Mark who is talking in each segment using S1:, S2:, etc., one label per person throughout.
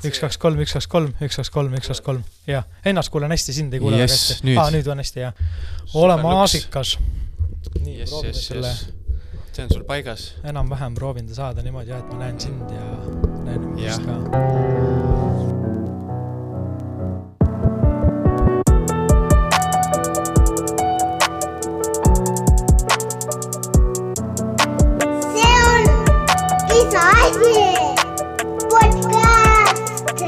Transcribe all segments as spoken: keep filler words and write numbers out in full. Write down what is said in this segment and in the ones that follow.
S1: üks kaks kolm, üks kaks kolm, üks kaks kolm, üks kaks kolm. Jah, ennast kuulen hästi, sind ei kuule
S2: yes,
S1: väga hästi.
S2: Nüüd.
S1: Aa, nüüd on hästi, jah. Ole maasikas. Nii,
S2: yes,
S1: proovime
S2: yes,
S1: selle.
S2: Yes. See on sul paigas.
S1: Enam-vähem proovin ta saada niimoodi, et ma näen sind ja näen ümbrist ka.
S3: See on isa asi! Podcast!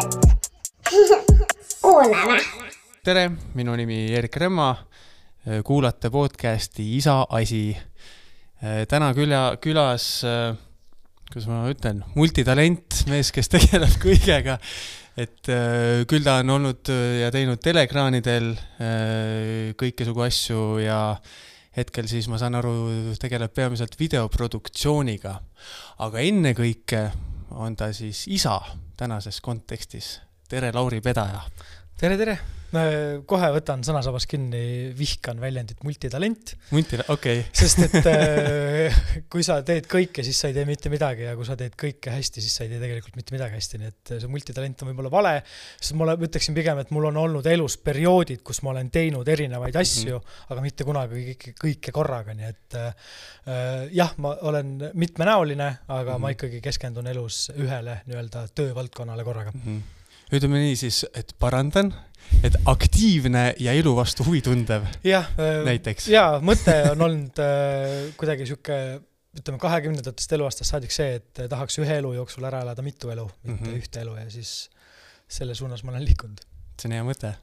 S3: Kuuleme!
S2: Tere, minu nimi Erik Remma. Kuulate podcasti Isa asi. Täna küla, külas, kuidas ma ütlen, multitalent, mees, kes tegeleb kõigega. Et küll ta on olnud ja teinud teleekraanidel kõikesugu asju ja hetkel siis ma saan aru, tegeleb peamiselt videoproduktsiooniga. Aga enne kõike on ta siis isa tänases kontekstis. Tere, Lauri Pedaja.
S1: Tere, tere. Kohe võtan sõnasabas kinni, vihkan väljendit multitalent.
S2: Multila, okei. Okay.
S1: Sest et kui sa teed kõike, siis sa ei tee mitte midagi ja kui sa teed kõike hästi, siis sa ei tee tegelikult mitte midagi hästi. Nii et see multitalent on võib-olla vale, sest ma ütleksin pigem, et mul on olnud elus perioodid, kus ma olen teinud erinevaid asju, mm. aga mitte kunagi kõike, kõike korraga. Nii et äh, jah, ma olen mitmenäoline, aga mm. ma ikkagi keskendun elus ühele nii-öelda töövaldkonnale korraga.
S2: Mm. Ütleme nii siis, et parandan, et aktiivne ja elu vastu huvi tundev
S1: ja,
S2: näiteks.
S1: Ja, mõte on olnud äh, kuidagi süke, ütleme, kahekümnendatest eluaastast saadik see, et tahaks ühe elu jooksul ära elada mitu elu, mitte mm -hmm. ühte elu ja siis selle suunas ma olen liikunud.
S2: See on hea mõte.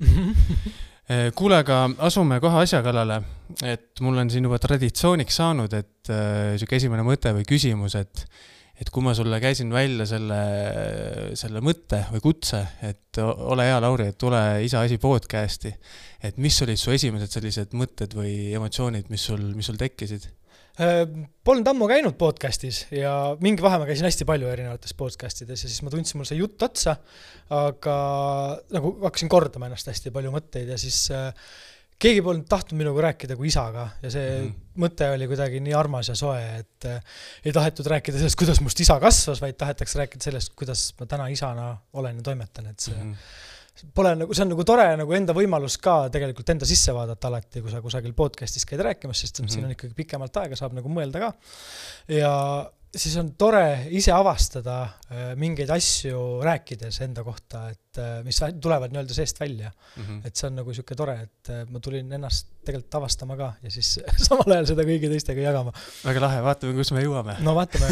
S2: Kuule, aga asume kohe asja kallale, et mul on siin juba traditsiooniks saanud, et äh, süke esimene mõte või küsimus, et et kui ma sulle käisin välja selle, selle mõtte või kutse, et ole hea, Lauri, et tule Isa asi podcasti, et mis olid su esimesed sellised mõtted või emotsioonid, mis sul, mis sul tekkisid?
S1: Polnud ammu käinud podcastis ja mingi vahe ma käisin hästi palju erinevates podcastides ja siis ma tundsin mul see jutt otsa, aga nagu hakkasin kordama ennast hästi palju mõtteid ja siis keegi polnud tahtnud minuga rääkida kui isaga ja see mm-hmm. mõte oli kuidagi nii armas ja soe, et ei tahetud rääkida sellest, kuidas must isa kasvas, vaid tahetaks rääkida sellest, kuidas ma täna isana olen ja toimetan. Et see, mm-hmm. pole, nagu, see on nagu tore nagu enda võimalus ka tegelikult enda sisse vaadata alati, kui sa kusagil podcastis käid rääkimas, sest mm-hmm. siin on ikkagi pikemalt aega, saab nagu mõelda ka. Ja siis on tore ise avastada mingeid asju rääkides enda kohta, et mis tulevad nii-öelda seest välja. Mm-hmm. Et see on nagu siuke tore, et ma tulin ennast tegelikult avastama ka ja siis samal ajal seda kõigi teistega jagama.
S2: Väga lahe, vaatame, kus me jõuame.
S1: No vaatame.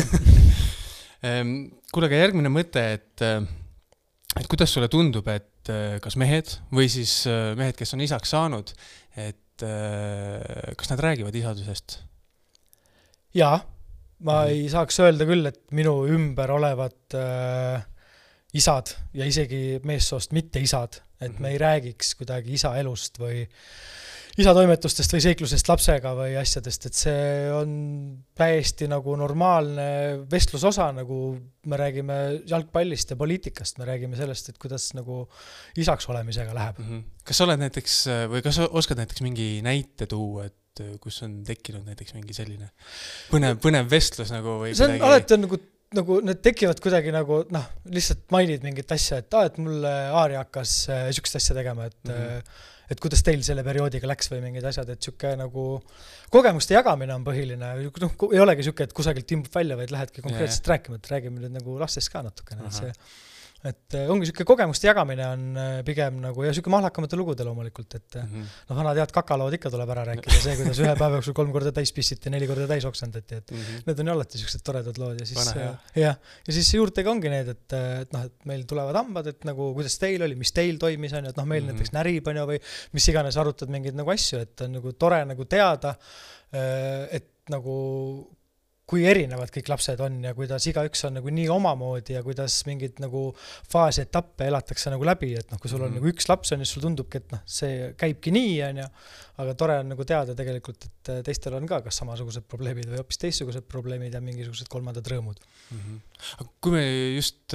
S2: Kuule, aga järgmine mõte, et, et kuidas sulle tundub, et kas mehed või siis mehed, kes on isaks saanud, et kas nad räägivad isadusest?
S1: Jaa. Ma ei saaks öelda küll, et minu ümber olevad äh, isad ja isegi meessoost mitte isad, et me ei räägiks kuidagi isa elust või isa toimetustest või seiklusest lapsega või asjadest, et see on täiesti nagu normaalne vestlusosa, nagu me räägime jalgpallist ja poliitikast, me räägime sellest, et kuidas nagu isaks olemisega läheb.
S2: Mm-hmm. Kas sa oled näiteks, või kas oskad näiteks mingi näite tuua, et kus on tekkinud näiteks mingi selline põnev, põnev vestlus nagu või
S1: see on
S2: kuidagi...
S1: alati on nagu, nagu need tekivad kuidagi nagu, noh, lihtsalt mainid mingit asja, et ah, et mulle Aari hakkas äh, sükst asja tegema, et, mm-hmm. et kuidas teil selle perioodiga läks või mingid asjad, et süke nagu kogemuste jagamine on põhiline, noh, ei olegi süke, et kusagilt imbub välja, vaid lähedki konkreetselt yeah. rääkima, et räägime nüüd nagu lastest ka natukene, et see et ongi süke kogemuste jagamine on pigem nagu, ja süke mahlakamate lugude loomulikult, et mm-hmm. no vana tead kakalood ikka tuleb ära rääkida, see, kuidas ühe päeva jooksul kolm korda täis pissiti, neli korda täis oksendati, et mm-hmm. need on ju alati süksed toredad lood ja siis, Vana, ja, ja, ja siis juurtega ongi need, et, et, noh, et meil tulevad hambad, et nagu kuidas teil oli, mis teil toimis on, et noh, meil mm-hmm. näiteks närib on ju või mis iganes arutad mingeid nagu asju, et on nagu tore nagu teada, et nagu kui erinevad kõik lapsed on ja kuidas igaüks on nagu nii omamoodi ja kuidas mingid nagu faasi etappe elatakse nagu läbi, et noh, kui sul on mm. nagu üks laps on, siis sul tundubki, et noh, see käibki nii, on ju, aga tore on nagu teada tegelikult, et teistel on ka kas samasugused probleemid või hoopis teistsugused probleemid ja mingisugused kolmandad rõõmud.
S2: Mm-hmm. Kui me just,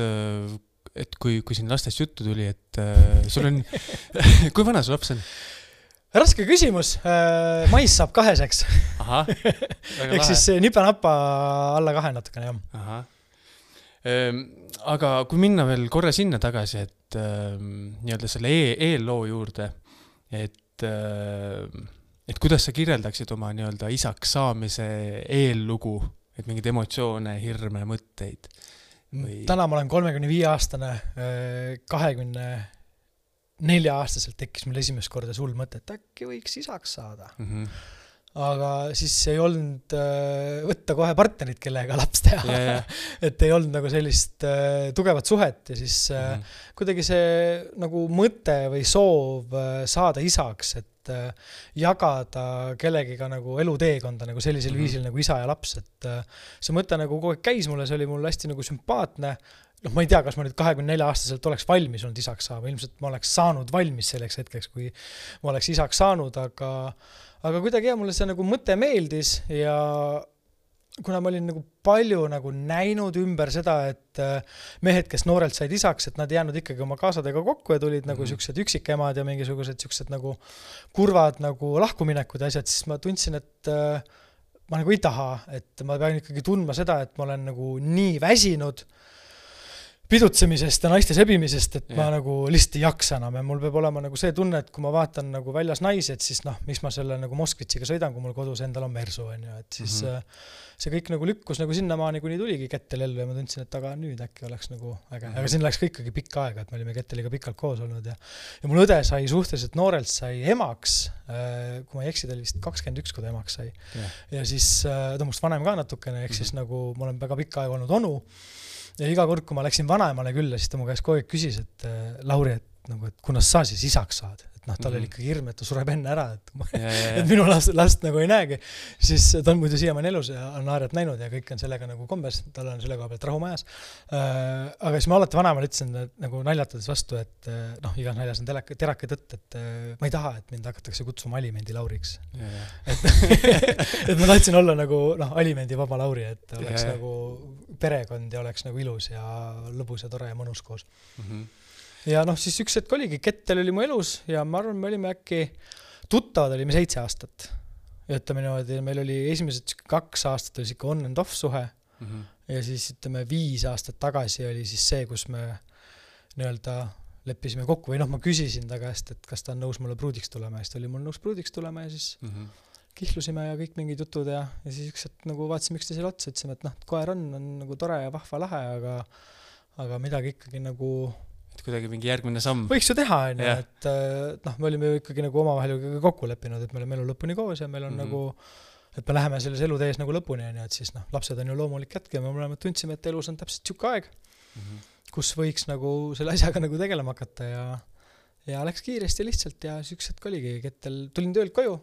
S2: et kui, kui siin lastest juttu tuli, et sul on, kui vana su laps on?
S1: Raske küsimus. Mais saab kaheseks.
S2: Aha,
S1: ehk siis nipa-napa alla kahe natukene, jah.
S2: Aha. Aga kui minna veel korra sinna tagasi, et nii-öelda selle e eelloo juurde, et, et kuidas sa kirjeldaksid oma nii-öelda isaks saamise eellugu, et mingid emotsioone, hirme, mõtteid? Või...
S1: Täna ma olen kolmekümne viie aastane, kahekümne nelja aastaselt tekkis mul esimest korda sul mõte, et äkki võiks isaks saada. Mm-hmm. Aga siis ei olnud äh, võtta kohe partnerit, kellega laps teha. Yeah, yeah. Et ei olnud nagu sellist äh, tugevat suhet ja siis äh, mm-hmm. kuidagi see nagu mõte või soov äh, saada isaks, et äh, jagada kellegiga nagu eluteekonda nagu sellisel mm-hmm. viisil nagu isa ja laps. Et äh, see mõte nagu kogu aeg käis mulle, see oli mul hästi nagu sümpaatne. noh, ma ei tea, kas ma nüüd kahekümne nelja aastaselt oleks valmis olnud isaks saama, ilmselt ma oleks saanud valmis selleks hetkeks, kui ma oleks isaks saanud, aga, aga kuidagi ja mulle see nagu mõte meeldis ja kuna ma olin nagu palju nagu näinud ümber seda, et mehed, kes noorelt said isaks, et nad jäänud ikkagi oma kaasadega kokku ja tulid mm-hmm. nagu siuksed üksikemad ja mingisugused siuksed nagu kurvad nagu lahkuminekud ja asjad, siis ma tundsin, et ma nagu ei taha, et ma pean ikkagi tundma seda, et ma olen nagu nii väsinud pidutsemisest ja naiste sebimisest, et yeah. ma nagu lihtsalt ei jaksa enam ja mul peab olema nagu see tunne, et kui ma vaatan nagu väljas naised, siis noh, miks ma selle nagu Moskvitsiga sõidan, kui mul kodus endal on Mersu, on ju, et siis mm-hmm. see kõik nagu lükkus nagu sinnamaani, kuni tuligi Kettel ellu ja ma tundsin, et aga nüüd äkki oleks nagu äge. Mm-hmm. Aga siin läks ka ikkagi pikka aega, et me olime Ketteliga pikalt koos olnud ja, ja mul õde sai suhteliselt noorelt sai emaks, kui ma ei eksi, ta oli vist kakskümmend üks, kui ta emaks sai. Yeah. Ja siis ta must vanem ka natukene, ehk siis mm-hmm. nagu ma olen väga pikka aega olnud onu. Ja iga kord, kui ma läksin vanaemale külla, siis ta mu käest kogu aeg küsis, et Lauri, et, nagu, et kunas sa siis isaks saad? Et noh, tal mm-hmm. oli ikka hirm, et ta sureb enne ära, et, ma, ja, ja, ja. et minu last, last nagu ei näegi. Siis ta on muidu siiamaani elus ja on Aarjat näinud ja kõik on sellega nagu kombes, tal on selle koha pealt rahumajas. Äh, aga siis ma alati vanaemale ütlesin nagu naljatades vastu, et noh, igas naljas on telaka, terake tõtt, et ma ei taha, et mind hakatakse kutsuma alimendi Lauriks. Ja, ja. Et, et ma tahtsin olla nagu noh, alimendi vaba Lauri, et oleks ja, ja. nagu perekond ja oleks nagu ilus ja lõbus ja tore ja mõnus koos. Mm-hmm. Ja noh, siis üks hetk oligi, Kettel oli mu elus ja ma arvan, me olime äkki tuttavad, olime seitse aastat. Ja ütleme niimoodi, meil oli esimesed kaks aastat oli ikka on and off suhe mm-hmm. ja siis ütleme viis aastat tagasi oli siis see, kus me nii-öelda leppisime kokku või noh, ma küsisin ta käest, et kas ta on nõus mulle pruudiks tulema ja siis ta oli mul nõus pruudiks tulema ja siis mm-hmm. kihlusime ja kõik mingid jutud ja, ja siis üks hetk nagu vaatasime üksteisele otsa, ütlesime, et noh, koer on, on nagu tore ja vahva lahe, aga, aga midagi ikkagi nagu
S2: et kuidagi mingi järgmine samm.
S1: Võiks ju teha, on, yeah. et noh, me olime ikkagi nagu omavahel kokku leppinud, et me oleme elu lõpuni koos ja meil on mm-hmm. nagu, et me läheme selles elu tees nagu lõpuni, on, et siis noh, lapsed on ju loomulik jätk ja me oleme tundsime, et elus on täpselt siuke aeg, mm-hmm. kus võiks nagu selle asjaga nagu tegelema hakata ja, ja läks kiiresti lihtsalt ja üks hetk oligi Kettel, tulin töölt koju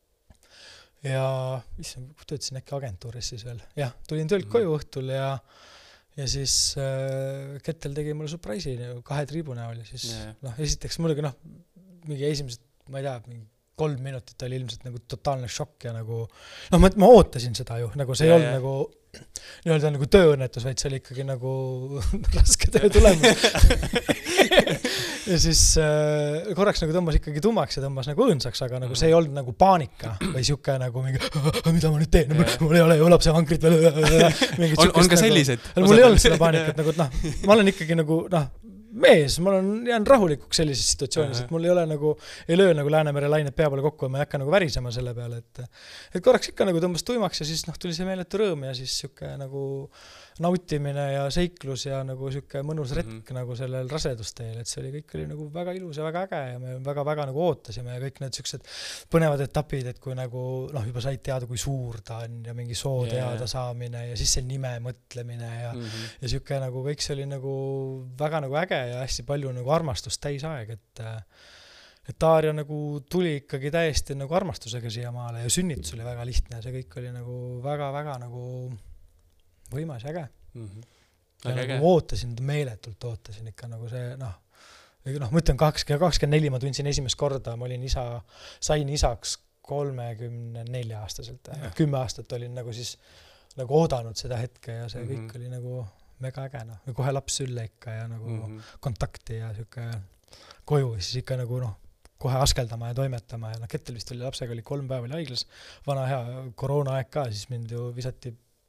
S1: ja issand, töötasin äkki agentuuris siis veel, jah, tulin töölt mm-hmm. koju õhtul ja ja siis äh, Kettel tegi mulle surprise'i kahe triibu näol ja siis yeah. noh, esiteks muidugi noh, mingi esimesed, ma ei tea, mingi kolm minutit oli ilmselt nagu totaalne šokk ja nagu noh, ma, ma ootasin seda ju, nagu see yeah, ei olnud yeah. nagu nii-öelda nagu tööõnnetus, vaid see oli ikkagi nagu raske töö tulemus. Ja siis äh, korraks nagu tõmbas ikkagi tummaks ja tõmbas nagu õõnsaks, aga nagu see ei olnud nagu paanika või siuke nagu mingi, mida ma nüüd teen, no, mul ei ole ju lapse vankrit veel.
S2: on, on ka sellised?
S1: Nagu, mul ei olnud seda paanikat, nagu noh, ma olen ikkagi nagu noh, mees, ma olen jään rahulikuks sellises situatsioonis, et mul ei ole nagu, ei löö nagu Läänemere lained pea peale kokku ja ma ei hakka nagu värisema selle peale, et, et korraks ikka nagu tõmbas tuimaks ja siis noh, tuli see meeletu rõõm ja siis siuke nagu nautimine ja seiklus ja nagu siuke mõnus retk mm-hmm. nagu sellel rasedusteel, et see oli kõik oli nagu väga ilus ja väga äge ja me väga-väga nagu ootasime ja kõik need siuksed põnevad etapid, et kui nagu noh, juba said teada, kui suur ta on ja mingi soo yeah. teada saamine ja siis see nime mõtlemine ja, mm-hmm. ja siuke nagu kõik see oli nagu väga nagu äge ja hästi palju nagu armastust täis aeg, et et Aarja nagu tuli ikkagi täiesti nagu armastusega siia maale ja sünnitus oli väga lihtne, see kõik oli nagu väga-väga nagu võimas ja äge. Mm-hmm. Ja nagu äge. Ootasin, meeletult ootasin ikka nagu see, noh, noh ma ütlen kakskümmend neli ma tundsin esimest korda, ma olin isa, sain isaks kolmekümne nelja aastaselt, kümme aastat olin nagu siis nagu oodanud seda hetke ja see mm-hmm. kõik oli nagu mega äge, noh, ja kohe laps sülle ikka ja nagu mm-hmm. kontakti ja siuke koju, siis ikka nagu noh, kohe askeldama ja toimetama ja noh, Kettel vist oli lapsega oli kolm päeva oli haiglas, vana hea koroona aeg ka, siis mind ju visati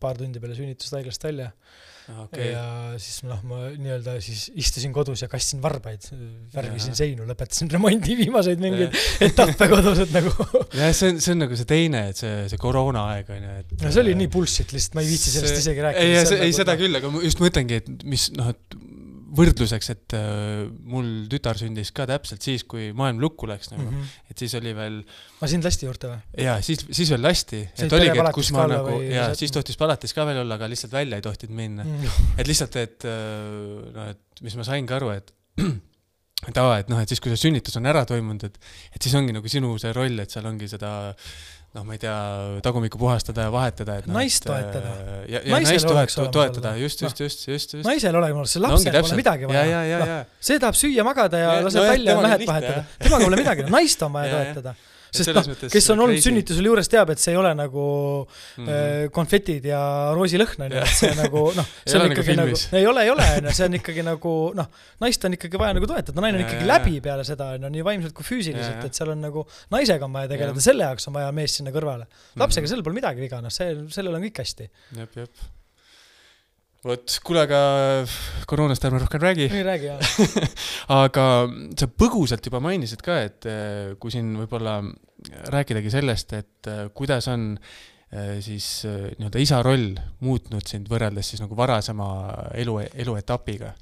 S1: paar tundi peale sünnitust haiglast välja.
S2: Okay.
S1: Ja siis noh, ma nii-öelda siis istusin kodus ja kastsin varbaid, värvisin seinu, lõpetasin remondi viimaseid mingeid etappe kodus, et nagu...
S2: ja see on, see on nagu see teine, et see, see koroona aeg on. Et,
S1: no see oli nii bullshit, lihtsalt ma ei viitsi sellest see, isegi rääkida.
S2: Ei, see, ei
S1: nagu,
S2: seda küll, aga ma just mõtlengi, et mis noh, et võrdluseks, et uh, mul tütar sündis ka täpselt siis, kui maailm lukku läks. Nagu. Mm -hmm. Et siis oli veel...
S1: Ma sind lasti juurde või?
S2: Jaa, siis, siis veel lasti. Et oligi, et kus ma nagu... Ja siis tohtis palatis ka veel olla, aga lihtsalt välja ei tohtid minna. Mm -hmm. Et lihtsalt, et, no, et mis ma sain ka aru, et et, aa, et, noh, et siis, kui see sünnitus on ära toimunud, et, et siis ongi nagu sinu see roll, et seal ongi seda... noh, ma ei tea, tagumikku puhastada ja vahetada. Et,
S1: naist no, toetada.
S2: Ja, ja naist toetada, toetada, just, just, just, just, just.
S1: Naisel olema, see lapsel pole midagi vaja.
S2: Ja, ja, ja, ja.
S1: See tahab süüa magada ja, ja laseb no, välja ja mehed vahetada. Temaga pole midagi, naist on vaja toetada. Sest noh, kes on olnud sünnitusel juures teab, et see ei ole nagu mm -hmm. konfetid ja roosilõhn, on, et see nagu, noh, see on ikkagi nagu, ei ole, ei ole, see on ikkagi nagu, noh, naist on ikkagi vaja nagu toetada, naine on ikkagi läbi peale seda, on nii vaimselt kui füüsiliselt, et seal on nagu, naisega on vaja tegeleda, selle jaoks on vaja mees sinna kõrvale. Lapsega sellel pole midagi viga, noh, see, sellel on kõik hästi.
S2: Jep, jep. Vot, kuule, aga koroonast ärme rohkem räägi.
S1: Ei räägi, jah.
S2: Aga sa põgusalt juba mainisid ka, et kui siin võib-olla rääkidagi sellest, et kuidas on siis nii-öelda isa roll muutnud sind võrreldes siis nagu varasema elu, eluetapiga?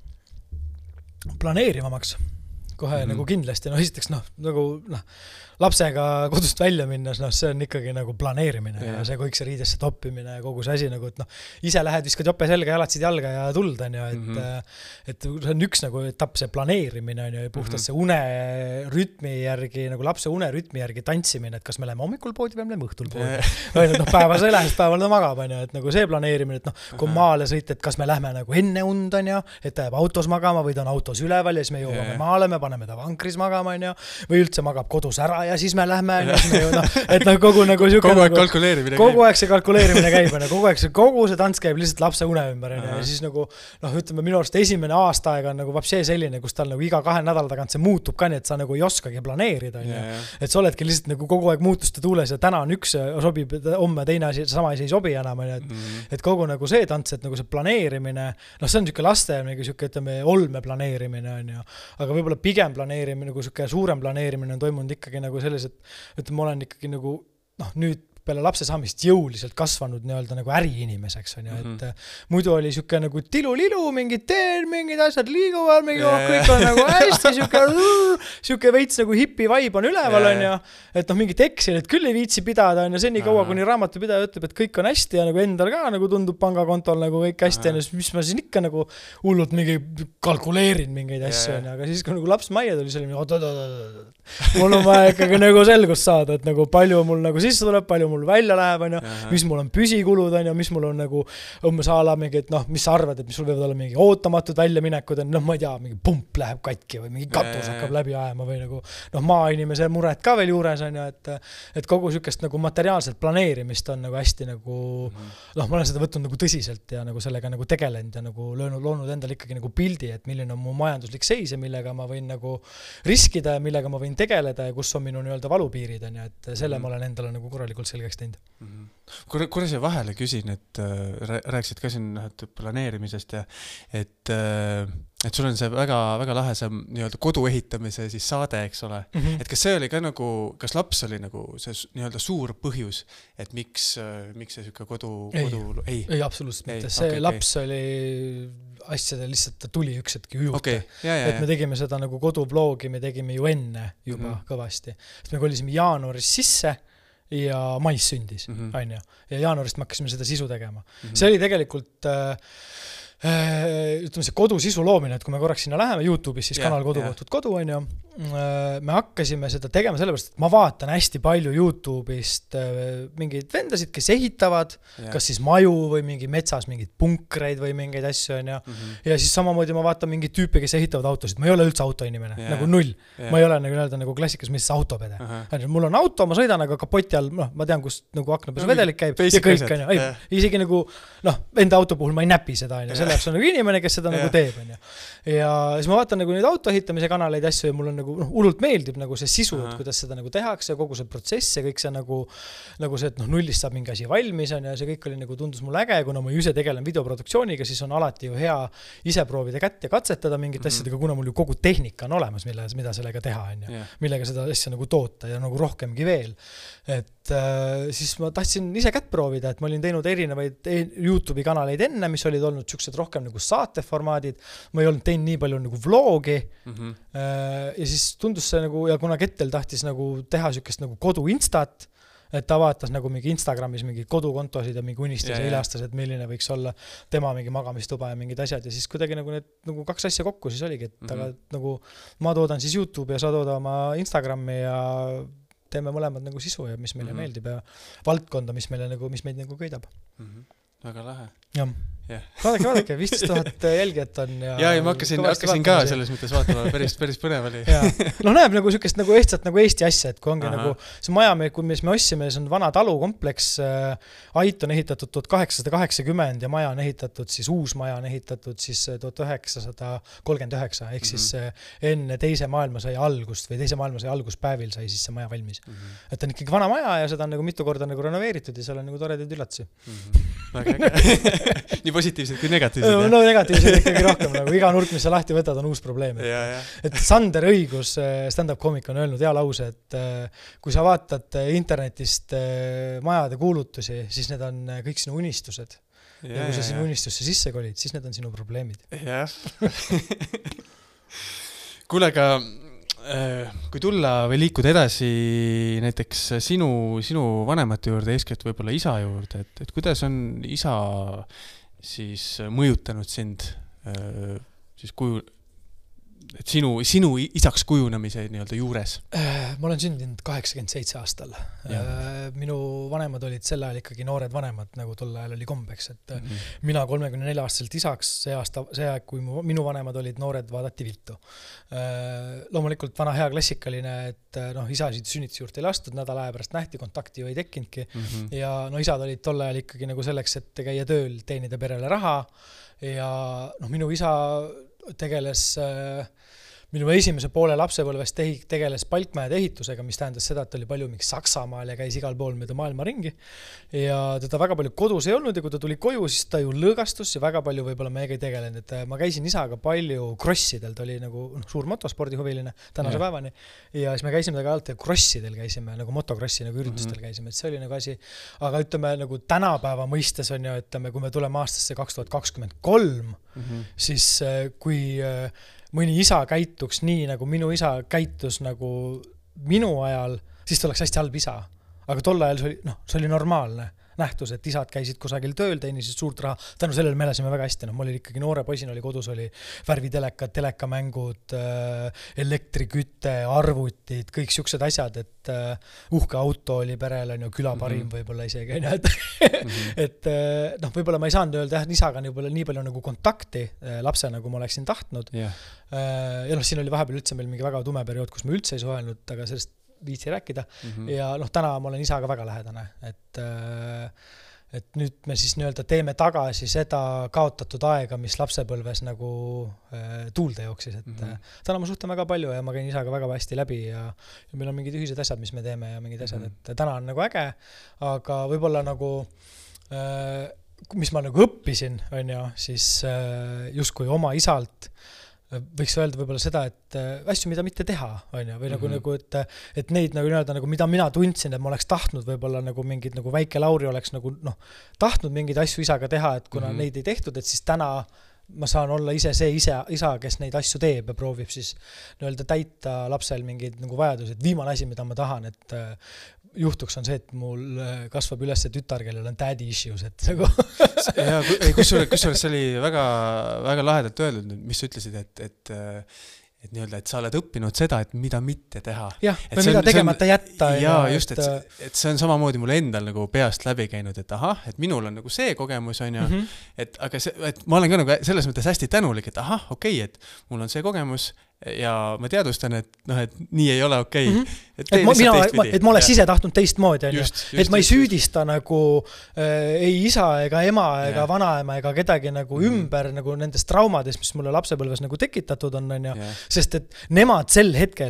S1: Planeerivamaks. Kohe mm -hmm. nagu kindlasti. No esiteks, noh, nagu, noh, lapsega kodust välja minnes, noh, see on ikkagi nagu planeerimine ja, ja see kõik see riidesse toppimine ja kogu see asi nagu, et noh, ise lähed, viskad jope selga, jalatsid jalga ja tuld, on ju, et, mm -hmm. et see on üks nagu etapp, see planeerimine, on ju, puhtalt see une rütmi järgi, nagu lapse une rütmi järgi tantsimine, et kas me läheme hommikul poodi või me läheme õhtul poodi. Või noh, päeva sa ei lähe, päeval ta magab, on ju, et nagu see planeerimine, et noh, kui maale sõita, et kas me lähme nagu enne und, on ju, et ta jääb autos magama või ta on autos üleval ja siis me jõuame maale, me paneme ta vankris magama, on ju, või üldse magab kodus ära ja siis me lähme, no, et noh, kogu nagu
S2: kogu aeg
S1: nagu,
S2: kalkuleerimine
S1: kogu aeg see kalkuleerimine käib, no, kogu aeg see, kogu see tants käib lihtsalt lapse une ümber, ja, ja siis nagu, noh, ütleme, minu arust esimene aasta aega on nagu vapsee selline, kus tal nagu iga kahe nädala tagant see muutub ka, nii et sa nagu ei oskagi planeerida, ja, ja. Et sa oledki lihtsalt nagu kogu aeg muutuste tuules ja täna on üks sobib, homme teine asi, sama asi ei sobi enam, et, mm. et kogu nagu see tants, et nagu see planeerimine, noh, see on niisugune laste, nagu niisugune, ütleme, olme planeerimine, on ju, aga võib-olla pigem planeerimine, nagu niisugune suurem planeerimine on toimunud ikkagi nagu sellised, et ma olen ikkagi nagu, noh, nüüd peale lapse saamist jõuliselt kasvanud nii-öelda nagu äriinimeseks, on ju, et mm -hmm. muidu oli siuke nagu tilu-lilu, mingid teen, mingid asjad liiguvad, mingi yeah. kõik on nagu hästi siuke, siuke veits nagu hipi vibe on üleval, yeah. on ju, et noh, mingit Excelit küll ei viitsi pidada, on ju, senni kaua, kuni raamatupidaja ütleb, et kõik on hästi ja nagu endal ka nagu tundub pangakontol nagu kõik hästi, ja mis ma siin ikka nagu hullult mingi kalkuleerin mingeid asju, yeah. aga siis kui nagu laps majja tuli, see oli mingi, oot, oot, oot, mul on vaja ikkagi nagu selgust saada, et nagu palju mul nagu sisse tuleb, palju mul välja läheb, on ju, mis mul on püsikulud, on ju, mis mul on nagu umbes ala mingi, et noh, mis sa arvad, et mis sul võivad olla mingi ootamatud väljaminekud, noh, ma ei tea, mingi pump läheb katki või mingi katus hakkab läbi ajama või nagu, noh, maainimese mured ka veel juures, on ju, et, et kogu sükest nagu materiaalset planeerimist on nagu hästi nagu, noh, ma olen seda võtnud nagu tõsiselt ja nagu sellega nagu tegelenud ja nagu löönud, loonud endale ikkagi nagu pildi, et milline on mu majanduslik seis ja millega ma võin nagu riskida ja millega ma võin tegeleda ja kus on minu nii-öelda valupiirid, on ju, et selle mm -hmm. ma olen endale nagu korralikult selgeks teinud.
S2: Mm -hmm. Kui, kui see vahele küsin, et äh, rääkisid ka siin et planeerimisest ja et, äh, et sul on see väga, väga lahe see nii-öelda kodu ehitamise siis saade, eks ole. Mm -hmm. Et kas see oli ka nagu, kas laps oli nagu see nii-öelda suur põhjus, et miks, äh, miks see siuke kodu,
S1: ei,
S2: kodu,
S1: ei, ei, absoluutselt mitte. See okay, laps okay. oli asjade lihtsalt, ta tuli üks hetki juurde. Okay. Ja, ja, et me tegime seda nagu koduvlogi, me tegime ju enne juba mm -hmm. kõvasti. Et me kolisime jaanuaris sisse ja mais sündis, mm -hmm. on ju. Ja jaanuarist me hakkasime seda sisu tegema. Mm -hmm. See oli tegelikult äh, ütleme see kodusisu loomine, et kui me korraks sinna läheme YouTube'is, siis yeah, kanal Kodu yeah. kohtud kodu, on ju. Me hakkasime seda tegema sellepärast, et ma vaatan hästi palju YouTube'ist mingeid vendasid, kes ehitavad, yeah. kas siis maju või mingi metsas mingid punkreid või mingeid asju, on ju. Mm -hmm. Ja siis samamoodi ma vaatan mingid tüüpe, kes ehitavad autosid. Ma ei ole üldse autoinimene, yeah. nagu null. Yeah. Ma ei ole nagu öelda nagu klassikas, mis autopede. Uh -huh. Mul on auto, ma sõidan, aga kapoti all, noh, ma tean, kust nagu aknapesu no, vedelik käib ja kõik, on ju. Yeah. Isegi nagu, noh, enda auto puhul ma ei näpi seda, on ju. Selle jaoks on nagu inimene, kes seda yeah. nagu teeb, on ju. Ja siis ma vaatan nagu neid auto ehitamise kanaleid asju ja mul on nagu nagu noh, hullult meeldib nagu see sisu, et kuidas seda nagu tehakse, kogu see protsess ja kõik see nagu, nagu see, et noh, nullist saab mingi asi valmis on ja see kõik oli nagu tundus mul äge, kuna ma ise tegelen videoproduktsiooniga, siis on alati ju hea ise proovida kätt ja katsetada mingit mm-hmm. asjadega, kuna mul ju kogu tehnika on olemas, mille, mida sellega teha on ja yeah. millega seda asja nagu toota ja nagu rohkemgi veel. Et äh, siis ma tahtsin ise kätt proovida, et ma olin teinud erinevaid YouTube'i kanaleid enne, mis olid olnud siuksed rohkem nagu saateformaadid, ma ei olnud teinud nii palju nagu vlogi mm-hmm. äh, ja siis tundus see nagu, ja kuna Kettel tahtis nagu teha siukest nagu kodu instat, et ta vaatas nagu mingi Instagramis mingi kodukontosid ja mingi unistas ja, ja ilastas, et milline võiks olla tema mingi magamistuba ja mingid asjad ja siis kuidagi nagu need nagu kaks asja kokku siis oligi, et mm-hmm. aga nagu ma toodan siis YouTube ja sa tooda oma Instagrami ja teeme mõlemad nagu sisu ja mis meile mm-hmm. meeldib ja valdkonda, mis meile nagu, mis meid nagu köidab.
S2: Mm-hmm. Väga lahe.
S1: Jah. Yeah. vaadake, vaadake, viisteist tuhat jälgijat on ja...
S2: Ja, ja ma hakkasin, hakkasin ka selles mõttes vaatama, päris, päris põnev oli.
S1: No näeb nagu sükest nagu ehtsat nagu Eesti asja, et kui ongi Aha. nagu see maja, kui mis me ossime, see on vana talukompleks, ait on ehitatud tuhat kaheksasada kaheksakümmend ja maja on ehitatud, siis uus maja on ehitatud siis tuhat üheksasada kolmkümmend üheksa, ehk siis mm-hmm. enne teise maailmasõja algust või teise maailmasõja alguspäevil sai siis see maja valmis. Mm-hmm. Et on ikkagi vana maja ja seda on nagu mitu korda nagu renoveeritud ja seal on nagu toredaid üllatusi.
S2: Mm-hmm. Väga äge. Nii positiivsed kui negatiivsed.
S1: No, no negatiivsed ikkagi rohkem, nagu iga nurk, mis sa lahti võtad, on uus probleem. Et,
S2: ja, ja.
S1: et Sander Õigus, stand-up komik on öelnud hea lause, et kui sa vaatad internetist majade kuulutusi, siis need on kõik sinu unistused. Ja, ja kui sa sinu unistusse sisse kolid, siis need on sinu probleemid.
S2: Jah. Kuule, aga kui tulla või liikuda edasi näiteks sinu, sinu vanemate juurde, eeskätt võib-olla isa juurde, et, et kuidas on isa siis mõjutanud sind siis kuju, et sinu, sinu isaks kujunemise nii-öelda juures?
S1: Ma olen sündinud kaheksakümmend seitse aastal. Ja. Minu vanemad olid sel ajal ikkagi noored vanemad, nagu tol ajal oli kombeks, et mm-hmm. mina kolmekümne nelja aastaselt isaks, see aasta, see aeg, kui minu vanemad olid noored, vaadati viltu. Loomulikult vana hea klassikaline, et noh, isasid sünnituse juurde ei lastud, nädal aja pärast nähti, kontakti ju ei tekkinudki mm-hmm. ja no isad olid tol ajal ikkagi nagu selleks, et käia tööl, teenida perele raha ja noh, minu isa tegeles äh, minu esimese poole lapsepõlvest tegeles palkmäed ehitusega, mis tähendas seda, et oli palju mingi Saksamaal ja käis igal pool mööda maailma ringi ja teda väga palju kodus ei olnud ja kui ta tuli koju, siis ta ju lõõgastus ja väga palju võib-olla meiega ei tegelenud, et ma käisin isaga palju krossidel, ta oli nagu no, suur motospordihuviline tänase ja. päevani ja siis me käisime taga alati krossidel käisime, nagu motokrossi nagu üritustel mm-hmm. käisime, et see oli nagu asi, aga ütleme nagu tänapäeva mõistes on ju, ütleme, kui me tuleme aastasse kaks tuhat kakskümmend kolm mm-hmm. siis kui mõni isa käituks nii, nagu minu isa käitus nagu minu ajal, siis ta oleks hästi halb isa. Aga tol ajal see oli, no, see oli normaalne nähtus, et isad käisid kusagil tööl, teenisid suurt raha. Tänu sellele me elasime väga hästi. No, mul oli ikkagi noore poisina oli kodus, oli värvitelekad, telekamängud, elektriküte, arvutid, kõik siuksed asjad, et uhke auto oli perel, on ju, külaparim mm-hmm. võib-olla isegi. Et, mm-hmm. et noh, võib-olla ma ei saanud öelda, et isaga nii, nii palju nagu kontakti lapse, nagu ma oleksin tahtnud. Yeah. Ja noh, siin oli vahepeal üldse meil mingi väga tume periood, kus me üldse ei suhelnud, aga sellest viitsi rääkida mm-hmm. ja noh, täna ma olen isaga väga lähedane, et, et nüüd me siis nii-öelda teeme tagasi seda kaotatud aega, mis lapsepõlves nagu tuulde jooksis, et mm-hmm. täna ma suhtan väga palju ja ma käin isaga väga hästi läbi ja, ja meil on mingid ühised asjad, mis me teeme ja mingid asjad, mm-hmm. et täna on nagu äge, aga võib-olla nagu mis ma nagu õppisin, on ju, siis justkui oma isalt võiks öelda võib-olla seda, et asju, mida mitte teha, on ju, või nagu, mm-hmm. nagu et, et neid nagu nii-öelda, nagu mida mina tundsin, et ma oleks tahtnud võib-olla nagu mingid, nagu väike Lauri oleks nagu, noh, tahtnud mingeid asju isaga teha, et kuna mm-hmm. neid ei tehtud, et siis täna ma saan olla ise see isa, isa, kes neid asju teeb ja proovib siis nii-öelda täita lapsel mingid nagu vajadused. Viimane asi, mida ma tahan, et juhtuks on see, et mul kasvab üles tütar, kellel on daddy issues, et nagu
S2: ja, kusjuures kus see oli väga, väga lahedalt öeldud, mis sa ütlesid, et, et, et, nii-öelda, et sa oled õppinud seda, et mida mitte teha.
S1: Jah, või mida on, tegemata on, jätta.
S2: Ja, ja just, et, et see on samamoodi mul endal nagu peast läbi käinud, et ahah, et minul on nagu see kogemus, on ju, mm-hmm. et, aga see, et ma olen ka nagu selles mõttes hästi tänulik, et ahah, okei, okay, et mul on see kogemus ja ma teadustan, et, noh, et nii ei ole okei. Okay. Mm-hmm. Et,
S1: et, ma, mina, ma, et ma oleks ja. ise tahtnud teistmoodi, just, just, et ma ei just, süüdista just. Nagu äh, ei isa ega ema ega ja. Vanaema ega kedagi nagu mm-hmm. ümber nagu nendest traumadest, mis mulle lapsepõlves nagu tekitatud on, on ja. Ja. Sest et nemad sel hetkel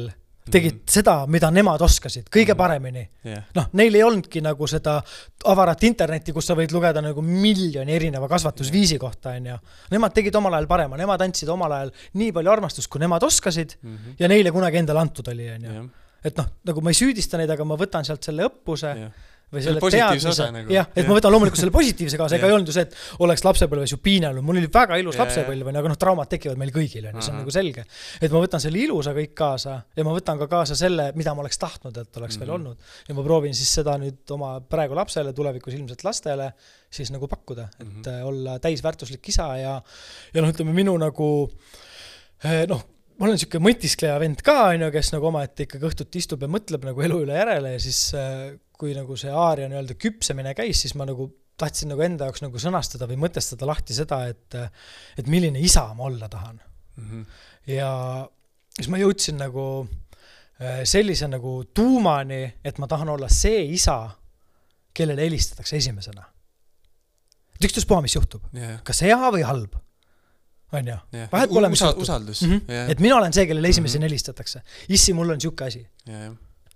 S1: tegid mm -hmm. seda, mida nemad oskasid kõige paremini.
S2: Yeah.
S1: Noh, neil ei olnudki nagu seda avarat internetti, kus sa võid lugeda nagu miljoni erineva kasvatusviisi yeah. kohta, on ju. Nemad tegid omal ajal parema, nemad andsid omal ajal nii palju armastust, kui nemad oskasid mm -hmm. ja neile kunagi endale antud oli, on ju. Yeah. Et noh, nagu ma ei süüdista neid, aga ma võtan sealt selle õppuse yeah. või selle teadmise. Nagu. Jah, et ja. ma võtan loomulikult selle positiivse kaasa, ega ei olnud ju see, et oleks lapsepõlves ju piinanud. Mul oli väga ilus ja, lapsepõlv, aga noh, traumad tekivad meil kõigil, on ju, see on nagu selge. Et ma võtan selle ilusa kõik kaasa ja ma võtan ka kaasa selle, mida ma oleks tahtnud, et oleks mm-hmm. veel olnud. Ja ma proovin siis seda nüüd oma praegu lapsele, tulevikus ilmselt lastele siis nagu pakkuda, et mm-hmm. olla täisväärtuslik isa ja, ja noh, ütleme minu nagu noh, ma olen siuke mõtiskleja vend ka, on ju, kes nagu oma ette ikka õhtuti istub ja mõtleb nagu elu üle järele ja siis kui nagu see aaria nii-öelda küpsemine käis, siis ma nagu tahtsin nagu enda jaoks nagu sõnastada või mõtestada lahti seda, et, et milline isa ma olla tahan. Mm-hmm. Ja siis ma jõudsin nagu sellise nagu tuumani, et ma tahan olla see isa, kellele helistatakse esimesena. Et ükstaspuha, mis juhtub. Yeah. Kas hea või halb? On ju?
S2: Yeah. Vahet pole, mis juhtub. Usaldus.
S1: Mm-hmm. Yeah. Et mina olen see, kellele esimesena mm-hmm. helistatakse. Issi, mul on siuke asi.
S2: Yeah.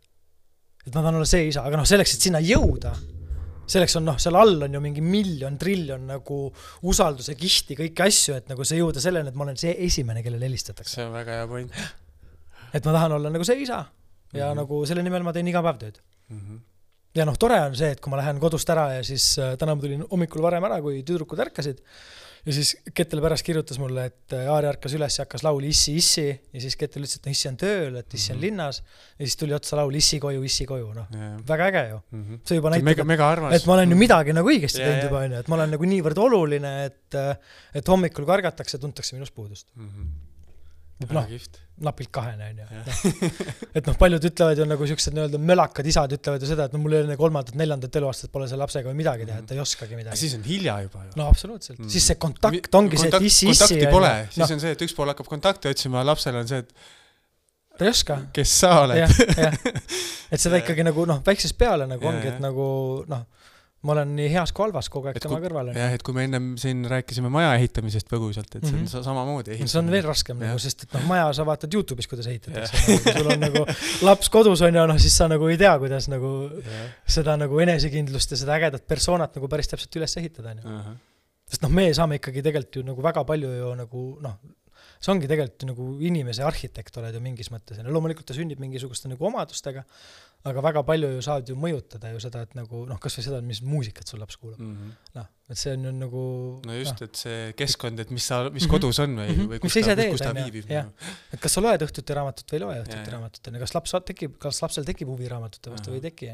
S1: Et ma tahan olla see isa, aga noh, selleks, et sinna jõuda, selleks on noh, seal all on ju mingi miljon, triljon nagu usalduse kihti, kõiki asju, et nagu see jõuda selleni, et ma olen see esimene, kellele helistatakse.
S2: See on väga hea point.
S1: Et ma tahan olla nagu see isa ja mm-hmm. nagu selle nimel ma teen iga päev tööd. Mm-hmm. Ja noh, tore on see, et kui ma lähen kodust ära ja siis äh, täna ma tulin hommikul varem ära, kui tüdrukud ärkasid ja siis Kettel pärast kirjutas mulle, et Aari ärkas üles ja hakkas laul Issi, Issi ja siis Kettel ütles, et no, Issi on tööl, et Issi on linnas ja siis tuli otsa laul Issi koju, Issi koju, noh, yeah. väga äge ju. Mm-hmm. See juba näitab,
S2: mega, mega armas.
S1: Et ma olen ju midagi nagu õigesti yeah, teinud juba, yeah. et ma olen nagu niivõrd oluline, et, et hommikul kargatakse, tuntakse minust puudust. Mm-hmm. noh, napilt kahene on ju. Et noh, paljud ütlevad ju nagu siuksed nii-öelda mölakad isad ütlevad ju seda, et no mul ei ole kolmandat, neljandat eluaastat pole selle lapsega või midagi teha, et ta ei oskagi midagi.
S2: Siis on hilja juba ju.
S1: No absoluutselt. Mm. Siis see kontakt ongi
S2: kontakt,
S1: see, et issi, issi.
S2: Kontakti pole. No. Siis on see, et üks pool hakkab kontakti otsima, lapsel on see, et
S1: ta ei oska.
S2: Kes sa oled?
S1: Ja, ja. Et seda ikkagi nagu noh, väiksest peale nagu ja, ongi, et nagu noh, ma olen nii heas kui halvas kogu aeg tema kõrval.
S2: Jah, et kui me ennem siin rääkisime maja ehitamisest põgusalt, et see on mm-hmm. samamoodi ehitamine.
S1: See on veel raskem, nagu, sest et noh, maja sa vaatad YouTube'is, kuidas ehitatakse. Nagu, sul on nagu laps kodus on ja noh, siis sa nagu ei tea, kuidas nagu ja. Seda nagu enesekindlust ja seda ägedat persoonat nagu päris täpselt üles ehitada. Uh-huh. Sest noh, me saame ikkagi tegelikult ju nagu väga palju ju nagu noh, see ongi tegelikult nagu inimese arhitekt oled ju mingis mõttes. Ja loomulikult ta sünnib mingisuguste nagu omadustega, aga väga palju ju saad ju mõjutada ju seda, et nagu noh, kas või seda, mis muusikat sul laps kuulab. Mm-hmm. Noh, et see on ju nagu...
S2: No just, no. Et see keskkond, et mis, sa, mis mm-hmm. kodus on või, mm-hmm. või kus, ta, kus ta viibib.
S1: Ja. Et kas sa loed õhtuti raamatut või ei loe õhtuti ja, raamatut? Kas, laps tekib, kas lapsel tekib huvi raamatute vastu või ei teki?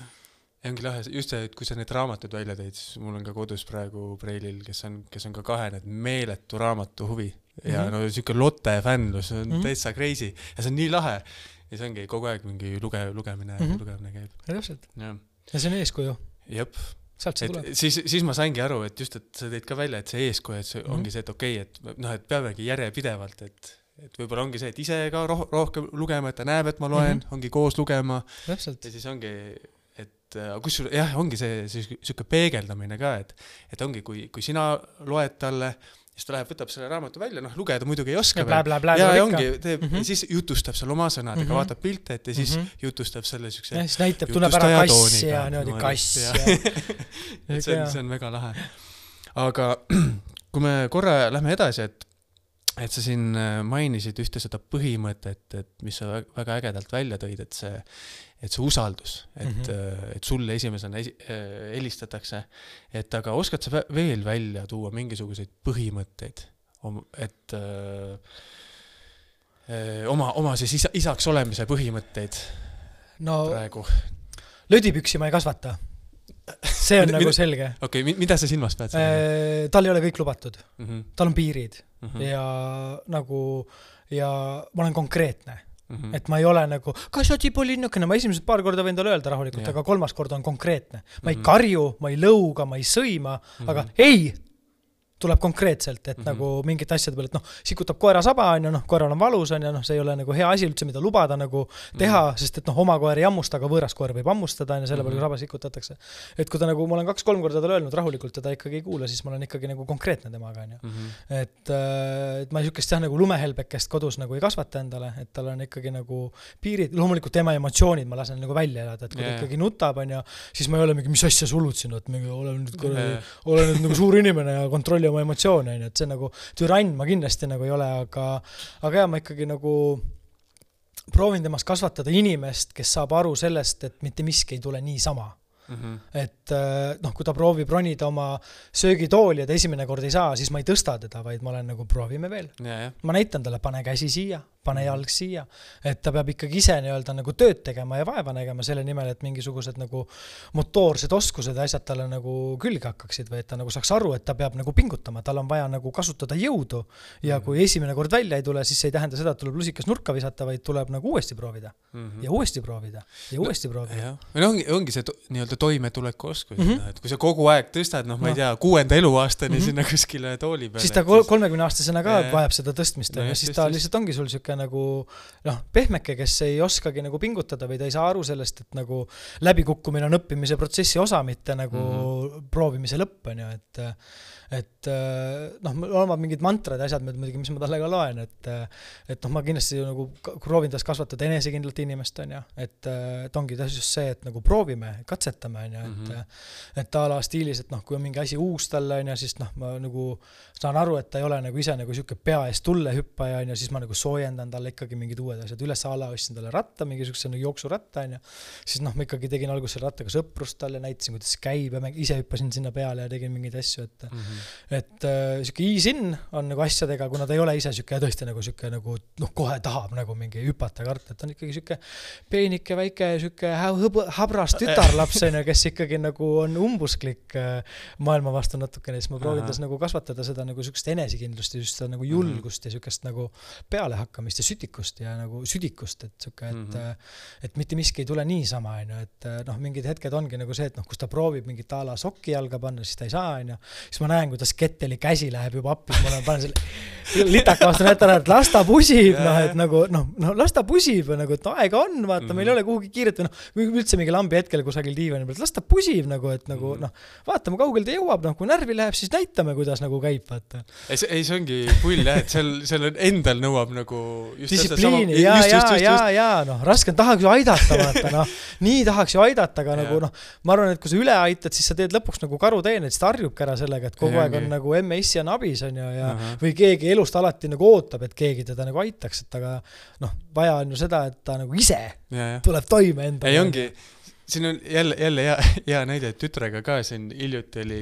S2: Ja ongi lahe, just see, et kui sa need raamatud välja teid, siis mul on ka kodus praegu Preilil, kes on, kes on ka kahe need meeletu raamatu huvi. Ja mm-hmm. no siuke Lotte fännlus on mm-hmm. täitsa crazy ja see on nii lahe ja see ongi kogu aeg mingi luge, lugemine mm-hmm. lugemine käib.
S1: Ja täpselt. Ja. ja see on eeskuju.
S2: Jep.
S1: Sealt see tuleb.
S2: Siis, siis ma saingi aru, et just, et sa teid ka välja, et see eeskuju, et see mm-hmm. ongi see, et okei, okay, et noh, et peamegi järjepidevalt, et, et võib-olla ongi see, et ise ka roh- rohkem lugema, et ta näeb, et ma loen, mm-hmm. ongi koos lugema.
S1: Täpselt.
S2: Ja siis ongi, et kus sul, jah, ongi see, see siuke peegeldamine ka, et, et ongi, kui, kui sina loed talle, siis ta läheb, võtab selle raamatu välja, noh, lugeda muidugi ei oska.
S1: Ja, blä, blä,
S2: ja, ja ongi, teeb, mm-hmm. siis jutustab seal oma sõnadega, mm-hmm. vaatab pilte, et ja siis mm-hmm. jutustab selle siukse...
S1: Ja siis näitab, tunneb ära kass ja niimoodi kass. Ja.
S2: Ja. see, on, see on väga lahe. Aga kui me korra lähme edasi, et, et sa siin mainisid ühte seda põhimõtet, et mis sa väga ägedalt välja tõid, et see, et see usaldus, et, mm-hmm. et sulle esimesena esi, äh, helistatakse, et aga oskad sa veel välja tuua mingisuguseid põhimõtteid, et äh, oma, oma siis isa, isaks olemise põhimõtteid
S1: no,
S2: praegu?
S1: Lödipüksi ma ei kasvata. See on mida, nagu selge.
S2: Okei, okay, mida sa silmas pead?
S1: Äh, tal ei ole kõik lubatud. Mm-hmm. Tal on piirid mm-hmm. ja nagu ja ma olen konkreetne. Mm-hmm. Et ma ei ole nagu, kas sa tibulinnukene, ma esimesed paar korda võin talle öelda rahulikult, ja. Aga kolmas kord on konkreetne. Ma ei karju, ma ei lõuga, ma ei sõima, mm-hmm. aga ei, tuleb konkreetselt, et mm -hmm. nagu mingit asjade peale, et noh, sikutab koera saba, on ju, noh, koeral on valus, on ju, noh, see ei ole nagu hea asi üldse, mida lubada nagu teha, mm -hmm. sest et noh, oma koer ei ammusta, aga võõras koer võib ammustada, on ju, selle peale mm -hmm. saba sikutatakse. Et kui ta nagu, ma olen kaks-kolm korda talle öelnud rahulikult ja ta ikkagi ei kuula, siis ma olen ikkagi nagu konkreetne temaga, on ju. Mm -hmm. Et, et ma niisugust jah, nagu lumehelbekest kodus nagu ei kasvata endale, et tal on ikkagi nagu piirid, loomulikult tema emotsioonid ma lasen nagu välja elada, et kui yeah. ta ikkagi nutab, on ju, siis ma ei ole mingi, mis asja sulud siin, et mingi olen nüüd, yeah. olen nüüd nagu suur inimene ja kontrolli oma emotsioone, on ju, et see nagu türann ma kindlasti nagu ei ole, aga, aga jah, ma ikkagi nagu proovin temast kasvatada inimest, kes saab aru sellest, et mitte miski ei tule niisama. Mm-hmm. Et noh, kui ta proovib ronida oma söögitooli ja ta esimene kord ei saa, siis ma ei tõsta teda, vaid ma olen nagu proovime veel. Ja, ja. Ma näitan talle, pane käsi siia, pane jalg siia, et ta peab ikkagi ise nii-öelda nagu tööd tegema ja vaeva nägema selle nimel, et mingisugused nagu motoorsed oskused ja asjad talle nagu külge hakkaksid või et ta nagu saaks aru, et ta peab nagu pingutama, tal on vaja nagu kasutada jõudu ja kui esimene kord välja ei tule, siis ei tähenda seda, et tuleb lusikas nurka visata, vaid tuleb nagu uuesti proovida mm-hmm. ja uuesti proovida ja uuesti no, proovida.
S2: Või no ongi, ongi see to, nii-öelda toimetuleku oskus, mm-hmm. et kui sa kogu aeg tõstad, noh, ma ei tea, kuuenda eluaastani mm-hmm. sinna kuskile tooli peale.
S1: Siis ta kolmekümne aastasena ka ja, vajab seda tõstmist no, ja siis ta lihtsalt ongi sul siuke nagu noh, pehmeke, kes ei oskagi nagu pingutada või ta ei saa aru sellest, et nagu läbikukkumine on õppimise protsessi osa, mitte nagu mm-hmm. proovimise lõpp on ju, et et noh, on mingid mantrad ja asjad, mis ma talle ka loen, et et noh, ma kindlasti nagu proovin tas kasvatada enesekindlat inimest, on ju, et, et ongi just see, et nagu proovime, katsetame, on ju, et mm-hmm. et ta ala stiilis, et noh, kui on mingi asi uus talle, on ju, siis noh, ma nagu saan aru, et ta ei ole nagu ise nagu siuke pea eest tulle hüppaja, on ju, siis ma nagu soojendan talle ikkagi mingid uued asjad, üles ala ostsin talle ratta, mingisuguse nagu jooksuratta, on ju, siis noh, ma ikkagi tegin alguses rattaga sõprust talle, näitasin, kuidas käib ja ise hüppasin sinna peale ja tegin mingeid asju, et mm-hmm. et äh, siuke ease-in on nagu asjadega, kuna ta ei ole ise siuke tõesti nagu siuke nagu noh, kohe tahab nagu mingi hüpata karta, et on ikkagi siuke peenike väike siuke habras tütarlaps, on ju, kes ikkagi nagu on umbusklik maailma vastu natukene, siis ma proovin tas nagu kasvatada seda nagu siukest enesekindlust ja just nagu julgust ja siukest nagu pealehakkamist ja sütikust ja nagu südikust, et siuke, et mm-hmm. et mitte miski ei tule niisama, on ju, et noh, mingid hetked ongi nagu see, et noh, kus ta proovib mingit ala sokki jalga panna, siis ta ei saa, on ju, siis ma näen, kuidas Ketteli käsi läheb juba appi, ma olen panen selle litaka vastu näitan, et las ta pusib, noh, et nagu, noh, no las ta pusib, nagu, et no aega on, vaata, mm-hmm. meil ei ole kuhugi kiiret või noh, üldse mingi lambi hetkel kusagil diivani pealt, las ta pusib, nagu, et nagu, noh, vaatame, kaugel ta jõuab, noh, kui närvi läheb, siis näitame, kuidas nagu käib, vaata.
S2: Ei, see, ei, see ongi pull, jah, et seal, seal endal nõuab nagu just
S1: distsipliini, sama, ja, just, ja, just, just, ja, just. ja, noh, raske on, tahaks ju aidata, vaata, noh, nii tahaks ju aidata, aga nagu, noh, ma arvan, et kui sa üle aitad, siis sa teed lõpuks nagu karuteen, et siis ta harjubki ära sellega, et kogu ja, aeg on okay. nagu emme issi on abis, on ju, ja uh-huh. või keegi elust alati nagu ootab, et keegi teda nagu aitaks, et aga noh, vaja on ju seda, et ta nagu ise ja, ja. tuleb toime enda.
S2: Ei ongi, siin on jälle, jälle hea, hea näide, et tütrega ka siin hiljuti oli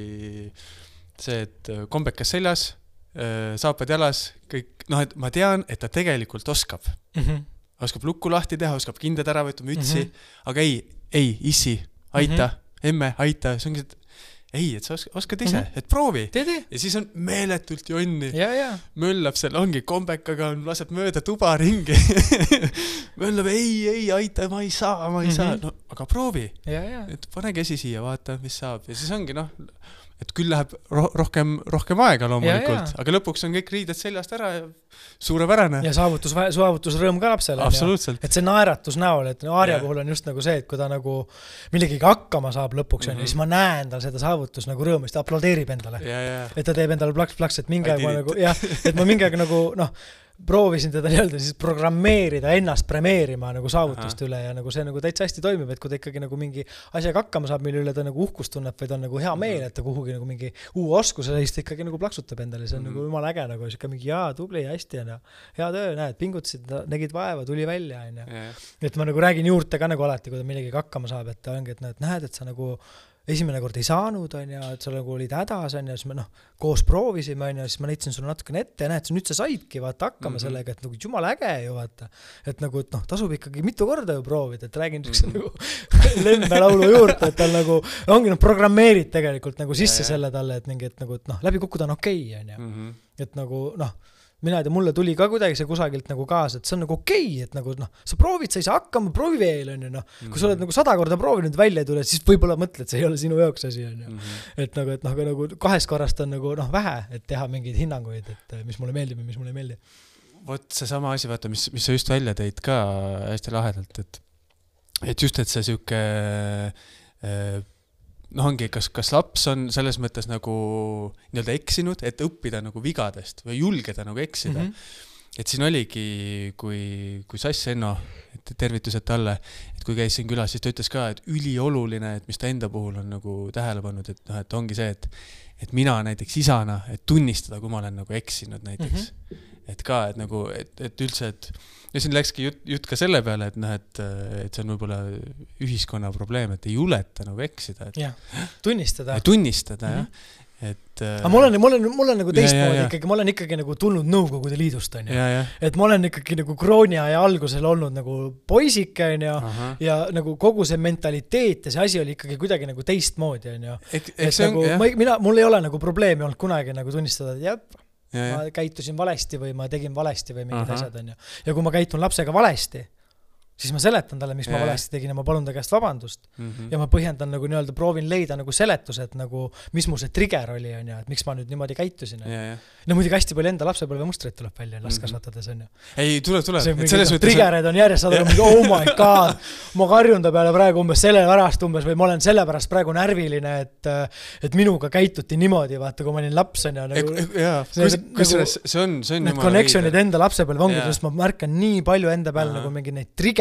S2: see, et kombekas seljas, saapad jalas, kõik, noh, et ma tean, et ta tegelikult oskab. Mm-hmm. Oskab lukku lahti teha, oskab kindad ära võtta, mütsi, mm-hmm. aga ei, ei, issi, aita, mm-hmm. emme, aita, see ongi, et ei, et sa oskad, oskad ise, mm-hmm. et proovi.
S1: Tede.
S2: Ja siis on meeletult jonni.
S1: Ja, ja.
S2: Möllab seal, ongi kombekaga, laseb mööda tuba ringi. Möllab, ei, ei, aita, ma ei saa, ma ei mm-hmm. saa. No, aga proovi.
S1: Ja, ja.
S2: Et pane käsi siia, vaata, mis saab. Ja siis ongi, noh, et küll läheb ro- rohkem, rohkem aega loomulikult, aga lõpuks on kõik riided seljast ära ja suurepärane.
S1: Ja saavutus, saavutusrõõm ka lapsele.
S2: Absoluutselt.
S1: Et see naeratus näol, et no Aarja puhul on just nagu see, et kui ta nagu millegagi hakkama saab lõpuks, mm-hmm. siis ma näen tal seda saavutus nagu rõõmust, ta aplodeerib endale.
S2: Ja, ja.
S1: Et ta teeb endale plaks-plaks, et mingi aeg ma nagu, jah, et ma mingi aeg nagu, noh, proovisin teda nii-öelda siis programmeerida ennast premeerima nagu saavutuste Aha. üle ja nagu see nagu täitsa hästi toimib, et kui ta ikkagi nagu mingi asjaga hakkama saab, mille üle ta nagu uhkust tunneb või ta on nagu hea meel, et ta kuhugi nagu mingi uue oskuse siis ta ikkagi nagu plaksutab endale, see on mm-hmm. nagu jumala äge nagu siuke mingi jaa, tubli, hästi ja hea töö, näed, pingutasid, nägid vaeva, tuli välja onju. Et ma nagu räägin juurte ka nagu alati, kui ta millegagi hakkama saab, et ta ongi, et näed, näed, et sa nagu esimene kord ei saanud, on ja, et sa nagu olid hädas, on ja siis me noh, koos proovisime, on ja siis ma näitasin sulle natukene ette ja näed, nüüd sa saidki, vaata, hakkama mm-hmm. sellega, et nagu jumal äge ju, vaata. Et nagu, et noh, tasub ikkagi mitu korda ju proovida, et räägin mm-hmm. nagu lembe laulu juurde, et tal nagu ongi noh, programmeerid tegelikult nagu sisse ja, selle talle, et mingi, et nagu, et noh, läbi kukkuda on okei, on ja. Mm-hmm. Et nagu noh, mina ei tea, mulle tuli ka kuidagi see kusagilt nagu kaasa, et see on nagu okei, okay, et nagu noh, sa proovid, sa ei saa hakkama, proovi veel, on ju, noh. Kui sa oled nagu sada korda proovinud välja ei tule, siis võib-olla mõtled, see ei ole sinu jaoks asi, on ju. Mm-hmm. Et nagu, et noh, nagu kahest korrast on nagu noh, vähe, et teha mingeid hinnanguid, et mis mulle meeldib ja mis mulle ei meeldi.
S2: Vot see sama asi, vaata, mis, mis sa just välja teid ka hästi lahedalt, et et just, et see siuke noh, ongi, kas, kas laps on selles mõttes nagu nii-öelda eksinud, et õppida nagu vigadest või julgeda nagu eksida. Mm-hmm. Et siin oligi, kui, kui Sass Enno, et tervitused talle, et kui käis siin külas, siis ta ütles ka, et ülioluline, et mis ta enda puhul on nagu tähele pannud, et, noh, et ongi see, et, et mina näiteks isana, et tunnistada, kui ma olen nagu eksinud näiteks. Mm-hmm. Et ka, et nagu, et, et üldse, et ja siin läkski jutt, jutt ka selle peale, et noh, et, et see on võib-olla ühiskonna probleem, et ei juleta nagu eksida. Et,
S1: jah, tunnistada.
S2: Tunnistada,
S1: mm-hmm.
S2: jah. Et,
S1: aga mul on, mul on, mul on nagu teistmoodi ikkagi, ma olen ikkagi nagu tulnud Nõukogude Liidust, on ju.
S2: Ja, ja.
S1: Et ma olen ikkagi nagu krooni aja algusel olnud nagu poisike, on ju, ja nagu kogu see mentaliteet ja see asi oli ikkagi kuidagi nagu teistmoodi, on ju.
S2: Ek, eks see
S1: nagu,
S2: on,
S1: ma, mina, mul ei ole nagu probleemi olnud kunagi nagu tunnistada, et jah,
S2: ja,
S1: ma käitusin valesti või ma tegin valesti või mingid Aha. asjad, on ju. Ja kui ma käitun lapsega valesti, siis ma seletan talle, miks ja, ma valesti tegin ja ma palun ta käest vabandust. Mm-hmm. Ja ma põhjendan nagu nii-öelda, proovin leida nagu seletused, nagu, mis mu see trigger oli, on ju, et miks ma nüüd niimoodi käitusin.
S2: Ja, ja.
S1: No muidugi hästi palju enda lapsepõlve mustreid tuleb välja, last kasvatades, on ju.
S2: Ei, tuleb, tuleb.
S1: See triggerid on järjest saada, oh my god, ma karjun ta peale praegu umbes selle pärast umbes, või ma olen selle pärast praegu närviline, et, et minuga käituti niimoodi, vaata, kui ma olin laps, on ju. Nagu,
S2: jaa, kus, kus nagu, see on, see on
S1: need connectionid enda lapsepõlve ongi, sest ma märkan nii palju enda peale nagu mingi neid trigger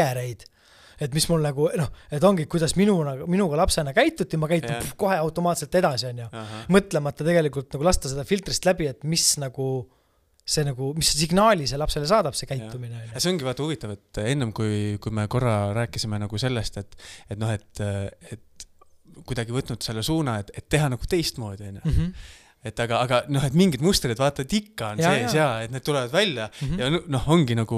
S1: et mis mul nagu, noh, et ongi, kuidas minuna, minuga lapsena käituti, ma käitun yeah. kohe automaatselt edasi, on ju. Aha. Mõtlemata tegelikult nagu lasta seda filtrist läbi, et mis nagu see nagu, mis signaali see lapsele saadab, see käitumine.
S2: Ja see ongi vaata huvitav, et ennem kui, kui me korra rääkisime nagu sellest, et, et noh, et, et kuidagi võtnud selle suuna, et, et teha nagu teistmoodi, on ju. Mm-hmm. Et aga, aga noh, et mingid mustrid, vaata, et ikka on ja, sees ja, et need tulevad välja mm-hmm. ja noh, ongi nagu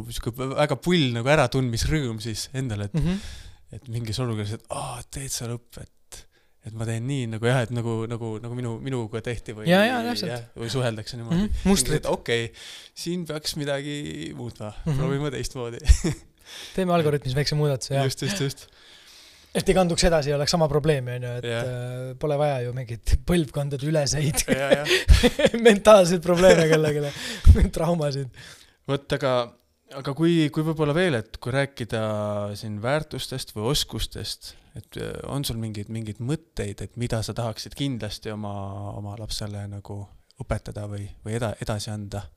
S2: väga pull nagu äratundmisrõõm siis endale, et, mm-hmm. et mingis olukorras, et aa, teed sa lõpp, et, et ma teen nii nagu jah, et nagu, nagu, nagu minu, minuga tehti või,
S1: ja, ja, ja,
S2: või suheldakse niimoodi.
S1: Mm-hmm. Mustrid.
S2: Et okei, okay, siin peaks midagi muutma, mm-hmm. proovime teistmoodi.
S1: Teeme algoritmis väikse muudatuse.
S2: Just, just, just.
S1: Et ei kanduks edasi ja oleks sama probleemi, on ju, et
S2: yeah.
S1: pole vaja ju mingid põlvkondade üleseid yeah, yeah. mentaalseid probleeme kellegele, traumasid.
S2: Võt, aga, aga kui, kui võib-olla veel, et kui rääkida siin väärtustest või oskustest, et on sul mingid, mingid mõtteid, et mida sa tahaksid kindlasti oma, oma lapsele nagu õpetada või, või eda, edasi anda?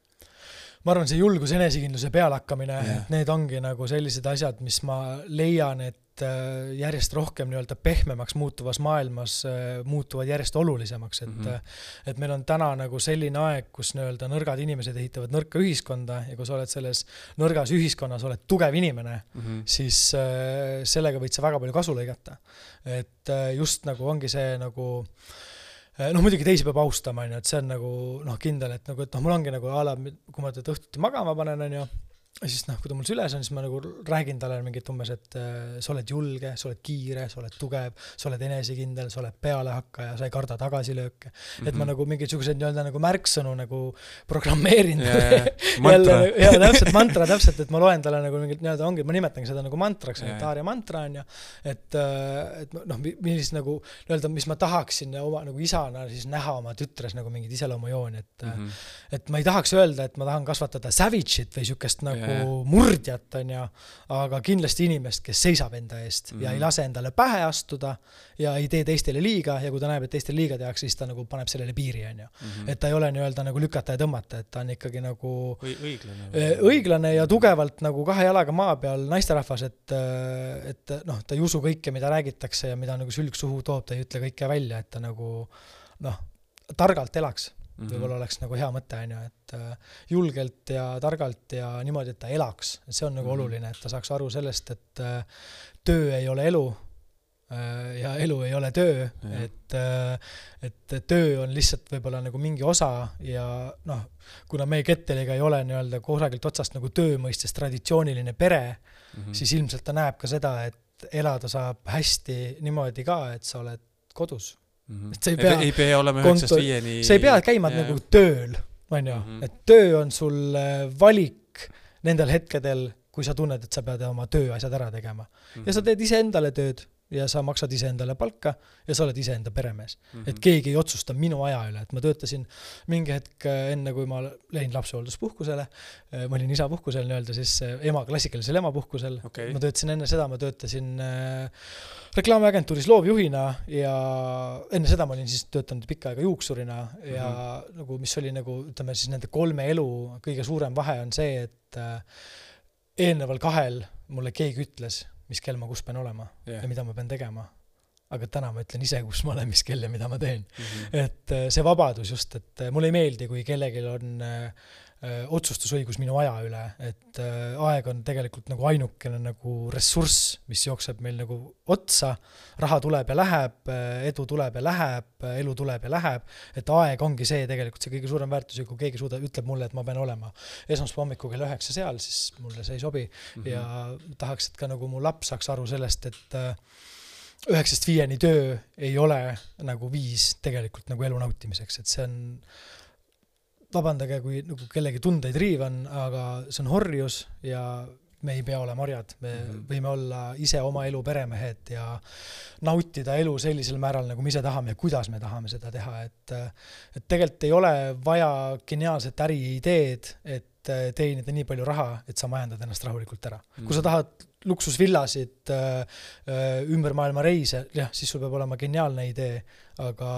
S1: Ma arvan, see julgus enesekindluse pealakkamine,
S2: yeah.
S1: et need ongi nagu sellised asjad, mis ma leian, et järjest rohkem nii-öelda pehmemaks muutuvas maailmas muutuvad järjest olulisemaks, et, mm-hmm. et meil on täna nagu selline aeg, kus nii-öelda nõrgad inimesed ehitavad nõrka ühiskonda ja kui sa oled selles nõrgas ühiskonnas, oled tugev inimene, mm-hmm. siis sellega võid sa väga palju kasu lõigata. Et just nagu ongi see nagu noh, muidugi teisi peab austama, et see on nagu noh, kindel, et, nagu, et noh, mul ongi nagu ala, kui ma teda õhtuti magama panen, on ju, siis noh, kui ta mul süles on, siis ma nagu räägin talle mingit umbes, et äh, sa oled julge, sa oled kiire, sa oled tugev, sa oled enesekindel, sa oled pealehakkaja, sa ei karda tagasilööke. Mm-hmm. Et ma nagu mingisugused nii-öelda nagu märksõnu nagu programmeerin.
S2: Yeah, mantra.
S1: ja täpselt mantra, täpselt, et ma loen talle nagu mingit nii-öelda ongi, ma nimetangi seda nagu mantraks, yeah. Taaria mantra on ja, et, et noh, millist nagu nii-öelda, mis ma tahaksin oma nagu isana siis näha oma tütres nagu mingid iseloomujooni, et, mm-hmm. et ma ei tahaks öelda, et ma tahan kasvatada savage'it või sükest nagu murdjat on ja, aga kindlasti inimest, kes seisab enda eest mm-hmm. ja ei lase endale pähe astuda ja ei tee teistele liiga ja kui ta näeb, et teistele liiga tehakse, siis ta nagu paneb sellele piiri on ja. Mm-hmm. Et ta ei ole nii-öelda nagu lükata ja tõmmata, et ta on ikkagi nagu
S2: õiglane,
S1: õiglane ja tugevalt nagu kahe jalaga maa peal naisterahvas, et, et noh, ta ei usu kõike, mida räägitakse ja mida nagu sülg suhu toob, ta ei ütle kõike välja, et ta nagu noh, targalt elaks. Mm-hmm. Võib-olla oleks nagu hea mõte, on ju, et julgelt ja targalt ja niimoodi, et ta elaks. See on nagu mm-hmm. oluline, et ta saaks aru sellest, et töö ei ole elu ja elu ei ole töö, yeah. et, et töö on lihtsalt võib-olla nagu mingi osa ja noh, kuna meie Ketteliga ei ole nii-öelda kusagilt otsast nagu töö mõistes traditsiooniline pere, mm-hmm. siis ilmselt ta näeb ka seda, et elada saab hästi niimoodi ka, et sa oled kodus. Mm-hmm.
S2: Ei pea, ei pea olema üheksast viieni.
S1: See ei pea käima yeah. nagu tööl. on ju,
S2: Mhm.
S1: et töö on sul valik nendel hetkedel, kui sa tunned, et sa pead oma tööasjad ära tegema. Ja sa teed ise endale tööd ja sa maksad ise endale palka ja sa oled ise enda peremees.
S2: Mhm.
S1: Et keegi ei otsusta minu aja üle, et ma töötasin mingi hetk enne, kui ma läin lapsehoolduspuhkusele, ma olin isa puhkusel nii-öelda, siis ema, klassikalisel ema puhkusel.
S2: Okay.
S1: Ma töötasin enne seda, ma töötasin äh, reklaamiagentuuris loovjuhina ja enne seda ma olin siis töötanud pikka aega juuksurina ja mm-hmm. nagu, mis oli nagu, ütleme siis nende kolme elu kõige suurem vahe on see, et äh, eelneval kahel mulle keegi ütles, mis kell ma kus pean olema yeah. ja mida ma pean tegema. Aga täna ma ütlen ise, kus ma olen, mis kell ja mida ma teen. Mm-hmm. Et see vabadus just, et mulle ei meeldi, kui kellelgi on äh, otsustusõigus minu aja üle, et äh, aeg on tegelikult nagu ainukene nagu ressurss, mis jookseb meil nagu otsa, raha tuleb ja läheb, edu tuleb ja läheb, elu tuleb ja läheb, et aeg ongi see tegelikult see kõige suurem väärtus ja kui keegi suuda, ütleb mulle, et ma pean olema esmaspäeva hommiku kell üheksa seal, siis mulle see ei sobi mm-hmm. ja tahaks, et ka nagu mu laps saaks aru sellest, et äh, üheksast viieni töö ei ole nagu viis tegelikult nagu elu nautimiseks, et see on vabandage, kui nagu kellegi tundeid riivan, aga see on horjus ja me ei pea olema marjad, me mm-hmm. võime olla ise oma elu peremehed ja nautida elu sellisel määral, nagu me ise tahame ja kuidas me tahame seda teha, et, et tegelikult ei ole vaja geniaalset äriideed, et teenida nii palju raha, et sa majandad ennast rahulikult ära. Mm-hmm. Kui sa tahad luksusvillasid ümber maailma reise, jah, siis sul peab olema geniaalne idee, aga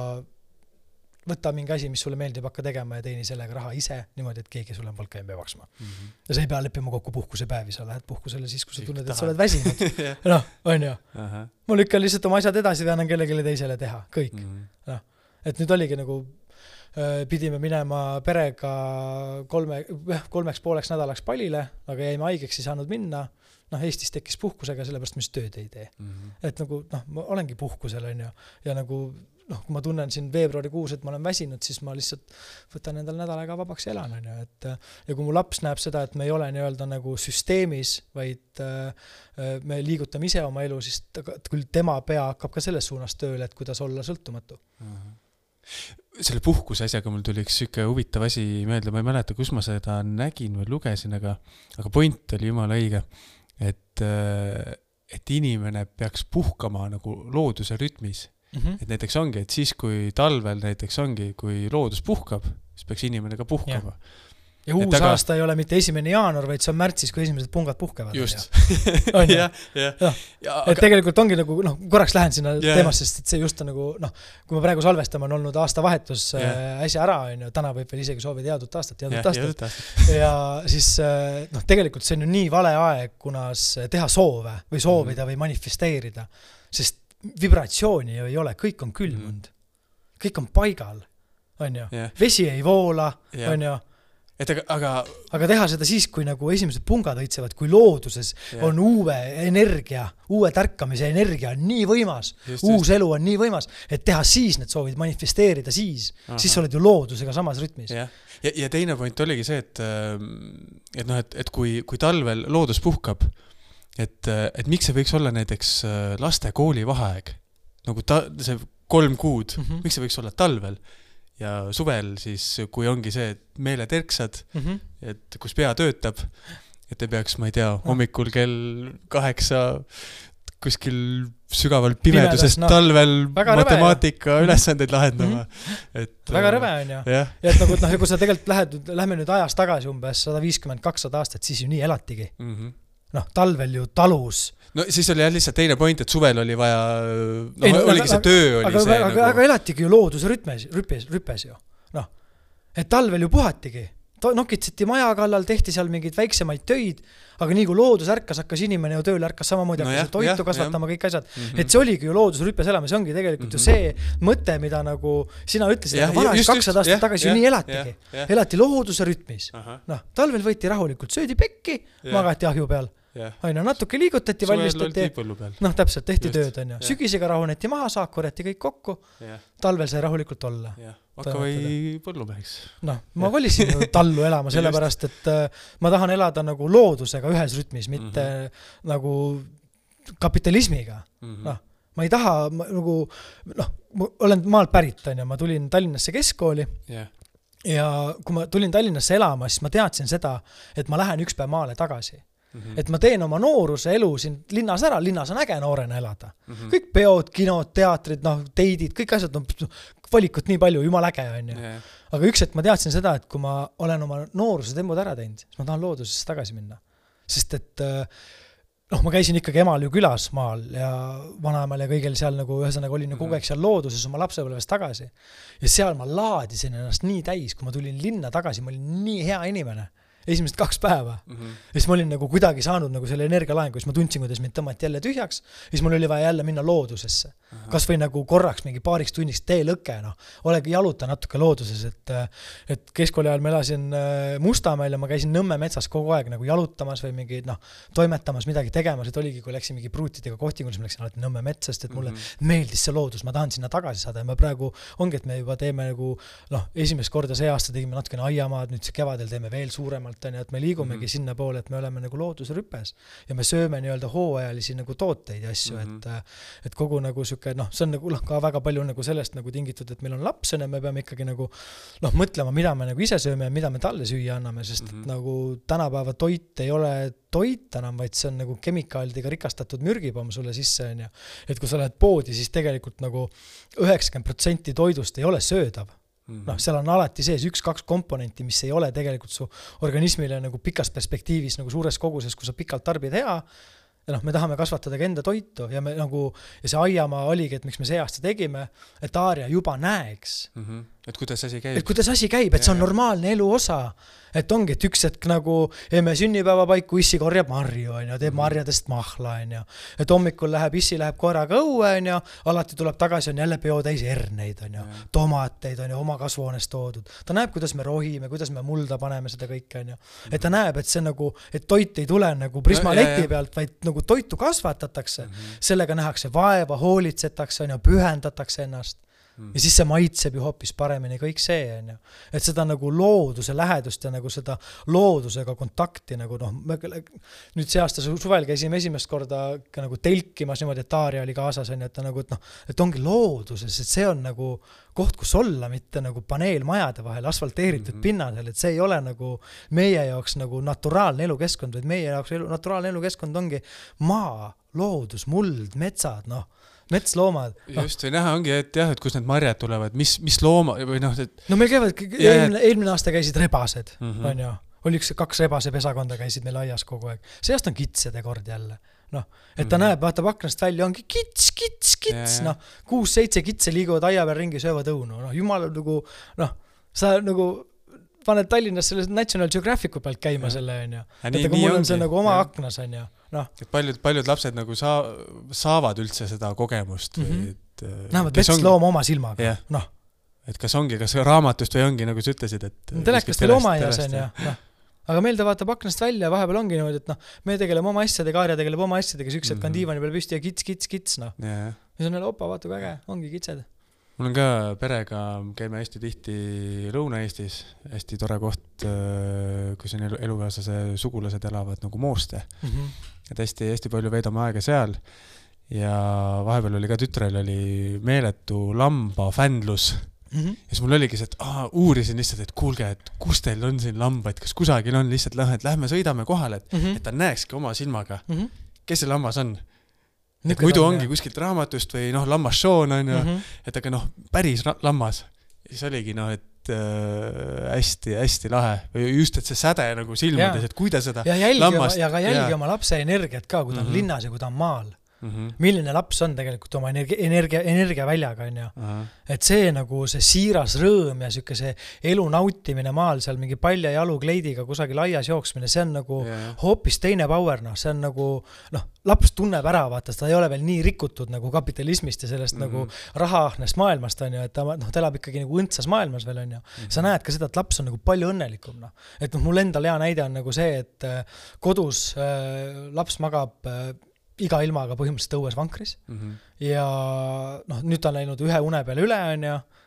S1: võtta mingi asi, mis sulle meeldib hakka tegema ja teeni sellega raha ise, niimoodi, et keegi sulle palka ei pea maksma. Mm-hmm. Ja sa ei pea leppima kokku puhkusepäevi, sa lähed puhkusele siis, kui sa tunned, et sa oled väsinud. noh, on ju. Uh-huh. Ma lükkan lihtsalt oma asjad edasi ja annan kellelegi teisele teha, kõik. Mm-hmm. No. Et nüüd oligi nagu, pidime minema perega kolme, kolmeks pooleks nädalaks palile, aga jäime haigeks ei saanud minna. Noh, Eestis tekkis puhkusega, sellepärast mis tööd ei tee. Mm-hmm. Et nagu, noh, ma olengi puhkusel, on ju, ja nagu noh, kui ma tunnen siin veebruari kuus, et ma olen väsinud, siis ma lihtsalt võtan endal nädalaga vabaks ja elan, on ju, et ja kui mu laps näeb seda, et me ei ole nii-öelda nagu süsteemis, vaid me liigutame ise oma elu, siis ta, küll tema pea hakkab ka selles suunas tööle, et kuidas olla sõltumatu.
S2: Selle puhkuse asjaga mul tuli üks süke huvitav asi meelde, ma ei mäleta, kus ma seda nägin või lugesin, aga, aga point oli jumala õige, et, et inimene peaks puhkama nagu looduse rütmis. Mm-hmm. Et näiteks ongi, et siis kui talvel näiteks ongi, kui loodus puhkab, siis peaks inimene ka puhkama.
S1: Ja, ja uus aga... aasta ei ole mitte esimene jaanuar, vaid see on märtsis, kui esimesed pungad puhkevad.
S2: Just.
S1: On ja, ja. ja. ja et aga... tegelikult ongi nagu, noh, korraks lähen sinna yeah. teemast, sest et see just on nagu, noh, kui me praegu salvestame, on olnud aasta vahetus yeah. äsja ära, on ju, täna võib veel isegi soovida headut aastat, headut yeah, aastat. aastat. Ja siis, noh, tegelikult see on ju nii vale aeg, kunas teha soove või soovida mm-hmm. või manifesteerida, sest vibratsiooni ju ei ole, kõik on külmunud. Mm. Kõik on paigal, on ju. Yeah. Vesi ei voola, yeah. on ju.
S2: Et aga, aga...
S1: aga teha seda siis, kui nagu esimesed pungad õitsevad, kui looduses yeah. on uue energia, uue tärkamise energia on nii võimas, just, uus just. Elu on nii võimas, et teha siis need soovid manifesteerida siis, Aha. siis oled ju loodusega samas rütmis.
S2: Yeah. Ja, ja teine point oligi see, et, et, no, et, et kui, kui talvel loodus puhkab, Et, et miks see võiks olla näiteks laste kooli vaheaeg, nagu ta, see kolm kuud, mm-hmm. miks see võiks olla talvel ja suvel siis, kui ongi see, et meeleterksad, mm-hmm. et kus pea töötab, et ei peaks, ma ei tea, hommikul kell kaheksa kuskil sügaval pimeduses no. talvel väga matemaatika rõve, ülesandeid lahendama. Mm-hmm. Et,
S1: väga rõve on ju.
S2: Yeah.
S1: Ja et nagu, noh, kui sa tegelikult lähed, lähme nüüd ajas tagasi umbes sada viiskümmend kakssada aastat, siis ju nii elatigi. Mm-hmm. Noh, talvel ju talus.
S2: No siis oli jah lihtsalt teine point, et suvel oli vaja, no ei, oligi aga, see töö oli
S1: aga,
S2: see.
S1: Aga, nagu... aga elatigi ju looduse rütmes, rüpes, rüpes ju. Noh, et talvel ju puhatigi. Nokitseti maja kallal, tehti seal mingeid väiksemaid töid, aga nii kui loodus ärkas, hakkas inimene ju tööl ärkas samamoodi, no hakkas toitu jah, kasvatama, jah. Kõik asjad. Mm-hmm. Et see oligi ju looduse rüpes elama, see ongi tegelikult mm-hmm. ju see mõte, mida nagu sina ütlesid, aga vanas kakssada aastat tagasi ju nii elatigi. Ja, ja. Elati looduse rütmis. Noh, talvel võeti rahulikult, söödi pekki, ja. Magati ahju peal. Aina, natuke liigutati, valmistati. Noh, täpselt, tehti Just. Tööd, on ju. Sügisega rahuneti maha, saak korjati kõik kokku. Ja. Talvel sai rahulikult olla.
S2: Hakka või põllumeheks.
S1: Noh, ma valisin ju tallu elama, sellepärast, et äh, ma tahan elada nagu loodusega ühes rütmis, mitte mm-hmm. nagu kapitalismiga. Mm-hmm. Noh, ma ei taha, ma, nagu, noh, ma olen maalt pärit, on ju, ma tulin Tallinnasse keskkooli. Yeah. ja kui ma tulin Tallinnasse elama, siis ma teadsin seda, et ma lähen üks päev maale tagasi. Mm-hmm. Et ma teen oma nooruse elu siin linnas ära, linnas on äge noorena elada. Mm-hmm. Kõik peod, kinod, teatrid, noh, teidid, kõik asjad, no, valikut nii palju, jumal äge on ju. Yeah. Aga üks, et ma teadsin seda, et kui ma olen oma nooruse tembud ära teinud, siis ma tahan loodusesse tagasi minna. Sest et noh, ma käisin ikkagi emal ju külas maal ja vanaemal ja kõigel seal nagu ühesõnaga olin nagu kogu aeg seal looduses oma lapsepõlvest tagasi. Ja seal ma laadisin ennast nii täis, kui ma tulin linna tagasi, ma olin nii hea inimene. Esimesed kaks päeva. Mm-hmm. Ja siis ma olin nagu kuidagi saanud nagu selle energialaengu, siis ma tundsin, kuidas mind tõmmati jälle tühjaks, siis mul oli vaja jälle minna loodusesse. Aha. Kas või nagu korraks mingi paariks tunniks tee lõke, noh, olegi jaluta natuke looduses, et, et keskkooli ajal ma elasin Mustamäel ja ma käisin Nõmme metsas kogu aeg nagu jalutamas või mingi, noh, toimetamas midagi tegemas, et oligi, kui läksin mingi pruutidega kohtingul, siis ma läksin alati Nõmme metsast, et mulle mm-hmm. meeldis see loodus, ma tahan sinna tagasi saada ja me praegu ongi, et me juba teeme nagu, noh, esimest korda see aasta tegime natukene aiamaad, nüüd see kevadel teeme veel suuremalt, et me liigumegi mm-hmm. sinna poole, et me oleme nagu loodusrüpes ja me sööme nii-öelda hooajalisi nagu tooteid ja asju, mm-hmm. et, et kogu nagu siuke, noh, see on nagu ka väga palju nagu sellest nagu tingitud, et meil on lapsene, me peame ikkagi nagu, noh, mõtlema, mida me nagu ise sööme ja mida me talle süüa anname, sest mm-hmm. et nagu tänapäeva toit ei ole toit enam, vaid see on nagu kemikaalidega rikastatud mürgipomm sulle sisse, on ja. Et kui sa lähed poodi, siis tegelikult nagu üheksakümmend protsenti toidust ei ole söödav. Noh, seal on alati sees üks-kaks komponenti, mis ei ole tegelikult su organismile nagu pikas perspektiivis nagu suures koguses, kui sa pikalt tarbid hea. Ja noh, me tahame kasvatada ka enda toitu ja me nagu, ja see aiamaa oligi, et miks me see aasta tegime, et Aaria juba näeks.
S2: Mm-hmm. Et kuidas asi käib.
S1: Et kuidas asi käib, et see on normaalne elu osa. Et ongi, et üks hetk nagu emme sünnipäeva paiku issi korjab marju, on ja, teeb marjadest mahla, on ja. Et hommikul läheb, issi läheb koeraga õue, on ja, alati tuleb tagasi, on jälle peo täis herneid, on ja, tomateid, on ja, oma kasvuhoonest toodud. Ta näeb, kuidas me rohime, kuidas me mulda paneme seda kõike, on ja. Et ta näeb, et see nagu, et toit ei tule nagu prismaleti no, pealt, vaid nagu toitu kasvatatakse, mm-hmm. sellega nähakse vaeva, hoolitsetakse, on ja, pühendatakse ennast. Ja siis see maitseb ju hoopis paremini kõik see, on ju. Et seda nagu looduse lähedust ja nagu seda loodusega kontakti nagu noh, me, nüüd see aasta suvel käisime esimest korda ka nagu telkimas niimoodi, et Aaria oli kaasas, on ju, et nagu, et noh, et ongi looduses, et see on nagu koht, kus olla, mitte nagu paneelmajade vahel, asfalteeritud mm-hmm. pinnasel, et see ei ole nagu meie jaoks nagu naturaalne elukeskkond, vaid meie jaoks elu, naturaalne elukeskkond ongi maa, loodus, muld, metsad, noh, metsloomad.
S2: Just, või näha ongi, et jah, et kus need marjad tulevad, mis, mis looma, või noh, et...
S1: No meil käivad, eelmine, eelmine aasta käisid rebased, mm-hmm. on ju, oli üks, kaks rebase pesakonda käisid meil aias kogu aeg. See aasta on kitsede kord jälle, noh, et ta mm-hmm. näeb, vaatab aknast välja, ongi kits, kits, kits, noh, kuus-seitse kitse liiguvad aia peal ringi, söövad õunu, noh, jumal nagu, noh, sa nagu paned Tallinnas selle National Geographicu pealt käima ja. Selle, on ju, et aga mul on ongi. See nagu oma ja. Aknas, on ju. No.
S2: Paljud, paljud lapsed nagu saa, saavad üldse seda kogemust
S1: mm-hmm. et, näevad metslooma oma silmaga yeah. noh.
S2: Et kas ongi, kas raamatust või ongi, nagu sa ütlesid, et
S1: telekast teil oma ja see on ja noh. Aga meil ta vaatab aknast välja, vahepeal ongi niimoodi, et noh, me tegeleme oma asjadega, Aaria tegeleb oma asjadega, üks hetk on diivani peal püsti ja kits, kits, kits, noh yeah. ja see on jälle opa, vaata kui äge, ongi kitsed.
S2: Mul on ka perega, käime hästi tihti Lõuna-Eestis, hästi tore koht, kus on elu, elukaaslase sugulased elavad nagu Mooste. Mm-hmm. Et hästi, hästi palju veedame aega seal ja vahepeal oli ka tütrel oli meeletu lamba fändlus. Mm-hmm. Ja siis mul oligi see, et aa, uurisin lihtsalt, et kuulge, et kus teil on siin lambaid, kas kusagil on lihtsalt lähe, et lähme sõidame kohale, et, mm-hmm. et ta näekski oma silmaga, mm-hmm. kes see lammas on. Et muidu on, ongi jah. Kuskilt raamatust või noh, lammashoon on ju, mm-hmm. et aga noh, päris ra- lammas. Ja siis oligi noh, et äh, hästi, hästi lahe. Või just, et see säde nagu silmades, ja. Et kui ta seda
S1: ja jälgi
S2: lammast...
S1: Oma, ja ka jälgi ja. Oma lapse energiat ka, kui ta on mm-hmm. linnas ja kui ta on maal. Mm-hmm. Milline laps on tegelikult oma energia, energia, energiaväljaga on ju. Aha. Et see nagu see siiras rõõm ja siuke see elu nautimine maal seal mingi palja jalu kleidiga kusagil aias jooksmine, see on nagu yeah. hoopis teine power, noh, see on nagu noh, laps tunneb ära, vaata, ta ei ole veel nii rikutud nagu kapitalismist ja sellest mm-hmm. nagu rahaahnest maailmast on ju, et ta, noh, ta elab ikkagi nagu õndsas maailmas veel on ju. Mm-hmm. Sa näed ka seda, et laps on nagu palju õnnelikum, noh. Et noh, mul endal hea näide on nagu see, et kodus äh, laps magab äh, iga ilmaga põhimõtteliselt õues vankris mm-hmm. ja noh, nüüd ta on läinud ühe une peale üle on ja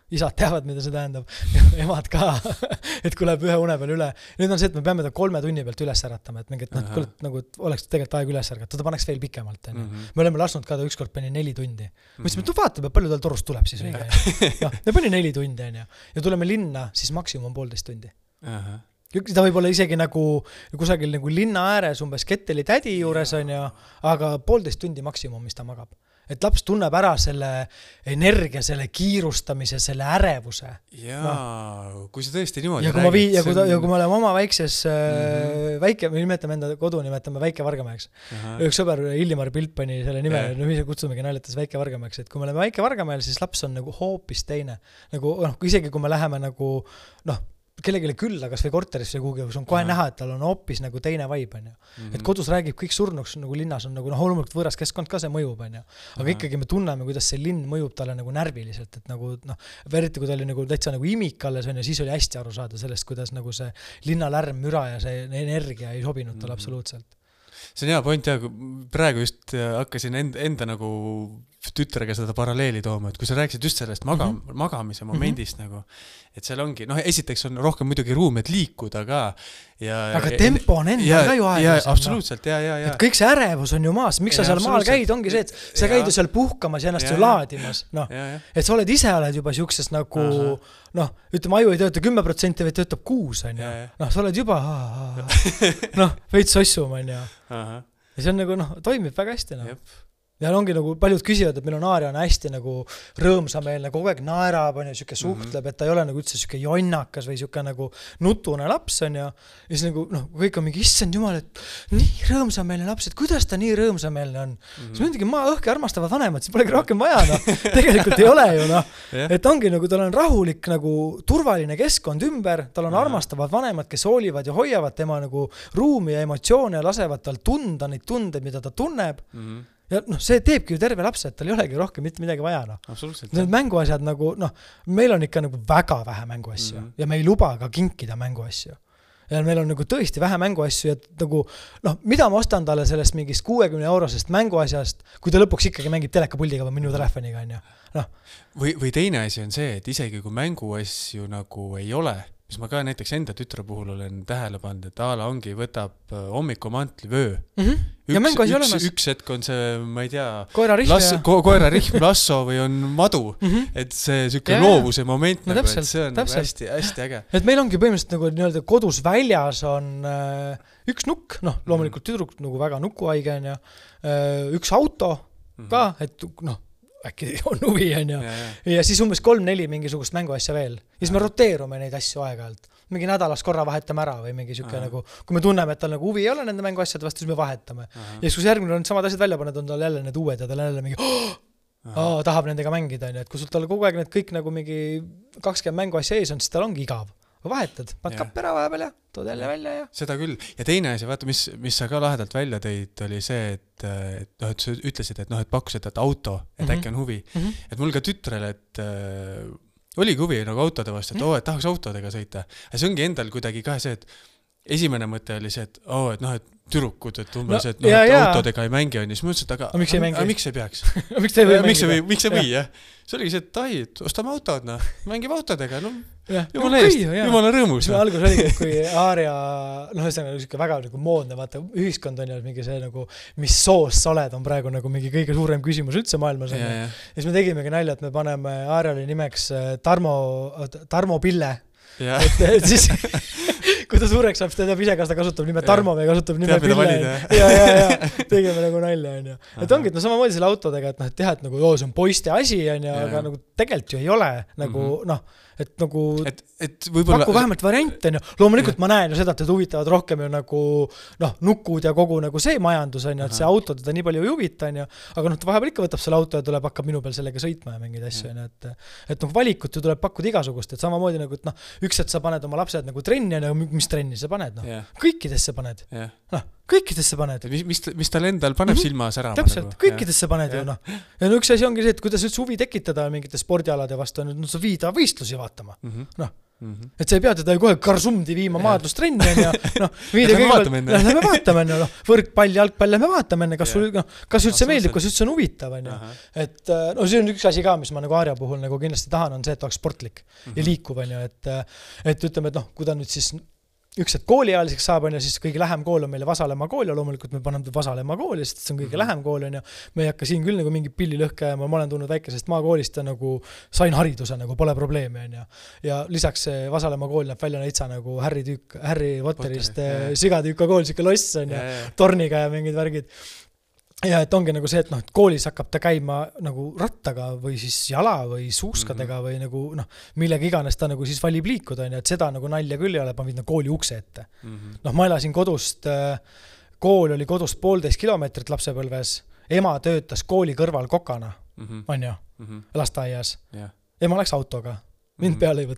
S1: isad teavad, mida see tähendab, emad ka, et kui läheb ühe une peal üle. Nüüd on see, et me peame ta kolme tunni pealt üles äratama, et mingit, noh, nagu oleks tegelikult aeg üles ärgata, ta paneks veel pikemalt. Mm -hmm. Me oleme lasknud ka ta ükskord pani neli tundi. Ma ütlesin, et vaatame, palju tal torust tuleb siis. Ja, me pani neli tundi on, ja. ja tuleme linna, siis maksimum poolteist tundi. Aha. Ta võib olla isegi nagu kusagil nagu linna ääres umbes Ketteli tädi juures on ja, aga poolteist tundi maksimum, mis ta magab. Et laps tunneb ära selle energia, selle kiirustamise, selle ärevuse.
S2: Jaa, no. Kui see tõesti niimoodi
S1: ja kui räägid. Vii, ja, kui ta, ja kui me oleme oma väikses, mm-hmm. väike, me nimetame enda kodu, nimetame Väike Vargamäeks. Aha. Üks sõber, Illimar Pilt pani selle nime, yeah. no mis kutsumegi naljatas Väike Vargamäeks, et kui me oleme Väike Vargamäel, siis laps on nagu hoopis teine. Nagu, noh, isegi kui me läheme nagu, noh, kellegile külla, kas või korteris või kuhugi, kus on kohe Aha. näha, et tal on hoopis nagu teine vaib, on ju. Mm-hmm. Et kodus räägib kõik surnuks, nagu linnas on nagu, noh, olumalt võõras keskkond ka see mõjub, on ju. Aga Aha. ikkagi me tunneme, kuidas see linn mõjub talle nagu närviliselt, et nagu, noh, veriti, kui ta oli nagu täitsa nagu imik alles, on ju, siis oli hästi aru saada sellest, kuidas nagu see linnalärm, müra ja see energia ei sobinud talle mm-hmm. absoluutselt.
S2: See on hea point, ja praegu just hakkasin enda, enda nagu tütrega seda paralleeli tooma, et kui sa rääkisid just sellest maga, mm-hmm. magamise momendist mm-hmm. nagu, et seal ongi, noh, esiteks on rohkem muidugi ruum, et liikuda ka. Ja,
S1: aga tempo on endal
S2: ja,
S1: ka ju aeglasem.
S2: Absoluutselt, ja, ja, ja.
S1: Et kõik see ärevus on ju maas, miks ja, sa seal maal käid, ongi see, et sa ja. käid ju seal puhkamas ja ennast ja, ju laadimas. No. Ja, ja. Et sa oled ise oled juba siukses nagu, Aha. noh, ütleme, aju ei tööta kümme protsenti, või töötab kuus, on ju. Noh, sa oled juba, noh, veits sossum, on ju. Ja see on nagu, noh, toimib väga hästi, noh. Jep. Ja ongi nagu, paljud küsivad, et meil on Aarja on hästi nagu rõõmsameelne, kogu aeg naerab, on ju, süke suhtleb, mm-hmm. et ta ei ole nagu üldse süke jonnakas või süke nagu nutune laps, on ju. Ja siis nagu, noh, kõik on mingi, issand jumal, et nii rõõmsameelne laps, et kuidas ta nii rõõmsameelne on. Mm-hmm. Siis mõndagi maa õhke armastavad vanemad, siis polegi rohkem vaja, noh. Tegelikult ei ole ju, noh. Yeah. Et ongi nagu, tal on rahulik nagu turvaline keskkond ümber, tal on mm-hmm. armastavad vanemad, kes hoolivad ja hoiavad tema nagu ruumi ja emotsioone ja lasevad tal tunda neid tundeid, mida ta tunneb. Mm-hmm. Ja noh, see teebki ju terve laps, et tal ei olegi rohkem mitte midagi vaja, noh.
S2: Absoluutselt.
S1: Need mänguasjad nagu, noh, meil on ikka nagu väga vähe mänguasju mm-hmm. ja me ei luba ka kinkida mänguasju. Ja meil on nagu tõesti vähe mänguasju, et nagu, noh, mida ma ostan talle sellest mingist kuuekümne eurosest mänguasjast, kui ta lõpuks ikkagi mängib telekapuldiga või minu telefoniga, on ju. Noh.
S2: Või, või teine asi on see, et isegi kui mänguasju nagu ei ole, mis ma ka näiteks enda tütre puhul olen tähele pannud, et Aala ongi võtab hommikumantli vöö. Mm-hmm. Üks, üks, üks hetk on see, ma ei tea,
S1: koerarihm,
S2: lass, ko, koerarihm lasso või on madu, mm-hmm. et see süke ja, loovuse moment,
S1: no,
S2: nagu,
S1: täpselt,
S2: et see on
S1: täpselt.
S2: hästi, hästi äge.
S1: Et meil ongi põhimõtteliselt nagu nii-öelda kodus väljas on äh, üks nukk, noh, loomulikult tüdruk nagu väga nukuhaige on ja äh, üks auto mm-hmm. ka, et noh, äkki on huvi on ja. Ja, ja. ja siis umbes kolm-neli mingisugust mänguasja veel. Ja siis me roteerume neid asju aeg-ajalt. Mingi nädalas korra vahetame ära või mingi süke nagu, kui me tunneme, et tal nagu huvi ei ole nende mänguasjad, vastu siis me vahetame. Aha. Ja siis kui järgmine on samad asjad välja paned, on tal jälle need uued ja tal jälle mingi oh, oh, tahab nendega mängida, et kui sul tal kogu aeg need kõik nagu mingi kakskümmend mänguasja ees on, siis tal ongi igav. Vahetad, paned kapp ära vahepeal ja tood jälle välja ja.
S2: Seda küll. Ja teine asi, vaata, mis, mis sa ka lahedalt välja tõid, oli see, et, et, noh, et sa ütlesid, et, noh, et pakkusid, et auto, et mm-hmm. äkki on huvi. Mm-hmm. Et mul ka tütrel, et äh, oligi huvi nagu autode vastu, et mm-hmm. oo, et tahaks autodega sõita. Ja see ongi endal kuidagi ka see, et esimene mõte oli see, et oo, et noh, et türukud, et umbes, no, et, no, et autodega ei mängi on ja siis mõtlesin, et aga,
S1: aga miks ei mängi?
S2: Aga miks ei peaks?
S1: miks ei või
S2: miks ei või, miks ei või, jah? See oligi see, et ai, et ostame autod, noh, mängib autodega, no, jumala eest, jumala rõõmus.
S1: See algus oligi, kui Aarja, noh, see on väga nagu moodne, vaata, ühiskond on ju mingi see nagu, mis soos sa oled, on praegu nagu mingi kõige suurem küsimus üldse maailmas. Ja, ja. ja siis me tegimegi nalja, et me paneme Aarjale nimeks Tarmo, Tarmo Pille. Et, et siis kui ta suureks saab, ta teab ise, kas ta kasutab nime Tarmo või kasutab nime
S2: teab,
S1: Pille. Ja, ja, ja, tegime nagu nalja, on ju. Et ongi, et no samamoodi selle autodega, et noh, et teha, et nagu, oo, see on poiste asi, on ju, aga nagu tegelikult ju ei ole, nagu, mm-hmm. noh, et nagu
S2: et, et võibolla...
S1: paku vähemalt variant, on ju. Loomulikult ja. Ma näen ju seda, et huvitavad rohkem ju nagu, noh, nukud ja kogu nagu see majandus, on ju, et see auto teda nii palju ei huvita, on ju. Aga noh, ta vahepeal ikka võtab selle auto ja tuleb, hakkab minu peal sellega sõitma ja mingid asju, on ju, et, et noh, valikut ju tuleb pakkuda igasugust, et samamoodi nagu, et noh, üks, et sa paned oma lapsed nagu trenni, ja mis trenni sa paned, noh, yeah. kõikidesse paned, yeah. noh, kõikidesse paned.
S2: Mis, mis, mis tal endal paneb mm-hmm. silma särama?
S1: Täpselt, nagu. Kõikidesse ja. Paned ja. Ju, noh. Ja no üks asi ongi see, et kuidas üldse huvi tekitada mingite spordialade vastu, no sa viida võistlusi vaatama. Mm-hmm. Noh,
S2: Mm-hmm.
S1: et sa ei pea teda ju kohe karsumdi viima maadlustrenni ja noh,
S2: viide kõigepealt,
S1: lähme vaatame enne, noh, võrkpall, jalgpall, lähme vaatame enne, kas sul, noh, kas üldse meeldib, kas üldse on huvitav, on ju. Et no see on üks asi ka, mis ma nagu Aarja puhul nagu kindlasti tahan, on see, et oleks sportlik mm-hmm. ja liikuv, on ju, et, et ütleme, et noh, kui ta nüüd siis üks, et kooliajaliseks saab, on ja siis kõige lähem kool on meile Vasalemma kool ja loomulikult me paneme Vasalemma kooli, sest see on kõige mm-hmm. lähem kool, on ja me ei hakka siin küll nagu mingi pilli lõhke ja ma olen tulnud väikesest maakoolist ja nagu sain hariduse, nagu pole probleemi, on ja. Ja lisaks see Vasalemma kool näeb välja näitsa nagu Harry Tüük, Harry Potterist sigatüüka kool, siuke loss on ja, ja torniga ja mingid värgid. Ja et ongi nagu see, et noh, koolis hakkab ta käima nagu rattaga või siis jala või suuskadega mm-hmm. või nagu noh, millega iganes ta nagu siis valib liikuda, on ja, et seda nagu nalja küll ei ole, ma viin kooli ukse ette. Mm-hmm. Noh, ma elasin kodust, kool oli kodust poolteist kilomeetrit lapsepõlves, ema töötas kooli kõrval kokana, mm-hmm. on ju, mm-hmm. lasteaias. Yeah. Ema läks autoga, mind mm-hmm. peale ei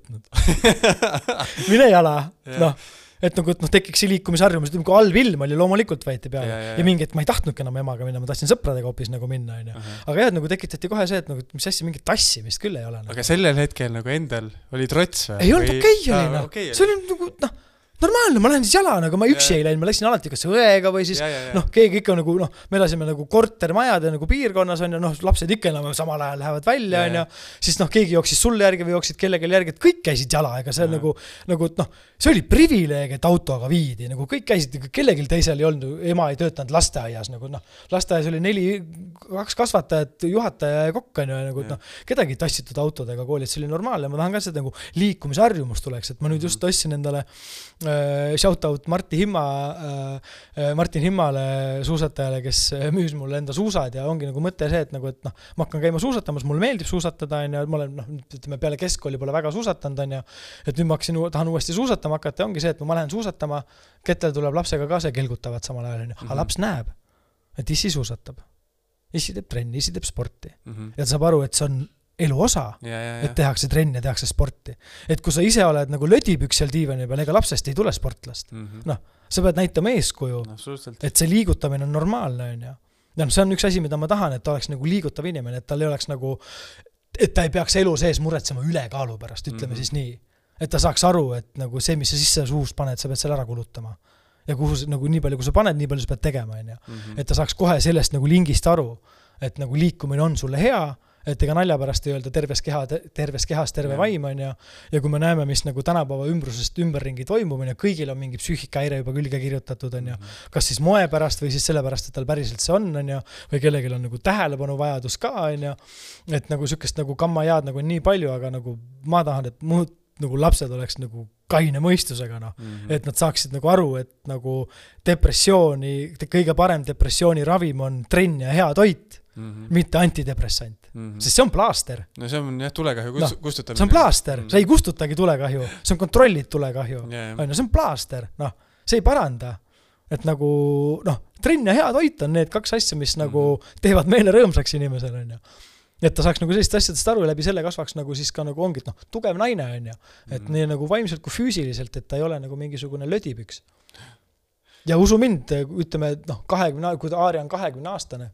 S1: võtnud. Mine jala, yeah. noh. Et nagu noh, tekiks liikumisharjumus, kui halb ilm oli, loomulikult võeti peale. Ja, ja, ja. ja mingi, et ma ei tahtnudki enam emaga minna, ma tahtsin sõpradega hoopis nagu minna. On ja. Uh-huh. Aga jah, nagu tekitati kohe see, et nagu, mis asja mingit tassimist küll ei ole. Nagu.
S2: Aga sellel hetkel nagu endal oli trots või?
S1: Ei olnud okei okay, oli, noh. Okay, see oli nagu, noh, normaalne, ma lähen siis jala, nagu ma üksi ja. Ei läinud, ma läksin alati kas õega või siis, ja, ja, ja. noh, keegi ikka nagu, noh, me elasime nagu kortermajade nagu piirkonnas on ja noh, lapsed ikka enam samal ajal lähevad välja ja, on ja, siis noh, keegi jooksis sulle järgi või jooksid kellegi järgi, et kõik käisid jala, ega see ja. Nagu, nagu, noh, see oli privileeg, et autoga viidi, nagu kõik käisid, kellegil teisel ei olnud, ema ei töötanud lasteaias, nagu noh, lasteaias oli neli, kaks kasvatajat, juhataja ja kokk on ju, nagu, et noh, kedagi tassitud autodega kooli, et see oli normaalne, ma tahan ka seda nagu liikumisharjumus tuleks, et ma nüüd just ostsin endale äh, shout out Martin Himma, äh, Martin Himmale suusatajale, kes müüs mulle enda suusad ja ongi nagu mõte see, et nagu, et noh, ma hakkan käima suusatamas, mulle meeldib suusatada on ja ma olen, noh, ütleme, peale keskkooli pole väga suusatanud on ja, et nüüd ma hakkasin, tahan uuesti suusatama hakata, ongi see, et ma lähen suusatama, ketel tuleb lapsega ka see kelgutavad samal ajal, aga mm-hmm. laps näeb, et issi suusatab, issi teeb trenni, issi teeb sporti mm-hmm. ja ta saab aru, et see on elu osa, ja, ja, ja. Et tehakse trenni ja tehakse sporti. Et kui sa ise oled nagu lödipüks seal diivani peal, ega lapsest ei tule sportlast. Mm-hmm. Noh, sa pead näitama eeskuju, no, et see liigutamine on normaalne. On ja. Ja no, see on üks asi, mida ma tahan, et ta oleks nagu liigutav inimene, et tal ei oleks nagu, et ta ei peaks elu sees muretsema ülekaalu pärast, ütleme mm-hmm. siis nii. Et ta saaks aru, et nagu see, mis sa sisse suust paned, sa pead seal ära kulutama. Ja kuhu, nagu nii palju, kui sa paned, nii palju sa pead tegema. Ja. Mm-hmm. Et ta saaks kohe sellest nagu lingist aru, et nagu liikumine on sulle hea, et ega nalja pärast ei öelda terves, keha, terves kehas terve ja. Vaim on ja, ja kui me näeme, mis nagu tänapäeva ümbrusest ümberringi toimumine, kõigil on mingi psüühikahäire juba külge kirjutatud on ja, kas siis moe pärast või siis selle pärast, et tal päriselt see on, on ja, või kellegil on nagu tähelepanu vajadus ka on ja, et nagu sükest nagu kammajaad nagu on nii palju, aga nagu ma tahan, et muud nagu lapsed oleks nagu kaine mõistusega, noh. Mm-hmm. Et nad saaksid nagu aru, et nagu depressiooni, kõige parem depressiooni ravim on trenn ja hea toit, mm-hmm. mitte antidepressant. Mm-hmm. Sest see on plaaster.
S2: No see on jah tulekahju
S1: no,
S2: kustutamine.
S1: See on plaaster, mm-hmm. sa ei kustutagi tulekahju, see on kontrollid tulekahju. Yeah. No, see on plaaster, noh, see ei paranda. Et nagu, noh, trenn ja hea toit on need kaks asja, mis mm-hmm. nagu teevad meile rõõmsaks inimesele, on ju. Et ta saaks nagu sellist asjadest aru ja läbi selle kasvaks nagu siis ka nagu ongi, et noh, tugev naine on ju. Et mm-hmm. nii nagu vaimselt kui füüsiliselt, et ta ei ole nagu mingisugune lödipüks. Ja usu mind, ütleme, noh, kahekümne, kui ta Aarja on kahekümne aastane,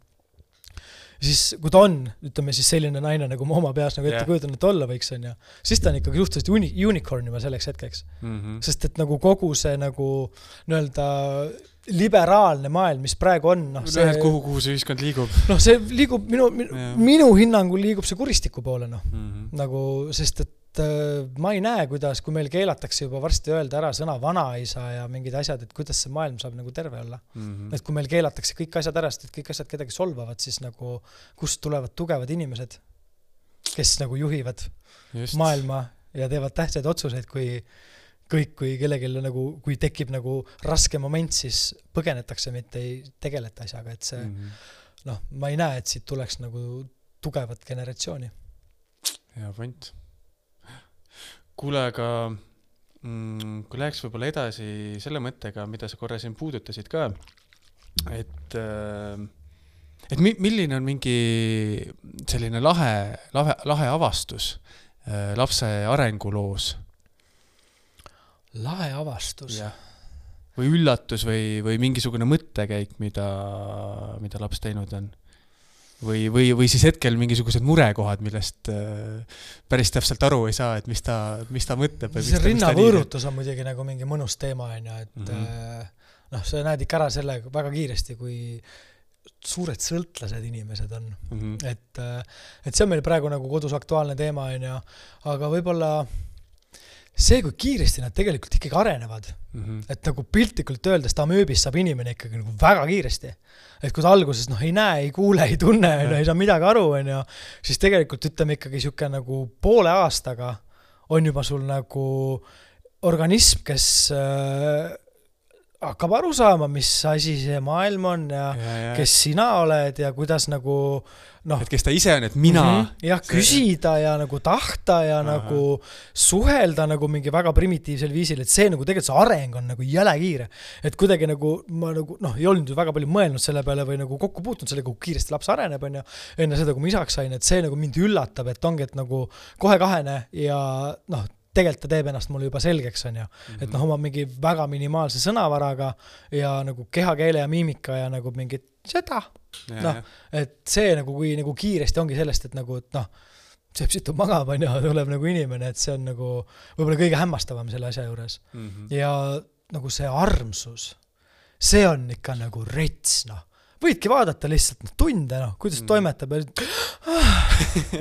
S1: siis kui ta on, ütleme siis selline naine, nagu ma oma peas nagu ette yeah. kujutan, et olla võiks on ja, siis ta on ikkagi suhteliselt uni- unicorn juba selleks hetkeks. Mm-hmm. Sest et nagu kogu see nagu nii-öelda liberaalne maailm, mis praegu on. No, see,
S2: kuhu, kuhu see ühiskond liigub?
S1: Noh, see liigub, minu, minu, minu hinnangul liigub see kuristiku poole, noh. Mm-hmm. Nagu, sest et äh, ma ei näe, kuidas, kui meil keelatakse juba varsti öelda ära sõna vanaisa ja mingid asjad, et kuidas see maailm saab nagu terve olla. Mm-hmm. Et kui meil keelatakse kõik asjad ära, et kõik asjad kedagi solvavad, siis nagu, kust tulevad tugevad inimesed, kes nagu juhivad Just. Maailma ja teevad tähtsaid otsuseid, kui kõik, kui kellegil nagu, kui tekib nagu raske moment, siis põgenetakse, mitte ei tegeleta asjaga, et see, mm-hmm. noh, ma ei näe, et siit tuleks nagu tugevat generatsiooni.
S2: Hea point. Kuule, aga mm, kui läheks võib-olla edasi selle mõttega, mida sa korra siin puudutasid ka, et, et milline on mingi selline lahe, lahe, lahe avastus lapse arenguloos?
S1: Lahe avastus.
S2: Ja. Või üllatus või, või mingisugune mõttekäik, mida, mida laps teinud on? või, või, või siis hetkel mingisugused murekohad, millest äh, päris täpselt aru ei saa, et mis ta, mis ta mõtleb.
S1: See rinnavõõrutus on muidugi nagu mingi mõnus teema, on ju, et
S2: Mhm.
S1: noh, sa näed ikka ära selle väga kiiresti, kui suured sõltlased inimesed on.
S2: Mhm.
S1: Et, et see on meil praegu nagu kodus aktuaalne teema, on ju, aga võib-olla see, kui kiiresti nad tegelikult ikkagi arenevad,
S2: Mhm.
S1: et nagu piltlikult öeldes ta amööbist saab inimene ikkagi nagu väga kiiresti. Et kui ta alguses noh, ei näe, ei kuule, ei tunne, no, ei saa midagi aru, on ju, siis tegelikult ütleme ikkagi siuke nagu poole aastaga on juba sul nagu organism, kes äh, hakkab aru saama, mis asi see maailm on ja,
S2: ja, ja.
S1: kes sina oled ja kuidas nagu noh,
S2: et kes ta ise on, et mina mm -hmm.
S1: jah, küsida ja nagu tahta ja Aha. nagu suhelda nagu mingi väga primitiivsel viisil, et see nagu tegelikult see areng on nagu jäle kiire, et kuidagi nagu ma nagu noh, ei olnud ju väga palju mõelnud selle peale või nagu kokku puutunud sellega, kui kiiresti laps areneb, on ju, enne seda, kui ma isaks sain, et see nagu mind üllatab, et ongi, et nagu kohe kahene ja noh, tegelikult ta teeb ennast mulle juba selgeks, on ju. Mm-hmm. Et noh, oma mingi väga minimaalse sõnavaraga ja nagu kehakeele ja miimika ja nagu mingit seda. Ja, noh, et see nagu, kui nagu kiiresti ongi sellest, et nagu, et noh, see situb magab, on ju, tuleb nagu inimene, et see on nagu võib-olla kõige hämmastavam selle asja juures. Mm-hmm. Ja nagu see armsus, see on ikka nagu rets, noh. Võidki vaadata lihtsalt noh, tunde, noh, kuidas mm. toimetab ja ah,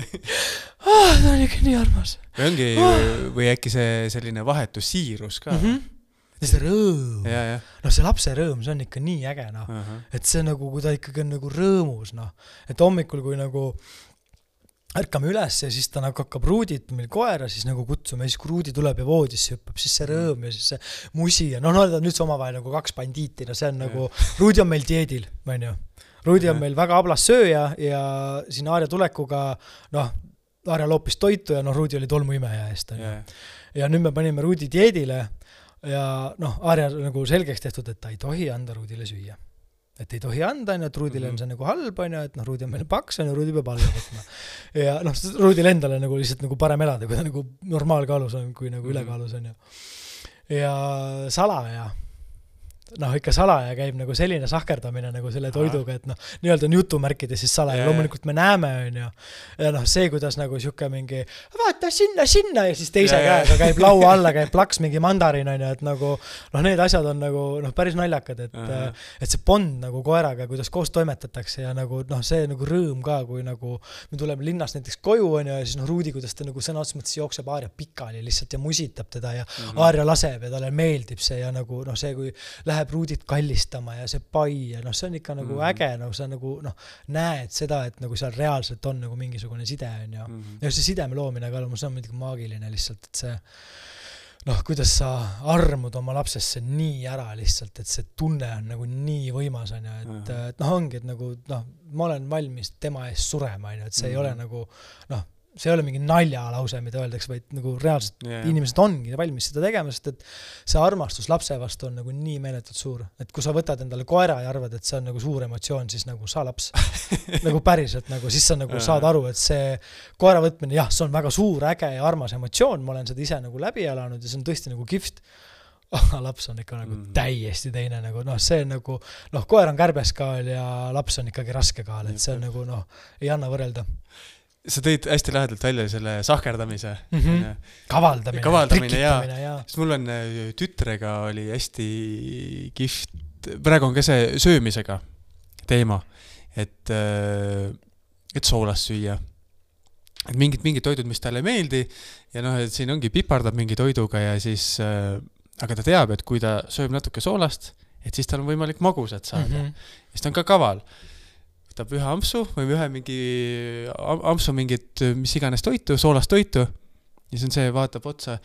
S1: ah, ta on ikka nii armas.
S2: Või ongi, ah. või äkki see selline vahetussiirus ka.
S1: Mm-hmm. Ja see rõõm.
S2: Ja, ja.
S1: No see lapse rõõm, see on ikka nii äge, noh. Uh-huh. Et see nagu, kui ta ikkagi on nagu rõõmus, noh. Et hommikul, kui nagu ärkame üles ja siis ta nagu hakkab Ruudit meil koera, siis nagu kutsume, ja siis kui Ruudi tuleb ja voodisse hüppab, siis see rõõm ja siis see musi ja noh, no ta on nüüd see omavahel nagu kaks bandiiti, no see on ja. Nagu, Ruudi on meil dieedil, on ju. Ruudi on meil väga ablas sööja ja siin Aarja tulekuga, noh, Aarja loopis toitu ja noh, Ruudi oli tolmuimeja eest. Ja. ja nüüd me panime Ruudi dieedile ja noh, Aarja nagu selgeks tehtud, et ta ei tohi anda Ruudile süüa. Et ei tohi anda, et Ruudile on see nagu halb, et noh, Ruudi on meil paks, ja Ruudi peab alla võtma. Ja noh, Ruudile endale nagu lihtsalt nagu parem elada, kui ta nagu normaalkaalus on, kui nagu ülekaalus on. Ja, ja salaja. Noh, ikka salaja käib nagu selline sahkerdamine nagu selle toiduga, et noh, nii-öelda on jutumärkides siis salaja. Yeah. Loomulikult me näeme, on ju. Ja noh, see, kuidas nagu siuke mingi vaata sinna, sinna ja siis teise yeah. käega käib laua alla, käib plaks mingi mandarin, on ju, et nagu noh, need asjad on nagu noh, päris naljakad, et, uh-huh. et see bond nagu koeraga, kuidas koos toimetatakse ja nagu noh, see nagu rõõm ka, kui nagu me tuleme linnast näiteks koju, on ju, ja siis noh, Ruudi, kuidas ta nagu sõna otsa mõttes jookseb Aarja pikali lihtsalt ja musitab teda ja uh-huh. Aarja laseb ja talle meeldib see ja nagu noh, see, kui läheb Ruudit kallistama ja see pai ja noh, see on ikka nagu mm-hmm. äge, no sa nagu noh, näed seda, et nagu seal reaalselt on nagu mingisugune side on ja, mm-hmm. ja see sideme loomine ka, see on midagi maagiline lihtsalt, et see noh, kuidas sa armud oma lapsesse nii ära lihtsalt, et see tunne on nagu nii võimas on ja, et, mm-hmm. et noh, ongi, et nagu noh, ma olen valmis tema eest surema, on ju, et see mm-hmm. ei ole nagu noh, see ei ole mingi naljalause, mida öeldaks, vaid nagu reaalselt yeah. inimesed ongi valmis seda tegema, sest et see armastus lapse vastu on nagu nii meeletult suur. Et kui sa võtad endale koera ja arvad, et see on nagu suur emotsioon, siis nagu sa laps nagu päriselt, nagu siis sa nagu saad aru, et see koera võtmine, jah, see on väga suur, äge ja armas emotsioon, ma olen seda ise nagu läbi elanud ja see on tõesti nagu kihvt. Aga laps on ikka nagu mm. täiesti teine, nagu noh, see on nagu, noh, koer on kärbeskaal ja laps on ikkagi raske kaal, et see on nagu noh, ei anna võrrelda.
S2: Sa tõid hästi lähedalt välja selle sahkerdamise.
S1: Mm-hmm. Kavaldamine,
S2: Kavaldamine ja,
S1: ja.
S2: Sest mul on tütrega oli hästi kihvt, praegu on ka see söömisega teema, et, et soolast süüa. Et mingid, mingid toidud, mis talle ei meeldi ja noh, et siin ongi pipardab mingi toiduga ja siis, aga ta teab, et kui ta sööb natuke soolast, et siis tal on võimalik magusat saada. Mm-hmm. Siis ta on ka kaval. Võtab ühe ampsu või ühe mingi ampsu mingit, mis iganes toitu, soolast toitu. Ja siis on see, vaatab otsa,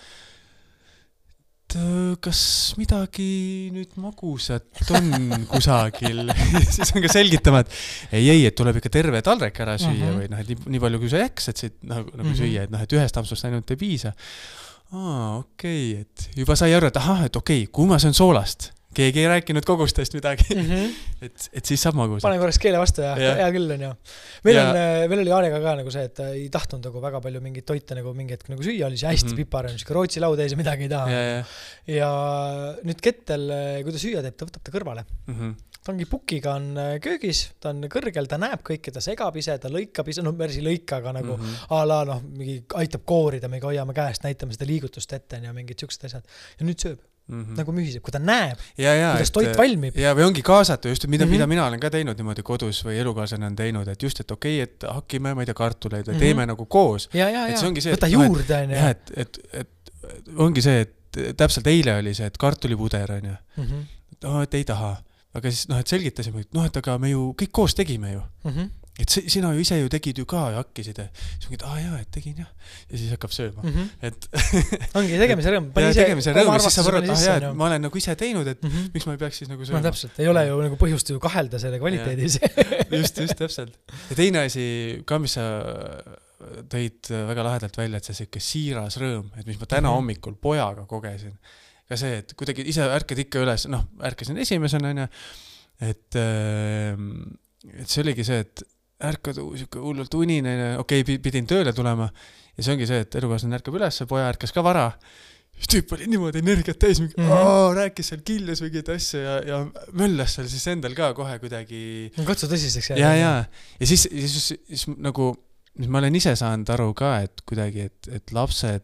S2: et kas midagi nüüd magusat on kusagil. Siis on ka selgitama, et ei, ei, et tuleb ikka terve taldrik ära süüa uh-huh. või noh, et nii, nii palju kui sa jääks, et siit nagu, nagu uh-huh. süüa, et noh, et ühest ampsust ainult ei piisa. Aa, okei, okay, et juba sai aru, et aha, et okei, okay, kui ma söön soolast, keegi ei rääkinud kogustest midagi mm. -hmm. et, et siis saab magusa.
S1: Panen korraks keele vastu ja, ja. hea küll on ju. Meil, ja. on, meil oli Aarega ka nagu see, et ta ei tahtnud nagu väga palju mingit toite nagu mingi hetk nagu süüa, oli see hästi mm -hmm. pipar, on Rootsi laud ees ja midagi ei taha.
S2: Ja, ja.
S1: ja nüüd kettel, kui ta süüa teeb, ta võtab ta kõrvale. Mm -hmm. ta ongi pukiga on köögis, ta on kõrgel, ta näeb kõike, ta segab ise, ta lõikab ise, no versi lõikaga nagu mm -hmm. a la noh, mingi aitab koorida, mingi hoiame käest, näitame seda liigutust ette ja mingid siuksed asjad. Ja nüüd sööb. Mm -hmm. nagu mühiseb, kui ta näeb,
S2: ja, ja,
S1: kuidas toit valmib.
S2: Ja või ongi kaasata just, mida, mm -hmm. mida mina olen ka teinud niimoodi kodus või elukaaslane on teinud, et just, et okei, okay, et hakkime, ma ei tea, kartuleid või mm -hmm. teeme nagu koos.
S1: Ja, ja, ja.
S2: See,
S1: võta juurde, on
S2: jah. Et, et, et ongi see, et täpselt eile oli see, et kartulipuder on ju. Mm -hmm. no, et ei taha. Aga siis, noh, et selgitasime, et noh, et aga me ju kõik koos tegime ju. Mm -hmm. et sina ju ise ju tegid ju ka ja hakkisid ja siis mingid, aa jaa, et tegin jah. Ja siis hakkab sööma. Mm -hmm. et
S1: ongi tegemise rõõm.
S2: Ja tegemise rõõm, siis sa võrrad, ah jaa, et ma olen nagu ise teinud, et mm -hmm. miks ma ei peaks siis nagu sööma.
S1: No täpselt, ei ole ju nagu põhjust ju kahelda selle kvaliteedis.
S2: just, just täpselt. Ja teine asi ka, mis sa tõid väga lahedalt välja, et see siuke siiras rõõm, et mis ma täna mm -hmm. hommikul pojaga kogesin. Ka see, et kuidagi ise ärkad ikka üles, noh, ärkasin esimesena, on ju, et, et see oligi see, et ärkad siuke hullult unine, okei, okay, pidin tööle tulema ja see ongi see, et elukaaslane ärkab üles, poja ärkas ka vara. Siis tüüp oli niimoodi energiat täis, mingi, mm -hmm. rääkis seal killes mingid asja ja, ja möllas seal siis endal ka kohe kuidagi.
S1: Katsu tõsiseks
S2: jääda. Ja, ja, ja siis, siis, siis, siis nagu, mis ma olen ise saanud aru ka, et kuidagi, et, et lapsed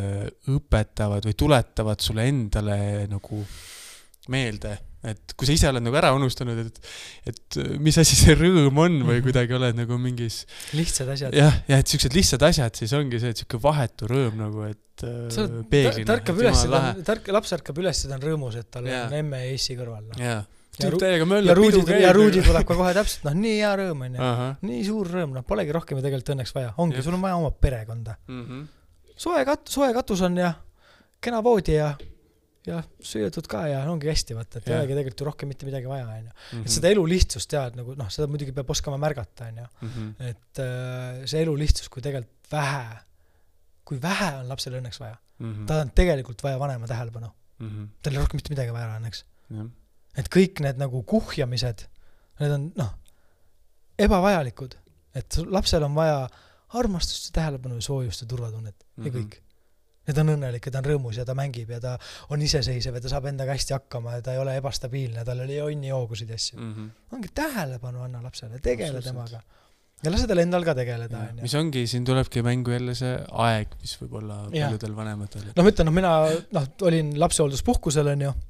S2: õpetavad või tuletavad sulle endale nagu meelde, et kui sa ise oled nagu ära unustanud, et, et mis asi see rõõm on või kuidagi oled nagu mingis
S1: lihtsad asjad.
S2: Jah, ja et siuksed lihtsad asjad, siis ongi see, et siuke vahetu rõõm nagu, et peeglina.
S1: Ta ärkab üles, laps ärkab üles, ta on rõõmus, et tal on emme ja issi kõrval.
S2: Jah.
S1: Ja, ru ja, ruudi, ja ruudi tuleb ka kohe täpselt, noh, nii hea rõõm on ja nii suur rõõm, noh, polegi rohkem ja tegelikult õnneks vaja. Ongi, ja. Sul on vaja oma perekonda. Mm -hmm. Soe, kat soe katus on ja kena voodi ja ja söödud ka ja ongi hästi vaata, et ei olegi tegelikult ju rohkem mitte midagi vaja, on ju. Mm -hmm. Et seda elu lihtsust tead, nagu, noh, seda muidugi peab oskama märgata, on ju. Mm -hmm. Et äh, see elu lihtsus, kui tegelikult vähe, kui vähe on lapsele õnneks vaja. Mm -hmm. Ta on tegelikult vaja vanema tähelepanu. Mm -hmm. Tal ei rohkem mitte midagi vaja õnneks. Mm -hmm. Et kõik need nagu kuhjamised, need on, noh, ebavajalikud. Et lapsel on vaja armastust ja tähelepanu ja soojust ja turvatunnet mm -hmm. ja kõik. Ja ta on õnnelik ja ta on rõõmus ja ta mängib ja ta on iseseisev ja ta saab endaga hästi hakkama ja ta ei ole ebastabiilne, tal oli onni joogusid ja asju. Mm -hmm. Ongi tähelepanu anna lapsele, tegele no, temaga. Ja lase tal endal ka tegeleda.
S2: Ja, mis ongi, siin tulebki mängu jälle see aeg, mis võib olla paljudel vanematel.
S1: No ma ütlen, no mina no, olin lapsehoolduspuhkusel, on ju.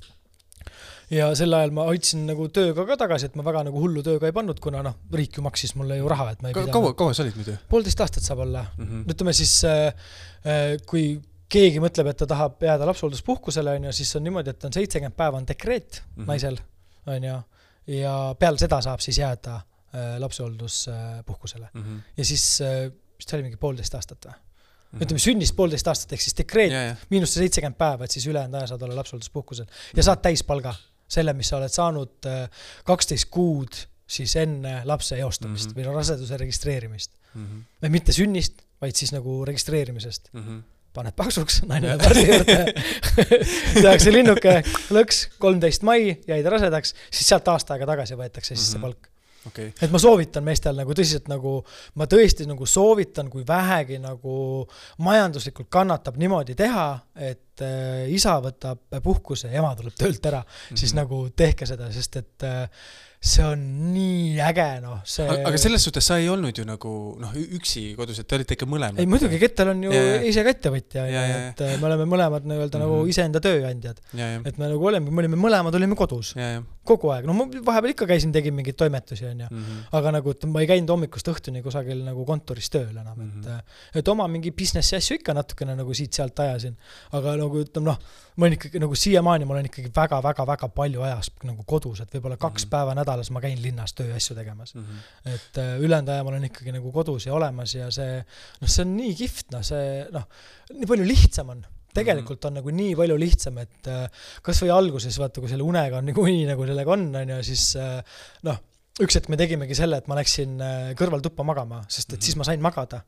S1: Ja sel ajal ma hoidsin nagu tööga ka tagasi, et ma väga nagu hullu tööga ei pannud, kuna noh, riik ju maksis mulle ju raha, et ma ei
S2: pidanud. Kaua, kaua sa olid muidu?
S1: Poolteist aastat saab olla. Mm -hmm. Ütleme siis, äh, kui keegi mõtleb, et ta tahab jääda lapsehoolduspuhkusele, on ju, siis on niimoodi, et on seitsekümmend päeva on dekreet mm -hmm. naisel, on ju, ja peale seda saab siis jääda äh, lapsehoolduspuhkusele. Mm -hmm. Ja siis, äh, vist oli mingi poolteist aastat või? Mm -hmm. Ütleme, sünnist poolteist aastat, ehk siis dekreet yeah, yeah. miinus seitsekümmend päeva, et siis ülejäänud aja saad olla lapsehoolduspuhkusel. Ja saad täispalga selle, mis sa oled saanud kaksteist kuud siis enne lapse eostamist mm -hmm. või raseduse registreerimist. Mm -hmm. Või mitte sünnist, vaid siis nagu registreerimisest. Mm -hmm. Paned paksuks, naine ja pardi juurde, tehakse linnuke, lõks, kolmteist mai, jäid rasedaks, siis sealt aasta aega tagasi võetakse siis mm -hmm. see palk. Okay. Et ma soovitan meestel nagu tõsiselt nagu, ma tõesti nagu soovitan, kui vähegi nagu majanduslikult kannatab niimoodi teha, et äh, isa võtab puhkuse ja ema tuleb töölt ära, mm-hmm. siis nagu tehke seda, sest et äh, see on nii äge, noh. See...
S2: Aga selles suhtes sa ei olnud ju nagu noh, üksi kodus, et te olite ikka mõlemad.
S1: Ei, muidugi Kettel on ju ja, ja. ise ka ettevõtja, ja, ja. et me oleme mõlemad nii-öelda mm -hmm. nagu iseenda tööandjad. Ja, et me nagu oleme, me olime mõlemad, olime kodus. Ja, ja. Kogu aeg. No ma vahepeal ikka käisin, tegin mingeid toimetusi, on ju. Mm -hmm. Aga nagu, et ma ei käinud hommikust õhtuni kusagil nagu kontoris tööl enam. Mm -hmm. et, et oma mingi businessi asju ikka natukene nagu siit-sealt ajasin. Aga nagu ütlem, noh, ma olen ikkagi nagu siiamaani, ma olen ikkagi väga-väga-väga palju ajas nagu kodus, et võib-olla kaks mm -hmm. päeva nädalas ma käin linnas töö asju tegemas. Mm -hmm. Et uh, ülejäänud aja ma olen ikkagi nagu kodus ja olemas ja see, noh, see on nii kihvt, noh, see, noh, nii palju lihtsam on. Tegelikult on nagu nii palju lihtsam, et uh, kas või alguses, vaata, kui selle unega on nagu uni nagu sellega on, on ja siis uh, noh, üks hetk me tegimegi selle, et ma läksin uh, kõrval tuppa magama, sest et mm -hmm. siis ma sain magada.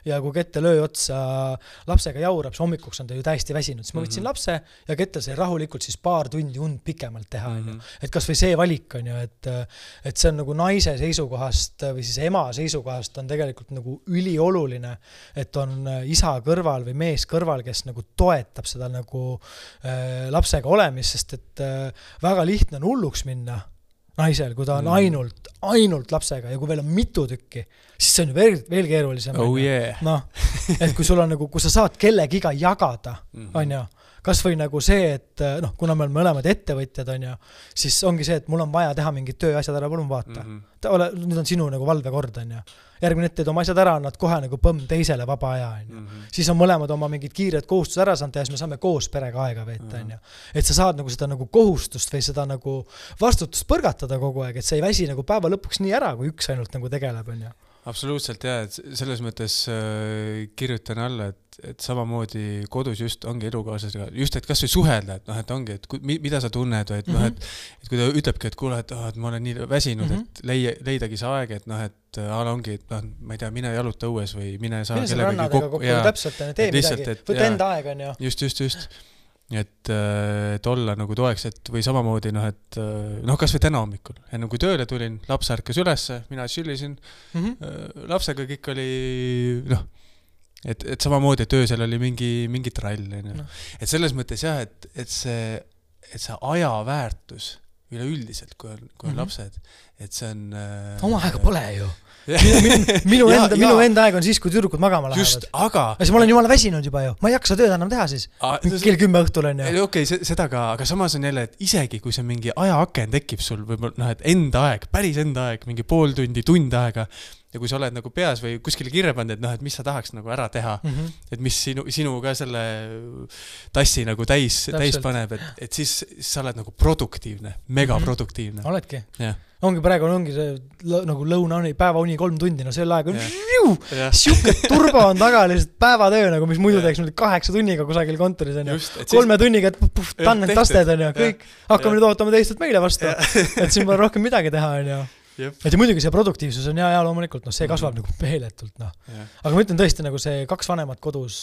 S1: ja kui kettel öö otsa lapsega jaurab, siis hommikuks on ta ju täiesti väsinud, siis ma võtsin mm-hmm. lapse ja kettel sai rahulikult siis paar tundi und pikemalt teha, mm-hmm. et kas või see valik on ju, et, et see on nagu naise seisukohast või siis ema seisukohast on tegelikult nagu ülioluline, et on isa kõrval või mees kõrval, kes nagu toetab seda nagu äh, lapsega olemist, sest et äh, väga lihtne on hulluks minna naisel, kui ta on mm. ainult, ainult lapsega ja kui veel on mitu tükki, siis see on ju veel, veel keerulisem.
S2: Oh yeah.
S1: No, et kui sul on nagu, kui sa saad kellegiga jagada, mm-hmm. on ju, kas või nagu see, et noh, kuna me oleme mõlemad ettevõtjad, on ju, siis ongi see, et mul on vaja teha mingid tööasjad ära, palun vaata. Mm-hmm. Ta ole, nüüd on sinu nagu valvekord, on ju. Järgmine ette, et oma asjad ära annad kohe nagu põmm teisele vaba aja, on ju. Mm-hmm. Siis on mõlemad oma mingid kiired kohustus ära saanud ja siis me saame koos perega aega veeta, mm-hmm. on ju. Et sa saad nagu seda nagu kohustust või seda nagu vastutust põrgatada kogu aeg, et sa ei väsi nagu päeva lõpuks nii ära, kui üks ainult nagu tegeleb, on ju.
S2: Absoluutselt jah, et selles mõttes äh, kirjutan alla, et, et samamoodi kodus just ongi elukaaslasega, just et kas või suhelda, et noh, et ongi, et ku, mida sa tunned või et, mm-hmm. noh, et, et kui ta ütlebki, et kuule, et, oh, et ma olen nii väsinud, mm-hmm. et leia, leidagi see aeg, et noh, et ala ongi, et noh, ma ei tea, mine jaluta õues või mine saa kellegagi kokku.
S1: Ja, täpselt, tee midagi, võta enda aeg, on ju.
S2: Just, just, just. Et, et olla nagu toeks, et või samamoodi, noh, et noh, kas või täna hommikul, enne kui tööle tulin, laps ärkas ülesse, mina chillisin, mm-hmm. lapsega kõik oli, noh, et, et samamoodi, et öösel oli mingi, mingi trall, no. Et selles mõttes jah, et, et see, et see ajaväärtus üleüldiselt, kui on, kui on mm-hmm. lapsed, et see on...
S1: Oma aega pole ju. minu, minu, ja, enda, minu enda aeg on siis, kui tüdrukud magama lähevad.
S2: Just, aga...
S1: Ja siis ma olen jumala väsinud juba ju. Ma ei jaksa tööd enam teha siis. Kell kümme õhtul on ju.
S2: Okei, okay, seda ka, aga samas on jälle, et isegi kui see mingi ajaaken tekib sul, või noh, et enda aeg, päris enda aeg, mingi pool tundi, tund aega, ja kui sa oled nagu peas või kuskile kirja pannud, et noh, et mis sa tahaks nagu ära teha, mm-hmm. et mis sinu, sinu ka selle tassi nagu täis, täis paneb, et, et siis, siis sa oled nagu produktiivne, megaproduktiivne.
S1: Mm-hmm. Oledki?
S2: Jah.
S1: Ongi praegu ongi see nagu lõuna uni, päeva uni kolm tundi, no selle aeg on yeah. siuke turbo on taga lihtsalt päevatöö, nagu mis muidu teeks yeah. kaheksa tunniga kusagil kontoris on ju. Kolme siis... tunniga, et puh, tannen tasted on ju, kõik. Hakkame yeah. nüüd ootama teistelt meile vastu. Yeah. Et siin pole rohkem midagi teha on ju. Yep. Et ja muidugi see produktiivsus on ja, ja loomulikult, noh, see kasvab mm-hmm. nagu meeletult, noh. Yeah. Aga ma ütlen tõesti nagu see kaks vanemat kodus,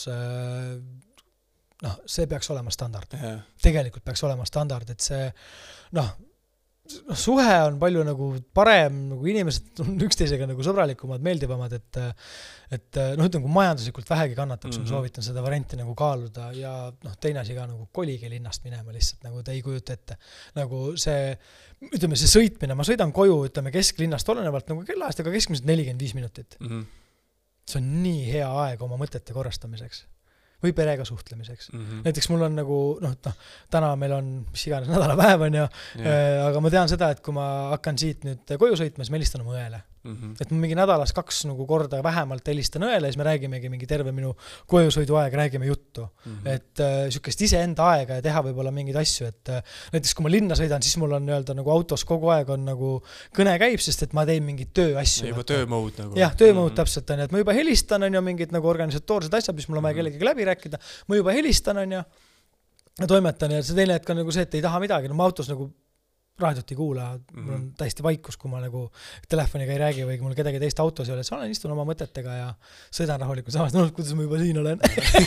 S1: noh, see peaks olema standard. Yeah. Tegelikult peaks olema standard, et see, noh, suhe on palju nagu parem, nagu inimesed on üksteisega nagu sõbralikumad, meeldivamad, et, et noh, ütlen, kui majanduslikult vähegi kannatab, mm-hmm. soovitan seda varianti nagu kaaluda ja noh, teine asi ka nagu kolige linnast minema lihtsalt, nagu te ei kujuta ette. Nagu see, ütleme, see sõitmine, ma sõidan koju, ütleme, kesklinnast olenevalt nagu kellaast, aga keskmiselt nelikümmend viis minutit. Mm-hmm. See on nii hea aeg oma mõtete korrastamiseks. Või perega suhtlemiseks. Mm-hmm. Näiteks mul on nagu, noh, noh, täna meil on mis iganes nädalapäev on ja, yeah. aga ma tean seda, et kui ma hakkan siit nüüd koju sõitma, siis ma helistan oma õele. Mm-hmm. Et ma mingi nädalas kaks nagu korda vähemalt helistan õele ja siis me räägimegi mingi terve minu kojusõidu aeg, räägime juttu. Mm-hmm. Et äh, sükest ise enda aega ja teha võib-olla mingeid asju, et äh, näiteks kui ma linna sõidan, siis mul on öelda nagu autos kogu aeg on nagu kõne käib, sest et ma teen mingid tööasju.
S2: Ja juba töömõud nagu.
S1: Jah, töömõud mm-hmm. täpselt on, et ma juba helistan on ju mingid nagu organisatoorsed asjad, mis mul on vaja kellegi läbi rääkida. Ma juba helistan on ju ja toimetan ja see teine hetk on nagu see, et ei taha midagi. No ma autos nagu raadiot ei kuula, mm-hmm. mul on täiesti vaikus, kui ma nagu telefoniga ei räägi või kui mul kedagi teist autos ei ole, et sa olen istun oma mõtetega ja sõidan rahulikult samas, no kuidas ma juba siin olen.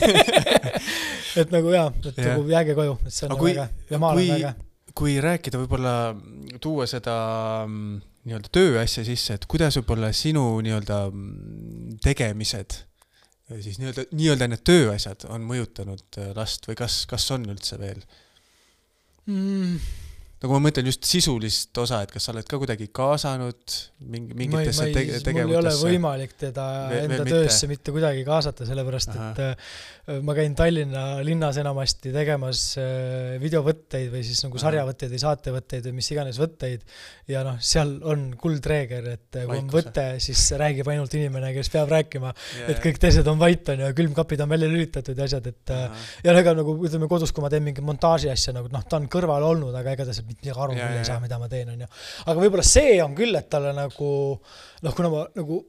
S1: Et nagu jah, et yeah. nagu jääge koju, et see on kui, väga ja maal on väga.
S2: Kui rääkida võib-olla tuua seda nii-öelda tööasja sisse, et kuidas võib-olla sinu nii-öelda tegemised, siis nii-öelda, nii-öelda need tööasjad on mõjutanud last või kas, kas on üldse veel? Mm. Nagu ma mõtlen just sisulist osa, et kas sa oled ka kuidagi kaasanud mingi, mingitesse te- tegevutesse?
S1: Mul ei ole võimalik teda veel, enda veel töösse mitte. mitte kuidagi kaasata, sellepärast, Aha. et ma käin Tallinna linnas enamasti tegemas videovõtteid või siis nagu sarjavõtteid või saatevõtteid või mis iganes võtteid ja noh, seal on kuldreeger, et kui on võtte, siis räägib ainult inimene, kes peab rääkima, yeah, et kõik teised on vait on ja külmkapid on välja lülitatud ja asjad, et Aha. ja ega nagu ütleme kodus, kui ma teen mingi montaaži asja, nagu noh, ta on kõrval olnud, aga ega ta see midagi aru küll ei saa, mida ma teen, on ju. Aga võib-olla see on küll, et talle nagu, noh, kuna ma nagu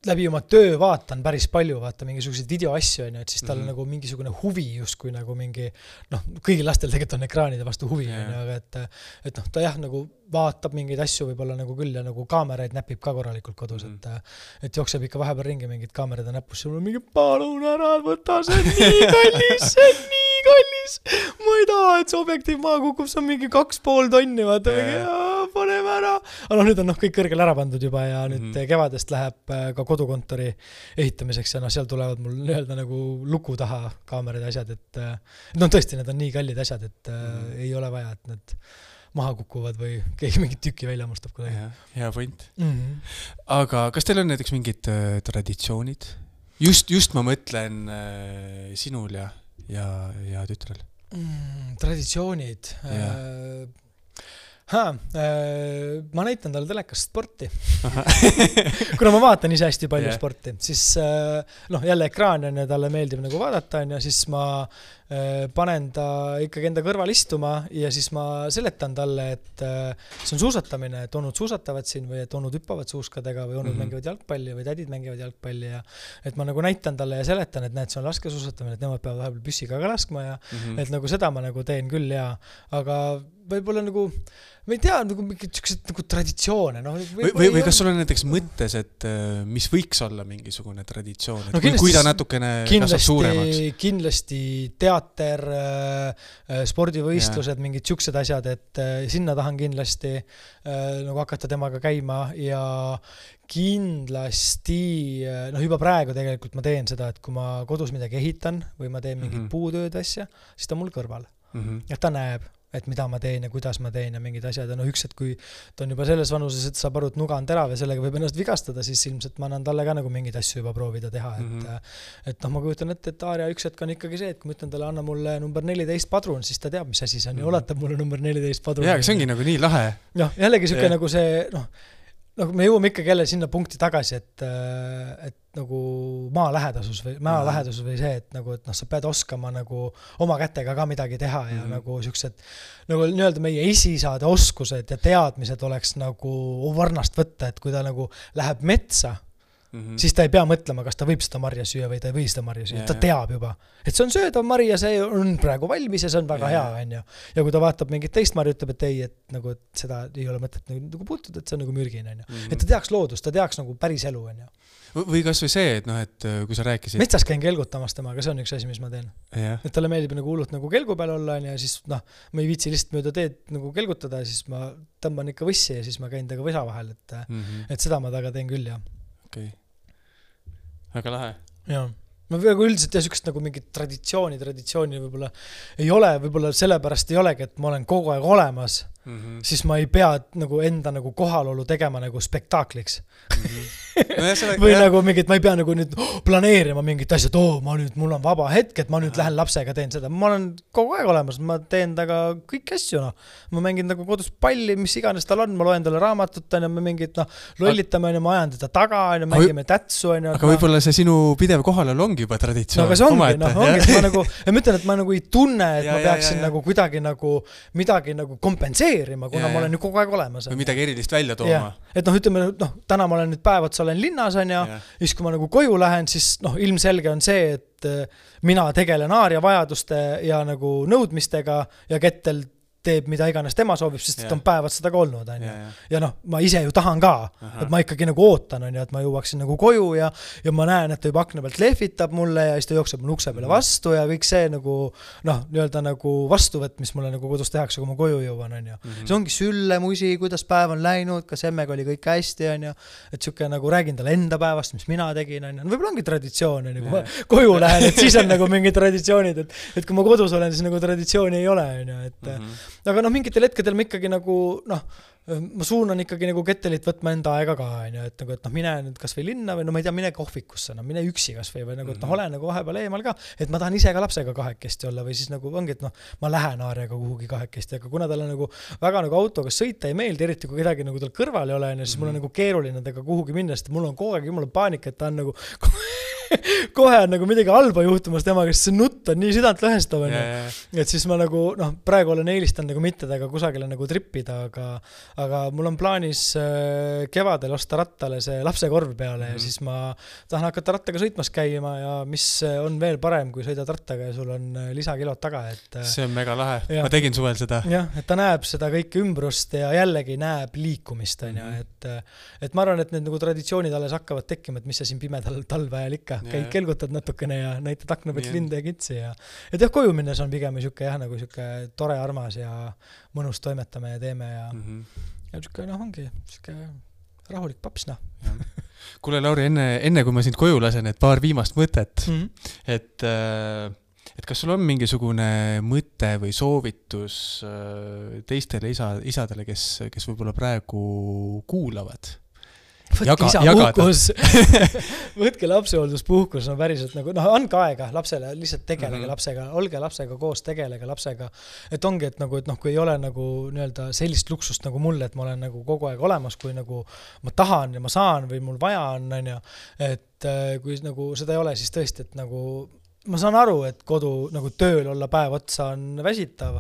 S1: läbi oma töö vaatan päris palju, vaata mingisuguseid videoasju, on ju, et siis tal mm -hmm. nagu mingisugune huvi justkui nagu mingi, noh, kõigil lastel tegelikult on ekraanide vastu huvi, yeah. on ju, aga et, et noh, ta jah, nagu vaatab mingeid asju võib-olla nagu küll ja nagu kaameraid näpib ka korralikult kodus, mm -hmm. et, et jookseb ikka vahepeal ringi mingid kaamerad ja näpus, sul on mingi palun ära võta, see on nii kallis, see on nii kallis, ma ei taha, et see objektiiv maa kukub, see on mingi kaks pool tonni, vaata yeah. mingi, paneme ära. aga noh, nüüd on noh, kõik kõrgele ära pandud juba ja nüüd mm -hmm. kevadest läheb ka kodukontori ehitamiseks ja noh, seal tulevad mul nii-öelda nagu luku taha kaamerad ja asjad, et no tõesti, need on nii kallid asjad, et mm -hmm. ei ole vaja, et need maha kukuvad või keegi mingit tükki välja mustab kuidagi.
S2: Hea point.
S1: Mm -hmm.
S2: Aga kas teil on näiteks mingid äh, traditsioonid? Just, just ma mõtlen äh, sinul ja, ja, ja tütrel.
S1: Mm, traditsioonid. Äh, Ha, äh, ma näitan talle telekast sporti. kuna ma vaatan ise hästi palju yeah. sporti, siis äh, noh, jälle ekraan on ja talle meeldib nagu vaadata on ja siis ma äh, panen ta ikkagi enda kõrval istuma ja siis ma seletan talle, et äh, see on suusatamine, et onud suusatavad siin või et onud hüppavad suuskadega või onud mm -hmm. mängivad jalgpalli või tädid mängivad jalgpalli ja et ma nagu näitan talle ja seletan, et näed, see on laskesuusatamine, et nemad peavad vahepeal püssiga ka laskma ja mm -hmm. et nagu seda ma nagu teen küll ja, aga võib-olla nagu ma ei tea, nagu mingid sellised nagu traditsioone. No,
S2: või, või, või kas sul on näiteks mõttes, et mis võiks olla mingisugune traditsioon, et no, kui, kui ta natukene kasvab suuremaks?
S1: Kindlasti teater, spordivõistlused, mingid siuksed asjad, et sinna tahan kindlasti nagu hakata temaga käima ja kindlasti, noh juba praegu tegelikult ma teen seda, et kui ma kodus midagi ehitan või ma teen mingit mm -hmm. puutööd asja, siis ta mul kõrval. Mm -hmm. Ja ta näeb, et mida ma teen ja kuidas ma teen ja mingid asjad ja noh, üks, et kui ta on juba selles vanuses, et saab aru, et nuga on terav ja sellega võib ennast vigastada, siis ilmselt ma annan talle ka nagu mingeid asju juba proovida teha, et mm -hmm. et noh, ma kujutan ette, et Aaria üks hetk on ikkagi see, et kui ma ütlen talle, anna mulle number neliteist padrun, siis ta teab, mis asi see on ja ulatab mulle number neliteist padrun.
S2: Jaa, aga see ongi nagu nii lahe.
S1: Noh, jällegi siuke nagu see, noh, noh, me jõuame ikkagi jälle sinna punkti tagasi, et, et nagu maa lähedasus või maa lähedasus või see, et nagu, et noh, sa pead oskama nagu oma kätega ka midagi teha ja mm -hmm. nagu siuksed, nagu nii-öelda meie esisaade oskused ja teadmised oleks nagu varnast võtta, et kui ta nagu läheb metsa, mm-hmm. siis ta ei pea mõtlema, kas ta võib seda marja süüa või ta ei või seda marja süüa, yeah, ta teab juba, et see on söödav mari ja see on praegu valmis ja see on väga yeah. hea, on ju. Ja kui ta vaatab mingit teist marja, ütleb, et ei, et nagu et seda ei ole mõtet nagu puutuda, et see on nagu mürgine, on ju. Mm-hmm. Et ta teaks loodust, ta teaks nagu päris elu, on ju.
S2: Või kas või see, et noh, et kui sa rääkisid...
S1: Metsas käin kelgutamas temaga, see on üks asi, mis ma teen.
S2: Yeah.
S1: Et talle meeldib nagu hullult nagu kelgu peal olla, on ja siis noh, ma ei viitsi lihtsalt mööda teed nagu kelgutada ja siis ma tõmban ikka võssi ja siis ma käin taga võsa vahel, et, mm-hmm. et seda ma taga teen küll, jah.
S2: Okei. Okay. Väga lahe.
S1: Jaa. Ma väga üldiselt ja sükest nagu mingit traditsiooni, traditsiooni võib-olla ei ole, võib-olla sellepärast ei olegi, et ma olen kogu aeg olemas, mm-hmm. siis ma ei pea nagu enda nagu kohalolu tegema nagu spektaakliks. Mm-hmm. No selle, või jah. Nagu mingit, ma ei pea nagu nüüd oh, planeerima mingit asja, et oo, ma nüüd, mul on vaba hetk, et ma nüüd Aha. lähen lapsega teen seda. Ma olen kogu aeg olemas, ma teen taga kõik asju, noh. Ma mängin nagu kodus palli, mis iganes tal on, ma loen talle raamatut, on ja me mingid, noh, lollitame, on ja ma ajan teda taga, on ja mängime või... tätsu, on ja...
S2: Aga ma... võib-olla see sinu pidev kohalolu ongi juba traditsioon.
S1: No aga see ongi, noh, ongi, et ma nagu, ja ma ütlen, et ma nagu ei tunne, et ja, ma peaksin ja, ja, nagu kuidagi nagu midagi nagu kompenseerima, kuna ja, ma olen ju kogu aeg olemas.
S2: Või midagi erilist välja tooma.
S1: Ja. Et noh, ütleme, noh, täna ma olen nüüd päevad, sa olen linnas, on ja, ja siis kui ma nagu koju lähen, siis noh, ilmselge on see, et mina tegelen Aaria vajaduste ja nagu nõudmistega ja kettel teeb mida iganes tema soovib, sest yeah. et on päevad seda ka olnud, on ju. Yeah, yeah. Ja noh, ma ise ju tahan ka, Aha. et ma ikkagi nagu ootan, on ju, et ma jõuaksin nagu koju ja, ja ma näen, et ta juba akna pealt lehvitab mulle ja siis ta jookseb mul ukse peale vastu ja kõik see nagu, noh, nii-öelda nagu vastuvõtt, mis mulle nagu kodus tehakse, kui ma koju jõuan, on ju. Mm-hmm. See ongi sülle, musi, kuidas päev on läinud, kas emmega oli kõik hästi, on ju. Et siuke nagu räägin talle enda päevast, mis mina tegin, on ju. No, võib-olla ongi traditsioon, on ju, kui ma koju lähen, et siis on nagu mingid traditsioonid, et, et kui ma kodus olen, siis nagu traditsiooni ei ole, on ju, et mm-hmm. aga noh, mingitel hetkedel ma ikkagi nagu, noh, ma suunan ikkagi nagu kettelit võtma enda aega ka, on ju, et nagu, et noh, mine nüüd kas või linna või no ma ei tea, mine kohvikusse, no mine üksi kas või, või nagu, et noh, ole nagu vahepeal eemal ka, et ma tahan ise ka lapsega kahekesti olla või siis nagu ongi, et noh, ma lähen Aariaga kuhugi kahekesti, aga kuna talle nagu väga nagu autoga sõita ei meeldi, eriti kui kedagi nagu tal kõrval ei ole, siis mul on nagu keeruline tega kuhugi minna, sest mul on kogu aeg jumala paanika, et ta on nagu kohe on nagu midagi halba juhtumas temaga, sest see nutt on nii südant lõhestav, on
S2: Ja,
S1: ju.
S2: ja,
S1: Et siis ma nagu, noh, praegu olen eelistanud nagu mitte temaga kusagile nagu trippida, aga, aga mul on plaanis äh, kevadel osta rattale see lapsekorv peale
S2: Mhm.
S1: ja siis ma tahan hakata rattaga sõitmas käima ja mis on veel parem, kui sõidad rattaga ja sul on äh, lisakilod taga, et äh,
S2: see on mega lahe.
S1: Jah.
S2: Ma tegin suvel seda.
S1: jah, et ta näeb seda kõike ümbrust ja jällegi näeb liikumist, on ju,
S2: Mhm.
S1: et, et ma arvan, et need nagu traditsioonid alles hakkavad tekkima, et mis sa siin pimedal talveajal ikka,
S2: Jaa.
S1: käid kelgutad natukene ja näitad akna pealt
S2: Nii on.
S1: linde ja kitsi ja et jah, koju minnes on pigem siuke jah, nagu siuke tore, armas ja mõnus toimetame ja teeme ja,
S2: Mhm.
S1: ja siuke noh, ongi siuke rahulik paps, noh.
S2: Kuule, Lauri, enne, enne kui ma sind koju lasen, et paar viimast mõtet,
S1: Mhm.
S2: et, äh, et kas sul on mingisugune mõte või soovitus äh, teistele isa, isadele, kes, kes võib-olla praegu kuulavad?
S1: Võtke
S2: Jaga-
S1: isa
S2: jagada.
S1: puhkus, võtke lapsehoolduspuhkus, no päriselt nagu, noh, andke aega lapsele, lihtsalt tegelege
S2: Mhm.
S1: lapsega, olge lapsega koos, tegelege lapsega, et ongi, et nagu, et noh, kui ei ole nagu nii-öelda sellist luksust nagu mul, et ma olen nagu kogu aeg olemas, kui nagu ma tahan ja ma saan või mul vaja on, on ju, et äh, kui nagu seda ei ole, siis tõesti, et nagu ma saan aru, et kodu nagu tööl olla päev otsa on väsitav,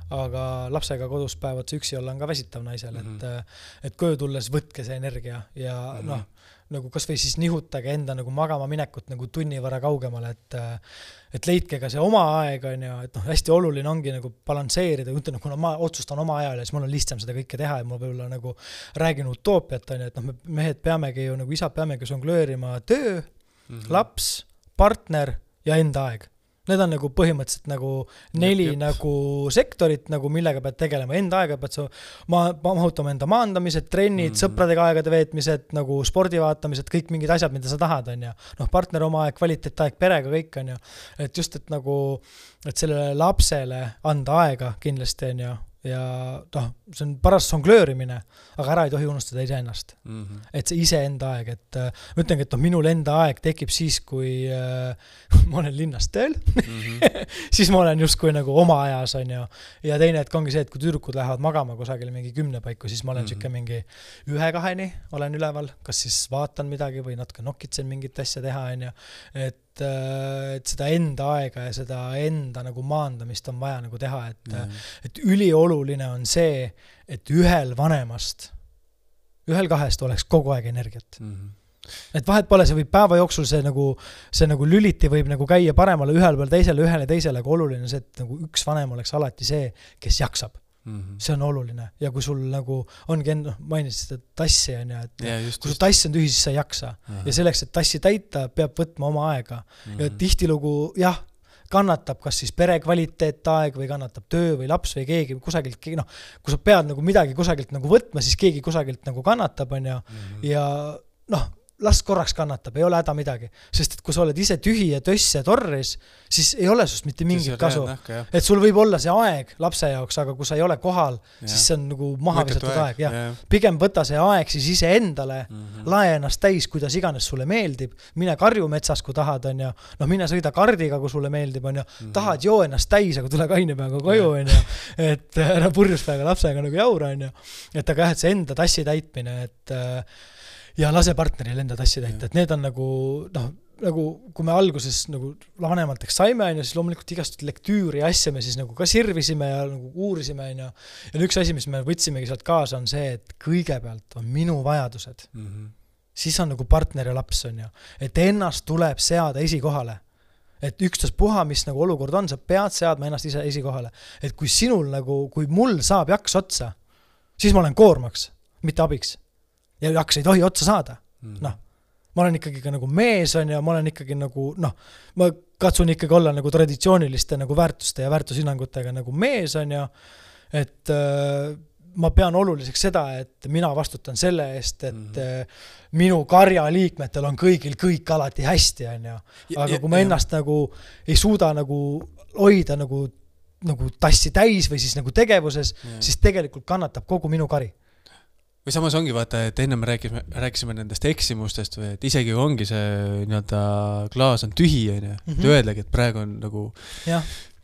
S1: aga lapsega kodus päev otsa üksi olla on ka väsitav naisel,
S2: Mhm.
S1: et, et koju tulles võtke see energia ja
S2: Mhm.
S1: noh, nagu kas või siis nihutage enda nagu magama minekut nagu tunni võrra kaugemale, et et leidke ka see oma aeg, on ju, et noh, hästi oluline ongi nagu balansseerida, ütlen, kuna ma otsustan oma ajal ja siis mul on lihtsam seda kõike teha ja ma võib-olla nagu räägin utoopiat, on ju, et noh, me mehed peamegi ju nagu isad peamegi žongleerima töö,
S2: Mhm.
S1: laps, partner ja enda aeg. Need on nagu põhimõtteliselt nagu neli
S2: Jep, jep.
S1: nagu sektorit, nagu millega pead tegelema. Enda aega pead sa ma, mahutama enda maandamised, trennid,
S2: Mhm.
S1: sõpradega aegade veetmised, nagu spordi vaatamised, kõik mingid asjad, mida sa tahad, on ju. Noh, partner oma aeg, kvaliteetaeg perega, kõik, on ju. Et just, et nagu, et sellele lapsele anda aega kindlasti, on ju. Ja noh, see on paras žonglöörimine, aga ära ei tohi unustada iseennast.
S2: Mhm.
S1: Et see iseenda aeg, et äh, ma ütlengi, et noh, minul enda aeg tekib siis, kui äh, ma olen linnas tööl,
S2: Mhm.
S1: siis ma olen justkui nagu oma ajas, on ju. Ja teine hetk ongi see, et kui tüdrukud lähevad magama kusagile mingi kümne paiku, siis ma olen
S2: Mhm.
S1: siuke mingi ühe-kaheni olen üleval, kas siis vaatan midagi või natuke nokitsen mingit asja teha, on ju. Et, äh, et seda enda aega ja seda enda nagu maandamist on vaja nagu teha, et
S2: Jah.
S1: et ülioluline on see, et ühel vanemast, ühel kahest oleks kogu aeg energiat.
S2: Mhm.
S1: Et vahet pole, see võib päeva jooksul see nagu, see nagu lüliti võib nagu käia paremale ühel peal teisele, ühele teisele, aga oluline on see, et nagu üks vanem oleks alati see, kes jaksab.
S2: Mhm.
S1: See on oluline. Ja kui sul nagu ongi enne, mainisid seda tassi, on ju, et
S2: Ja, just,
S1: kui sul
S2: just.
S1: tass on tühi, siis sa ei jaksa.
S2: Aha.
S1: Ja selleks, et tassi täita, peab võtma oma aega. Ja
S2: Mhm.
S1: tihtilugu, jah, kannatab kas siis pere kvaliteetaeg või kannatab töö või laps või keegi kusagilt, keegi, noh, kui sa pead nagu midagi kusagilt nagu võtma, siis keegi kusagilt nagu kannatab, on ju.
S2: Mhm.
S1: Ja noh, las korraks kannatab, ei ole häda midagi. Sest et kui sa oled ise tühi ja töss ja torris, siis ei ole sust mitte mingit kasu. Et sul võib olla see aeg lapse jaoks, aga kui sa ei ole kohal,
S2: Ja.
S1: siis see on nagu maha
S2: Mõttetu
S1: visatud aeg.
S2: aeg,
S1: Ja.
S2: jah.
S1: Pigem võta see aeg siis ise endale,
S2: Mhm.
S1: lae ennast täis, kuidas iganes sulle meeldib, mine karju metsas, kui tahad, on ju, noh, mine sõida kardiga, kui sulle meeldib, on ju,
S2: Mhm.
S1: tahad joo ennast täis, aga tule kaine peaga koju, on ju, et ära purjus peaga lapsega nagu jaura, on ju, et aga jah, et see enda tassi täitmine, et äh, ja lase partneril enda tassi täita, et need on nagu, noh, nagu kui me alguses nagu vanemateks saime, on ju, siis loomulikult igast lektüüri ja asja me siis nagu ka sirvisime ja nagu uurisime, on ju, ja üks asi, mis me võtsimegi sealt kaasa, on see, et kõigepealt on minu vajadused.
S2: Mhm.
S1: Siis on nagu partner ja laps, on ju. Et ennast tuleb seada esikohale. Et ükstas puha, mis nagu olukord on, sa pead seadma ennast ise esikohale. Et kui sinul nagu, kui mul saab jaks otsa, siis ma olen koormaks, mitte abiks. Ja jaks ei tohi otsa saada.
S2: Mhm.
S1: Noh, ma olen ikkagi ka nagu mees, on ja ma olen ikkagi nagu, noh, ma katsun ikkagi olla nagu traditsiooniliste nagu väärtuste ja väärtushinnangutega nagu mees, on ju. Et äh, ma pean oluliseks seda, et mina vastutan selle eest, et mm -hmm. minu karja liikmetel on kõigil kõik alati hästi, on ju. Aga kui ma ennast nagu ei suuda nagu hoida nagu, nagu tassi täis või siis nagu tegevuses, ja. Siis tegelikult kannatab kogu minu kari.
S2: Või samas ongi vaata, et enne me rääkisime, rääkisime nendest eksimustest või et isegi ongi see nii-öelda klaas on tühi, on ju. Et öeldagi, et praegu on nagu
S1: jah.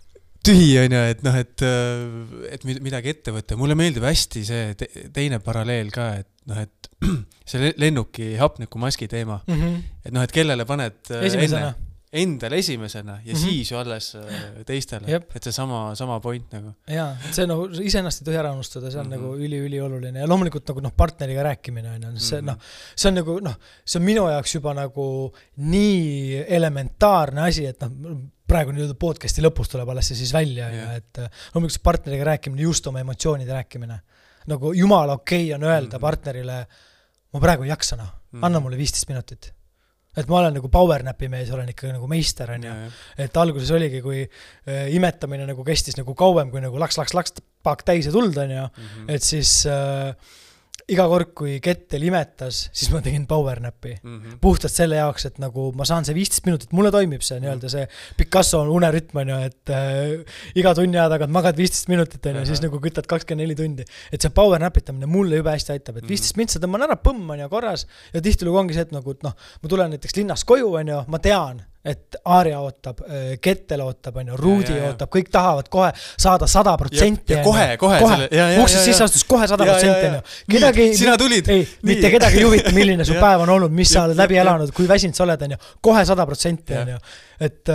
S2: tühi on ju, et noh, et, et midagi ette võtta. Mulle meeldib hästi see te, teine paralleel ka, et noh, et see lennuki hapnikumaski teema, mm -hmm. et noh, et kellele paned
S1: esimesena.
S2: enne, endale esimesena ja mm -hmm. siis ju alles teistele, Jep. et see sama, sama point nagu.
S1: Jaa, see nagu iseennast ei tohi ära unustada, see on mm -hmm. nagu üli-üli oluline ja loomulikult nagu noh, partneriga rääkimine on, see, mm -hmm. noh, see on nagu noh, see on minu jaoks juba nagu nii elementaarne asi, et noh, praegu nüüd podcasti lõpus tuleb alles see siis välja, yeah. et loomulikult partneriga rääkimine, just oma emotsioonide rääkimine. Nagu jumala okei on öelda mm -hmm. partnerile, ma praegu ei jaksana, anna mulle viisteist minutit. Et ma olen nagu powernapi mees, olen ikka nagu meister, on ja, ja. Et alguses oligi, kui äh, imetamine nagu kestis nagu kauem, kui nagu laks, laks, laks, paak täis ja tuld, on ja. Mm -hmm. Et siis äh, iga kord, kui kettel imetas, siis ma tegin powernapi. Mm -hmm. Puhtalt selle jaoks, et nagu ma saan see viisteist minutit, mulle toimib see nii-öelda see Picasso on unerütm, on ju, et äh, iga tunni aja tagant magad viisteist minutit, on ju, siis nagu kütad kakskümmend neli tundi. Et see power napitamine mulle juba hästi aitab, et viisteist mintsa tõmban ära, põmm on ju korras ja tihtilugu ongi see, et nagu, et noh, ma tulen näiteks linnast koju, on ju, ma tean, et Aaria ootab, Kettel ootab, on ju, Ruudi ja, ja, ja. ootab, kõik tahavad kohe saada sada protsenti.
S2: Ja, ja kohe, kohe.
S1: kohe. Uksis sisse astus kohe sada protsenti, on ju. Kedagi,
S2: sina tulid.
S1: Ei, nii. Mitte kedagi ei huvita, milline su päev on olnud, mis ja, sa oled läbi ja, elanud, kui väsinud sa oled, on ju. Kohe sada protsenti, on ju. Et,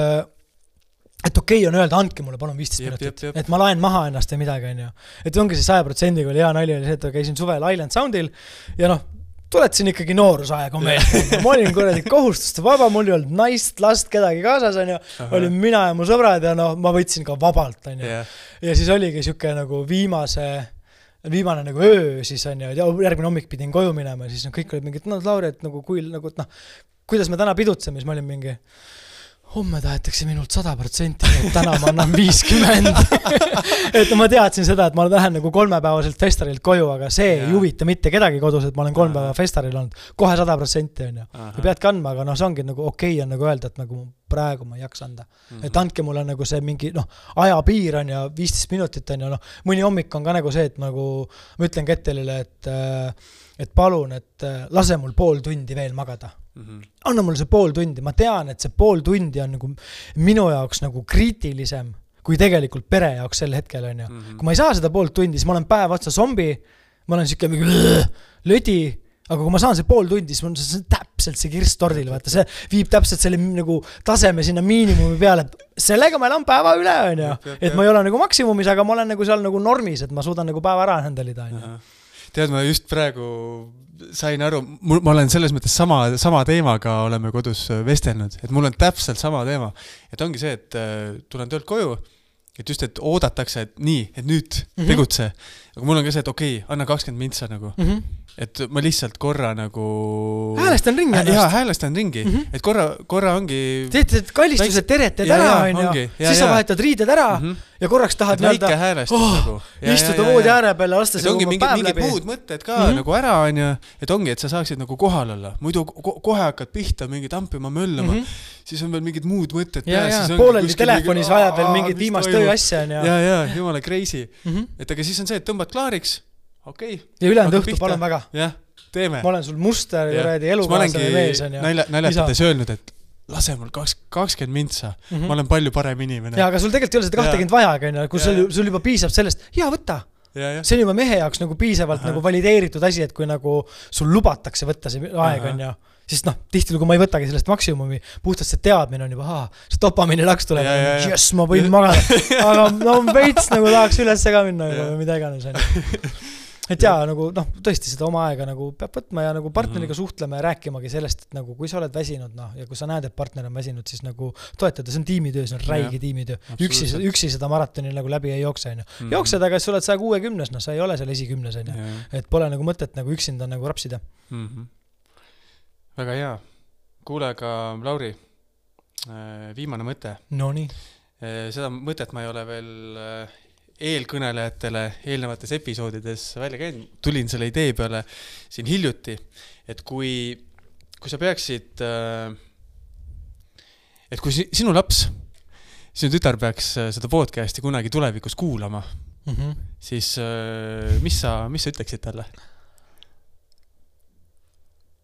S1: et okei on öelda, andke mulle palun viisteist minutit. Jep, jep. Et ma laen maha ennast või midagi, on ju. Et ongi see saja protsendiga oli hea nali, oli see, et käisin suvel Island Soundil ja noh, tuletasin ikkagi noorusaega meil. Ma olin kuradi kohustuste vaba, mul ei olnud naist, last, kedagi kaasas, on ju. Olin mina ja mu sõbrad ja noh, ma võtsin ka vabalt, on ju. Yeah. Ja siis oligi siuke nagu viimase, viimane nagu öö siis on ju, järgmine hommik pidin koju minema, siis no, kõik olid mingid, no Lauri, et nagu kui, nagu, et noh, kuidas me täna pidutseme, siis ma olin mingi, homme tahetakse minult sada protsenti, et täna ma annan viiskümmend. Et ma teadsin seda, et ma lähen nagu kolmepäevaselt festarilt koju, aga see ja. Ei huvita mitte kedagi kodus, et ma olen kolm päeva festaril olnud. Kohe sada protsenti on ju. Ja peadki andma, aga noh, see ongi nagu okei on nagu öelda, et nagu praegu ma ei jaksa anda. Mm-hmm. Et andke mulle nagu see mingi noh, ajapiir on ja viisteist minutit on ja noh, mõni hommik on ka nagu see, et nagu ma ütlen Kettelile, et, et palun, et lase mul pool tundi veel magada. Mm-hmm. Anna mulle see pool tundi, ma tean, et see pool tundi on nagu minu jaoks nagu kriitilisem kui tegelikult pere jaoks sel hetkel on ju. Mm-hmm. Kui ma ei saa seda pool tundi, siis ma olen päev otsa zombi, ma olen siuke lödi, aga kui ma saan see pool tundi, siis see on täpselt see kirst tordil, vaata, see viib täpselt selle nagu taseme sinna miinimumi peale, et sellega ma elan päeva üle on ju, et ma ei ole nagu maksimumis, aga ma olen nagu seal nagu normis, et ma suudan nagu päeva ära händelida on ju.
S2: Tead, ma just praegu sain aru, ma olen selles mõttes sama, sama teemaga oleme kodus vestelnud, et mul on täpselt sama teema, et ongi see, et tulen töölt koju, et just, et oodatakse, et nii, et nüüd mm -hmm. tegutse, aga mul on ka see, et okei, okay, anna kakskümmend mintsa nagu, mm -hmm. et ma lihtsalt korra nagu
S1: häälestan ringi
S2: ennast. Jaa, häälestan ringi, mm -hmm. et korra, korra ongi
S1: teed kallistused terjed teed ära, on ju, siis sa vahetad riided ära mm -hmm. ja korraks tahad
S2: väike häälestus oh, nagu
S1: ja, istuda voodi ääre peale, lasta
S2: see ongi mingid, mingid muud mõtted ka mm -hmm. nagu ära, on ju, et ongi, et sa saaksid nagu kohal olla, muidu ko kohe hakkad pihta mingi tampima, möllama mm -hmm. siis on veel mingid muud mõtted
S1: ja, peas ja, pooleldi telefonis mingi, ajab veel mingid viimast töö asja on
S2: ja, ja, ja jumala crazy mm -hmm. et aga siis on see, et tõmbad klaariks, okei okay,
S1: ja ülejäänud õhtu, palun väga
S2: jah, teeme
S1: ma olen sul muster ja räädi elukaasane mees on ja
S2: nalja, naljatades öelnud, et lase mul kakskümmend mintsa mm -hmm. ma olen palju parem inimene
S1: ja, aga sul tegelikult ei ole seda kahtekümmend vaja, kui sul, sul juba piisab sellest, hea võta ja, ja. See on juba mehe jaoks nagu piisavalt Aha. nagu valideeritud asi, et kui nagu sul lubatakse võtta see aeg on ja siis noh, tihtilu kui ma ei võtagi sellest maksimumi, puhtalt see teadmine on juba, haa, see dopamiini laks tuleb, jess, ma võin magada, aga no veits nagu tahaks üles ka minna juba või mida iganes on. Et jaa, nagu noh, tõesti seda oma aega nagu peab võtma ja nagu partneriga suhtlema ja rääkimagi sellest, et nagu kui sa oled väsinud, noh, ja kui sa näed, et partner on väsinud, siis nagu toetada, see on tiimitöö, see on räige tiimitöö. Üksi, üksi seda maratoni nagu läbi ei jookse, on ju. Mm -hmm. Jooksed, aga sa oled saja kuuekümnes, noh, sa ei ole seal esikümnes, on ju. Et pole nagu mõtet nagu üksinda nagu rapsida. Mm -hmm.
S2: Väga hea. Kuule, aga Lauri, viimane mõte.
S1: No nii.
S2: Seda mõtet ma ei ole veel eelkõnelejatele eelnevates episoodides välja käinud. Tulin selle idee peale siin hiljuti, et kui, kui sa peaksid, et kui sinu laps, sinu tütar peaks seda podcasti kunagi tulevikus kuulama, mm -hmm. siis mis sa, mis sa ütleksid talle?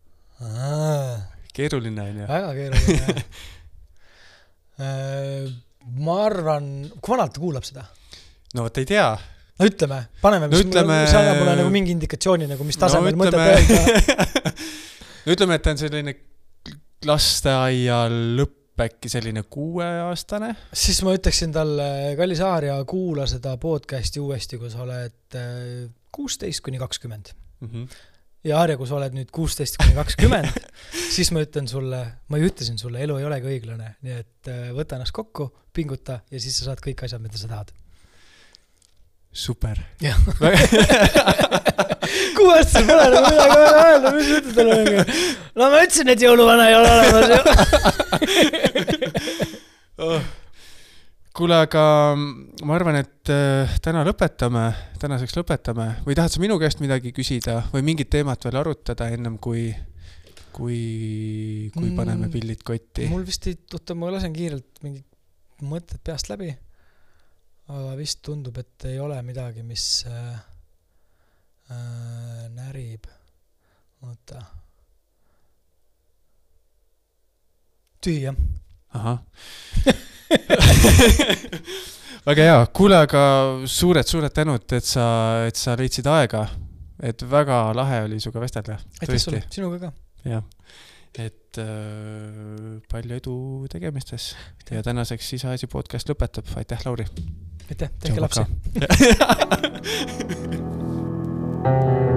S1: Aa,
S2: keeruline on ju.
S1: väga keeruline ma arvan, kui vanalt ta kuulab seda?
S2: No vot ei tea.
S1: No ütleme, paneme, mis no, ütleme... see annab mulle nagu mingi indikatsiooni, nagu mis tasemel no, ütleme... mõtet öelda.
S2: No ütleme, et ta on selline lasteaia lõpp äkki selline kuueaastane.
S1: Siis ma ütleksin talle, kallis Aaria, kuula seda podcasti uuesti, kui sa oled kuusteist kuni kakskümmend. Mm-hmm. Ja Aaria, kui sa oled nüüd kuusteist kuni kakskümmend, siis ma ütlen sulle, ma ju ütlesin sulle, elu ei olegi õiglane, nii et võta ennast kokku, pinguta ja siis sa saad kõik asjad, mida sa tahad.
S2: Super.
S1: Kuuastel pole nagu midagi väga öelda, mis ütled talle? No ma ütlesin, et jõuluvana ei ole olemas.
S2: oh. Kuule, aga ma arvan, et täna lõpetame, tänaseks lõpetame. Või tahad sa minu käest midagi küsida või mingit teemat veel arutada ennem kui, kui, kui paneme pillid kotti?
S1: Mul vist ei, oota, ma lasen kiirelt mingi mõtted peast läbi. Aga vist tundub, et ei ole midagi, mis äh, äh, närib. Oota. Tühi, jah.
S2: Aha. Väga hea. Kuule, aga suured, suured tänud, et sa, et sa leidsid aega. Et väga lahe oli suga vestelda.
S1: Aitäh sulle, sinuga ka.
S2: Jah. Et äh, palju edu tegemistes. Ja tänaseks Isa Asi podcast lõpetab. Aitäh, Lauri.
S1: Aitäh, tehke lapsi.